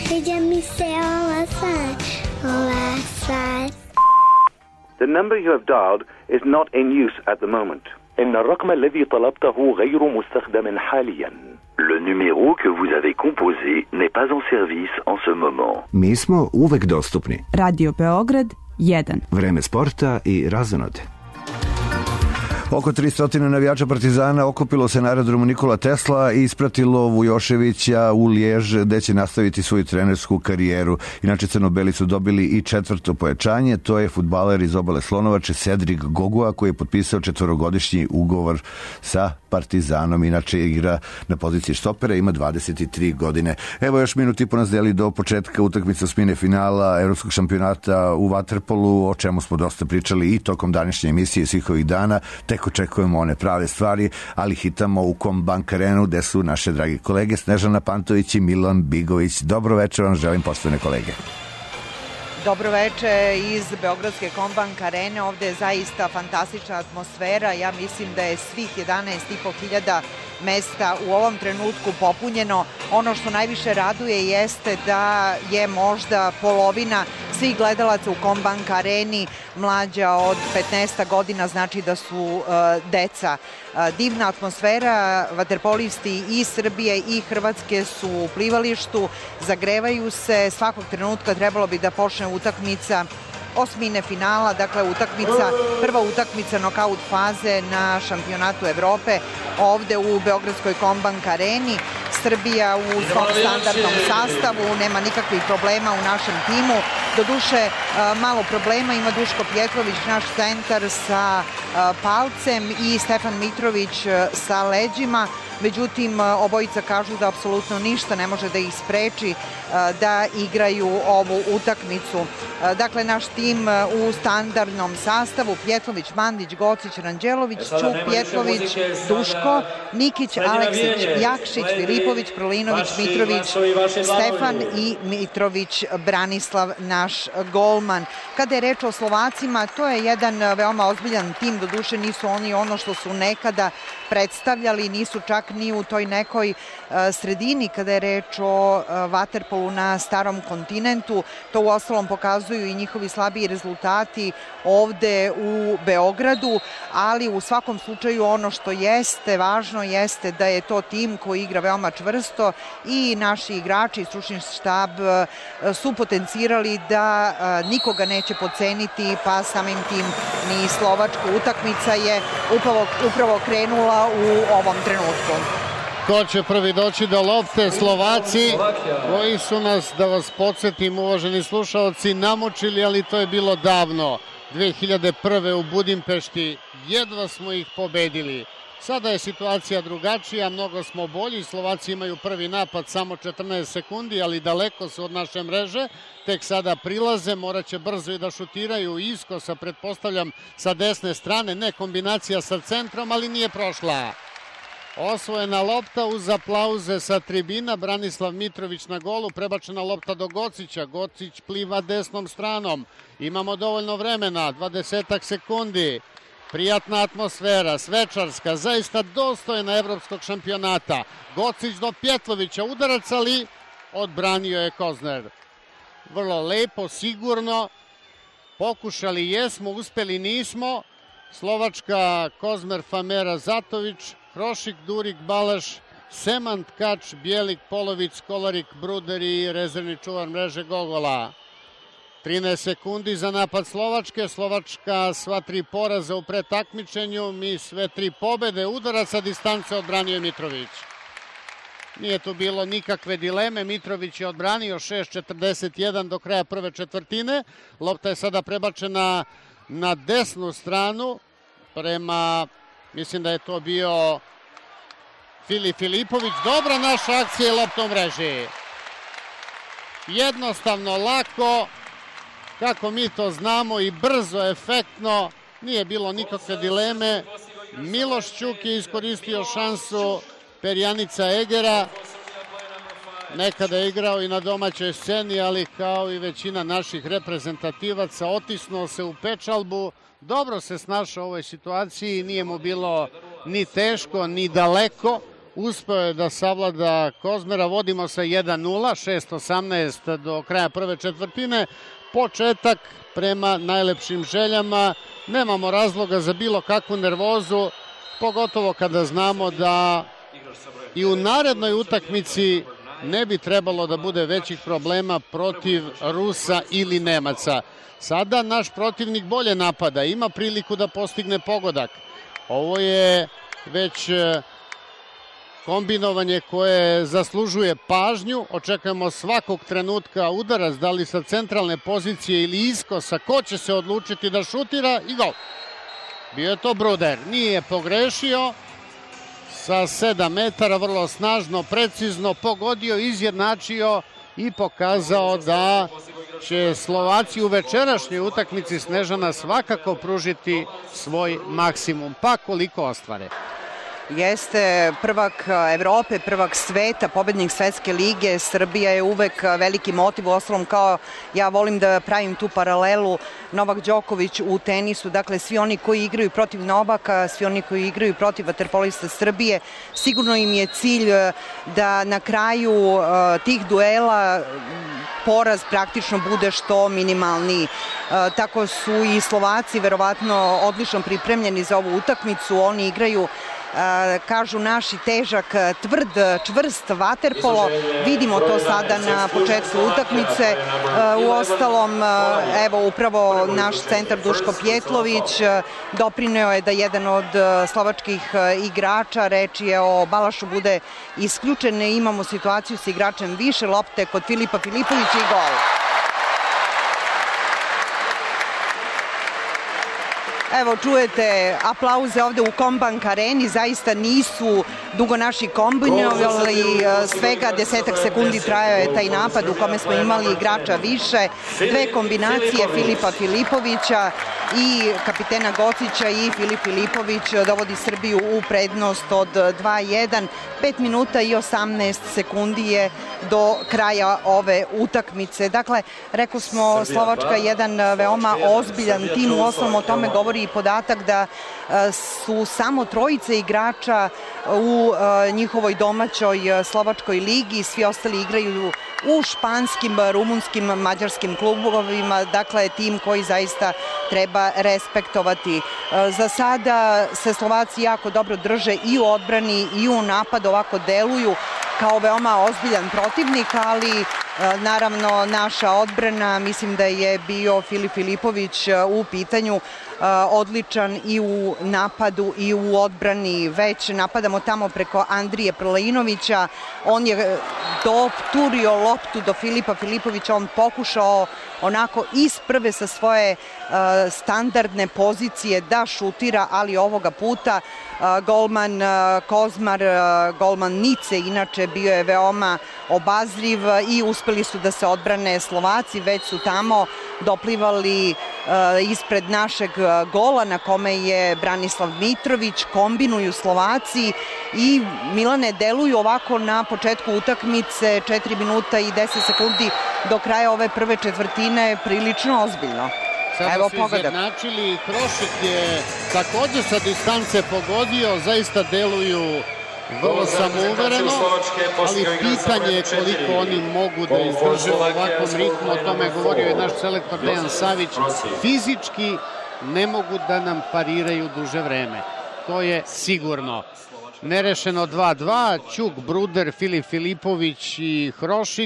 The number you have dialed is not in use at the moment. إن الرقم الذي طلبته غير مستخدم حاليا. Le numéro que vous avez composé n'est pas en service en ce moment. Mi smo uvek dostupni. Radio Beograd jedan. Vreme sporta i razonode. Oko tristo navijača Partizana okupilo se na aerodromu Nikola Tesla i ispratilo Vujoševića u Lijež, gde će nastaviti svoju trenersku karijeru. Inače, crnobeli su dobili i četvrto pojačanje, to je fudbaler iz Obale Slonovače Cedric Gogua, koji je potpisao četvorogodišnji ugovor sa Partizanom. Inače igra na poziciji štopera, ima dvadeset tri godine. Evo još minut i po nas deli do početka utakmica osmine finala Evropskog šampionata u vaterpolu, o čemu smo dosta pričali i tokom današnje emisije svih ovih dana. Tek očekujemo one prave stvari, ali hitamo u Kombank Arenu, gde su naše dragi kolege Snežana Pantović i Milan Bigović. Dobro večer vam želim, poštovane kolege. Dobro veče iz Beogradske Kombank Arene. Ovde je zaista fantastična atmosfera. Ja mislim da je svih jedanaest i po hiljada mesta u ovom trenutku popunjeno. Ono što najviše raduje jeste da je možda polovina svih gledalaca u Kombank Areni mlađa od petnaest godina, znači da su uh, deca. Uh, divna atmosfera, vaterpolisti i Srbije i Hrvatske su u plivalištu, zagrevaju se, svakog trenutka trebalo bi da počne utakmica osmine finala, dakle utakmica, prva utakmica nokaut faze na šampionatu Evrope ovde u Beogradskoj Kombank Areni. Srbija u svom standardnom sastavu, nema nikakvih problema u našem timu. Doduše, malo problema ima Duško Pjetlović, naš centar sa palcem, i Stefan Mitrović sa leđima. Međutim, obojica kažu da apsolutno ništa ne može da ih spreči da igraju ovu utakmicu. Dakle, naš tim u standardnom sastavu: Pjetlović, Mandić, Gocić, Ranđelović, Ćuk, Pjetlović, Duško, Nikić, Aleksić, Jakšić, Filipović, Prolinović, Mitrović, Stefan i Mitrović Branislav, naš golman. Kada je reč o Slovacima, to je jedan veoma ozbiljan tim, doduše nisu oni ono što su nekada predstavljali, nisu čak ni u toj nekoj sredini kada je reč o vaterpolu na starom kontinentu. To uostalom pokazuju i njihovi slabiji rezultati ovde u Beogradu, ali u svakom slučaju ono što jeste važno jeste da je to tim koji igra veoma čvrsto i naši igrači i stručni štab su potencirali da nikoga neće podceniti, pa samim tim ni Slovačka. Utakmica je upravo, upravo krenula u ovom trenutku. Ko će prvi doći do lopte? Slovaci, koji su nas, da vas podsjetim, uvaženi slušalci, namučili, ali to je bilo davno. dve hiljade prve. u Budimpešti jedva smo ih pobedili. Sada je situacija drugačija, mnogo smo bolji. Slovaci imaju prvi napad samo četrnaest sekundi, ali daleko su od naše mreže. Tek sada prilaze, morat će brzo i da šutiraju iskosa, pretpostavljam, sa desne strane. Ne kombinacija sa centrom, ali nije prošla. Osvojena lopta uz aplauze sa tribina. Branislav Mitrović na golu, prebačena lopta do Gocića. Gocić pliva desnom stranom. Imamo dovoljno vremena, dvadesetak sekundi. Prijatna atmosfera, svečarska, zaista dostojna evropskog šampionata. Gocić do Pjetlovića, udarac, ali odbranio je Kozner. Vrlo lepo, sigurno. Pokušali jesmo, uspeli nismo. Slovačka: Kozmer, Famera, Zatović, Hrošik, Durik, Balaš, Semant, Kač, Bjelik, Polović, Kolarik, Bruder i rezervni čuvar mreže Gogola. trinaest sekundi za napad Slovačke. Slovačka sva tri poraza u pretakmičenju, mi sve tri pobede. Udarac sa distance odbranio je Mitrović. Nije tu bilo nikakve dileme, Mitrović je odbranio. šest četrdeset jedan do kraja prve četvrtine. Lopta je sada prebačena na desnu stranu prema, mislim da je to bio Filip Filipović. Dobra naša akcija i lopta u mreži. Jednostavno, lako, kako mi to znamo, i brzo, efektno. Nije bilo nikakve dileme. Miloš Ćuk je iskoristio šansu perjanica Egera. Nekada je igrao i na domaćoj sceni, ali kao i većina naših reprezentativaca otisnuo se u pečalbu. Dobro se snašao u ovoj situaciji, nije mu bilo ni teško, ni daleko. Uspeo je da savlada Kozmera. Vodimo sa jedan nula, šest osamnaest do kraja prve četvrtine. Početak prema najlepšim željama. Nemamo razloga za bilo kakvu nervozu, pogotovo kada znamo da i u narednoj utakmici ne bi trebalo da bude većih problema protiv Rusa ili Nemaca. Sada naš protivnik bolje napada, ima priliku da postigne pogodak. Ovo je već kombinovanje koje zaslužuje pažnju. Očekujemo svakog trenutka udarac, da li sa centralne pozicije ili iskosa. Ko će se odlučiti da šutira i gol. Bio je to Bruder. Nije pogrešio. Sa sedam metara vrlo snažno, precizno pogodio, izjednačio i pokazao da će Slovaci u večerašnjoj utakmici Snežana svakako pružiti svoj maksimum, pa koliko ostvare. Jeste prvak Evrope, prvak sveta, pobednik Svetske lige. Srbija je uvek veliki motiv, uostalom kao ja volim da pravim tu paralelu Novak Đoković u tenisu, dakle svi oni koji igraju protiv Novaka, svi oni koji igraju protiv vaterpolista Srbije, sigurno im je cilj da na kraju uh, tih duela poraz praktično bude što minimalniji. Uh, tako su i Slovaci verovatno odlično pripremljeni za ovu utakmicu, oni igraju kažu naši težak, tvrd, čvrst vaterpolo. Vidimo to sada na početku utakmice. U ostalom, evo upravo naš centar Duško Pjetlović doprineo je da jedan od slovačkih igrača, reč je o Balašu, bude isključen. Imamo situaciju sa igračem više lopte kod Filipa Filipovića i gol. Evo, čujete aplauze ovde u Kombank areni, zaista nisu dugo naši kombinovali, svega desetak sekundi trajao je taj napad u kome smo imali igrača više, dve kombinacije Filipa Filipovića i kapitena Gocića i Filip Filipović dovodi Srbiju u prednost od dva jedan, pet minuta i osamnaest sekundi je do kraja ove utakmice. Dakle, rekao smo, Slovačka je jedan veoma ozbiljan tim, u osnovom o tome govori i podatak da su samo trojice igrača u njihovoj domaćoj slovačkoj ligi, svi ostali igraju u španskim, rumunskim, mađarskim klubovima, dakle tim koji zaista treba respektovati. Za sada se Slovaci jako dobro drže i u odbrani i u napadu, ovako deluju kao veoma ozbiljan protivnik, ali naravno naša odbrana, mislim da je bio Filip Filipović u pitanju, odličan i u napadu i u odbrani. Već napadamo tamo preko Andrije Prlinovića, on je doturio loptu do Filipa Filipovića, on pokušao onako iz prve sa svoje standardne pozicije da šutira, ali ovoga puta golman Kozmar, golman Nice, inače bio je veoma obazriv i uspeli su da se odbrane Slovaci, već su tamo doplivali ispred našeg gola na kome je Branislav Mitrović, kombinuju Slovaci i Milane deluju ovako na početku utakmice, četiri minuta i deset sekundi do kraja ove prve četvrtine, prilično ozbiljno. Sada su izjednačili, Krošik je takođe sa distance pogodio, zaista deluju vrlo samouvereno, ali pitanje je koliko oni mogu da izdrže u ovakvom ritmu, o tome je govorio i naš selektor Dejan Savić, fizički ne mogu da nam pariraju duže vreme, to je sigurno. Nerešeno dva dva, Ćuk, Bruder, Filip Filipović i Hrošik,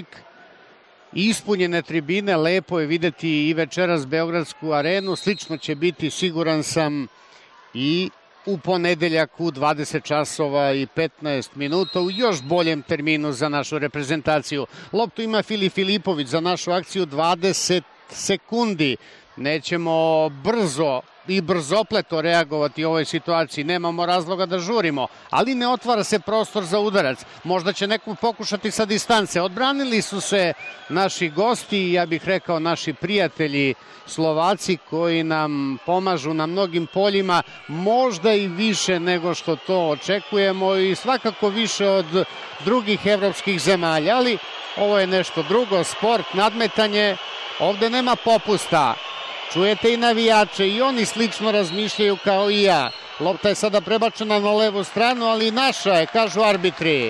ispunjene tribine, lepo je videti i večeras Beogradsku arenu, slično će biti, siguran sam, i u ponedeljak u dvadeset časova i petnaest minuta u još boljem terminu za našu reprezentaciju. Loptu ima Filip Filipović za našu akciju dvadeset sekundi. Nećemo brzo i brzopleto reagovati u ovoj situaciji, nemamo razloga da žurimo, ali ne otvara se prostor za udarac. Možda će neko pokušati sa distance. Odbranili su se naši gosti, ja bih rekao naši prijatelji Slovaci, koji nam pomažu na mnogim poljima, možda i više nego što to očekujemo i svakako više od drugih evropskih zemalja, ali ovo je nešto drugo, sport, nadmetanje, ovde nema popusta. Čujete i navijače, i oni slično razmišljaju kao i ja. Lopta je sada prebačena na levu stranu, ali naša je, kažu arbitri.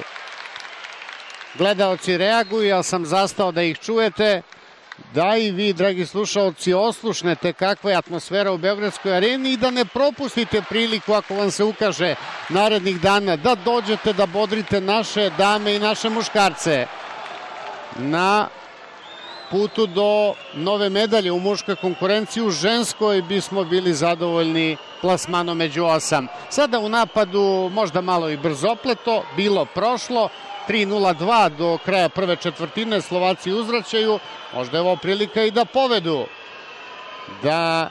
Gledaoci reaguju, ja sam zastao da ih čujete. Da i vi, dragi slušaoci, oslušnete kakva je atmosfera u Beogradskoj areni i da ne propustite priliku, ako vam se ukaže narednih dana, da dođete da bodrite naše dame i naše muškarce na putu do nove medalje u muškoj konkurenciji. U ženskoj bismo bili zadovoljni plasmanom među osam. Sada u napadu možda malo i brzopleto, bilo prošlo, tri nula dva do kraja prve četvrtine, Slovaci uzvraćaju, možda je ovo prilika i da povedu, da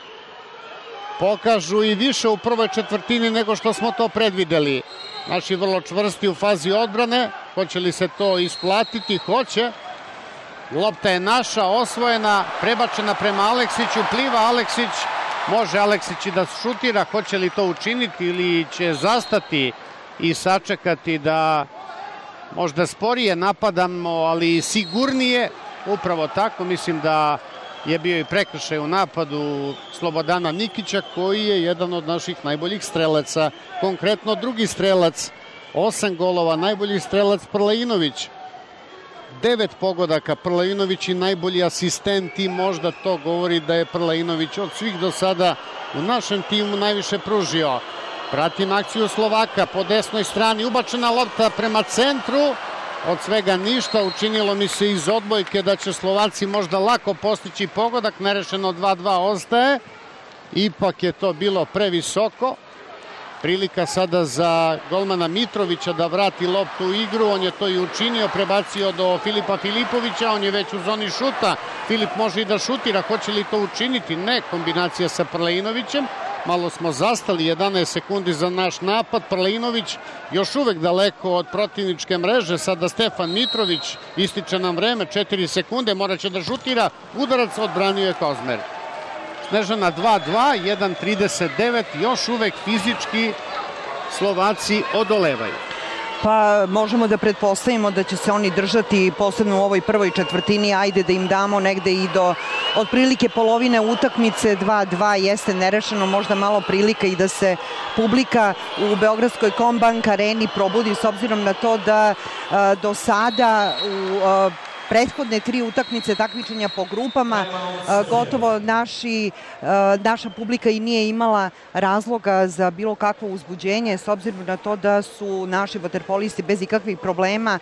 pokažu i više u prvoj četvrtini nego što smo to predvideli. Naši vrlo čvrsti u fazi odbrane, hoće li se to isplatiti? Hoće. Lopta je naša, osvojena, prebačena prema Aleksiću, pliva Aleksić, može Aleksić i da šutira, hoće li to učiniti ili će zastati i sačekati da možda sporije napadamo, ali sigurnije, upravo tako. Mislim da je bio i prekršaj u napadu Slobodana Nikića, koji je jedan od naših najboljih strelaca, konkretno drugi strelac, osam golova, najbolji strelac Prlainović, devet pogodaka, Prlainović i najbolji asistent, i možda to govori da je Prlainović od svih do sada u našem timu najviše pružio. Pratim akciju Slovaka po desnoj strani, ubačena lopta prema centru, od svega ništa. Učinilo mi se iz odbojke da će Slovaci možda lako postići pogodak, nerešeno dva dva ostaje, ipak je to bilo previsoko. Prilika sada za golmana Mitrovića da vrati loptu u igru, on je to i učinio, prebacio do Filipa Filipovića, on je već u zoni šuta, Filip može i da šutira, hoće li to učiniti? Ne, kombinacija sa Prlainovićem, malo smo zastali, jedanaest sekundi za naš napad, Prlainović još uvek daleko od protivničke mreže, sada Stefan Mitrović, ističe nam vreme, četiri sekunde, morat će da šutira, udarac odbranio je Kozmer. Snežana dva dva, jedan trideset devet, još uvek fizički Slovaci odolevaju. Pa možemo da pretpostavimo da će se oni držati, posebno u ovoj prvoj četvrtini, ajde da im damo negde i do otprilike polovine utakmice. Dva dva jeste nerešeno, možda malo prilika i da se publika u Beogradskoj Kombank areni probudi, s obzirom na to da a, do sada u a, prethodne tri utakmice takmičenja po grupama gotovo naši, naša publika i nije imala razloga za bilo kakvo uzbuđenje, s obzirom na to da su naši vaterpolisti bez ikakvih problema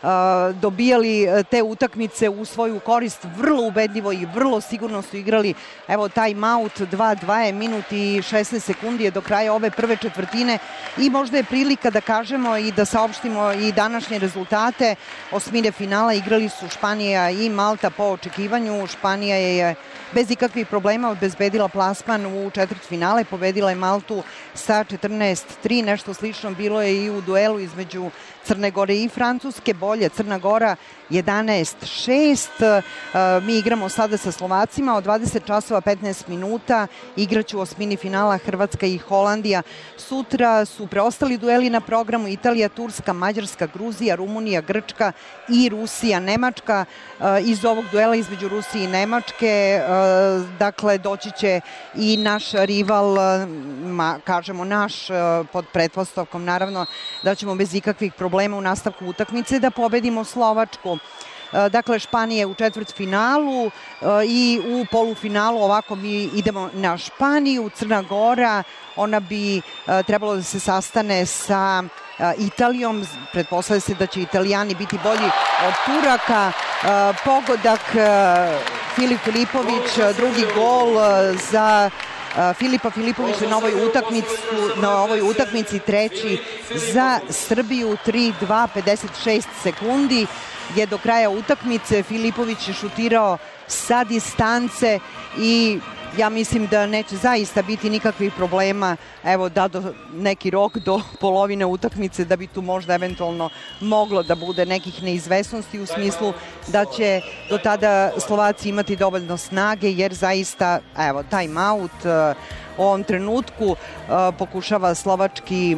dobijali te utakmice u svoju korist, vrlo ubedljivo i vrlo sigurno su igrali. Evo, time out, dva dva je minut i šesnaest sekundi je do kraja ove prve četvrtine i možda je prilika da kažemo i da saopštimo i današnje rezultate. Osmine finala igrali su Španija i Malta po očekivanju. Španija je bez ikakvih problema obezbedila plasman u četvrt finale, pobedila je Maltu sa četrnaest tri, nešto slično bilo je i u duelu između Crne Gore i Francuske, bolje Crna Gora jedanaest šest. Mi igramo sada sa Slovacima od dvadeset časova petnaest minuta, igraću osmini finala Hrvatska i Holandija. Sutra su preostali dueli na programu: Italija, Turska, Mađarska, Gruzija, Rumunija, Grčka i Rusija, Nemačka. Iz ovog duela između Rusije i Nemačke, dakle, doći će i naš rival, ma, kažemo naš, pod pretpostavkom naravno da ćemo bez ikakvih problema u nastavku utakmice da pobedimo Slovačku. Dakle, Španija je u četvrtfinalu i u polufinalu ovako mi idemo na Španiju. Crna Gora, ona bi trebalo da se sastane sa Italijom. Pretpostavlja se da će Italijani biti bolji od Turaka. Pogodak Filip Filipović, drugi gol za Filipa Filipovića na ovoj utakmici, na ovoj utakmici treći za Srbiju. Tri dva, pedeset šest sekundi je do kraja utakmice. Filipović je šutirao sa distance i ja mislim da neće zaista biti nikakvih problema, evo, da do neki rok do polovine utakmice, da bi tu možda eventualno moglo da bude nekih neizvesnosti, u smislu da će do tada Slovaci imati dovoljno snage, jer zaista, evo, time out u ovom trenutku pokušava slovački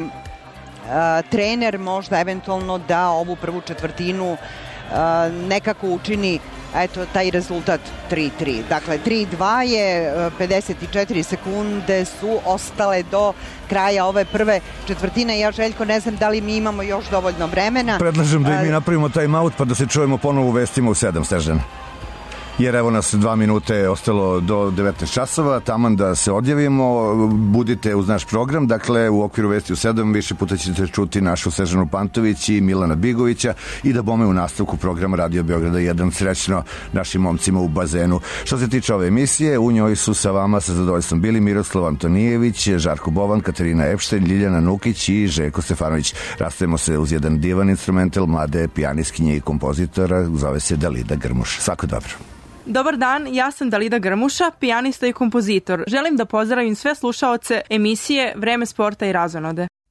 trener možda eventualno da ovu prvu četvrtinu nekako učini, eto, taj rezultat tri tri. Dakle, tri dva je, pedeset četiri sekunde su ostale do kraja ove prve četvrtine. Ja, Željko, ne znam da li mi imamo još dovoljno vremena. Predlažem da i mi napravimo time out pa da se čujemo ponovo u vestima u sedam, Snežana. jer evo nas dva minute ostalo do devetnaest časova, taman da se odjavimo, budite uz naš program, dakle u okviru Vesti u sedam više puta ćete čuti našu Snežanu Pantović i Milana Bigovića i da bome u nastavku programa Radio Beograda jedan, srećno našim momcima u bazenu. Što se tiče ove emisije, u njoj su sa vama sa zadovoljstvom bili Miroslav Antonijević, Žarko Bovan, Katarina Epštajn, Ljiljana Nukić i Željko Stefanović. Rastajemo se uz jedan divan instrumental mlade pijanistkinje i kompozitora, zove se Dalida Grmuš. Svako dobro. Dobar dan, ja sam Dalida Grmuša, pijanista i kompozitor. Želim da pozdravim sve slušaoce emisije Vreme sporta i razonode.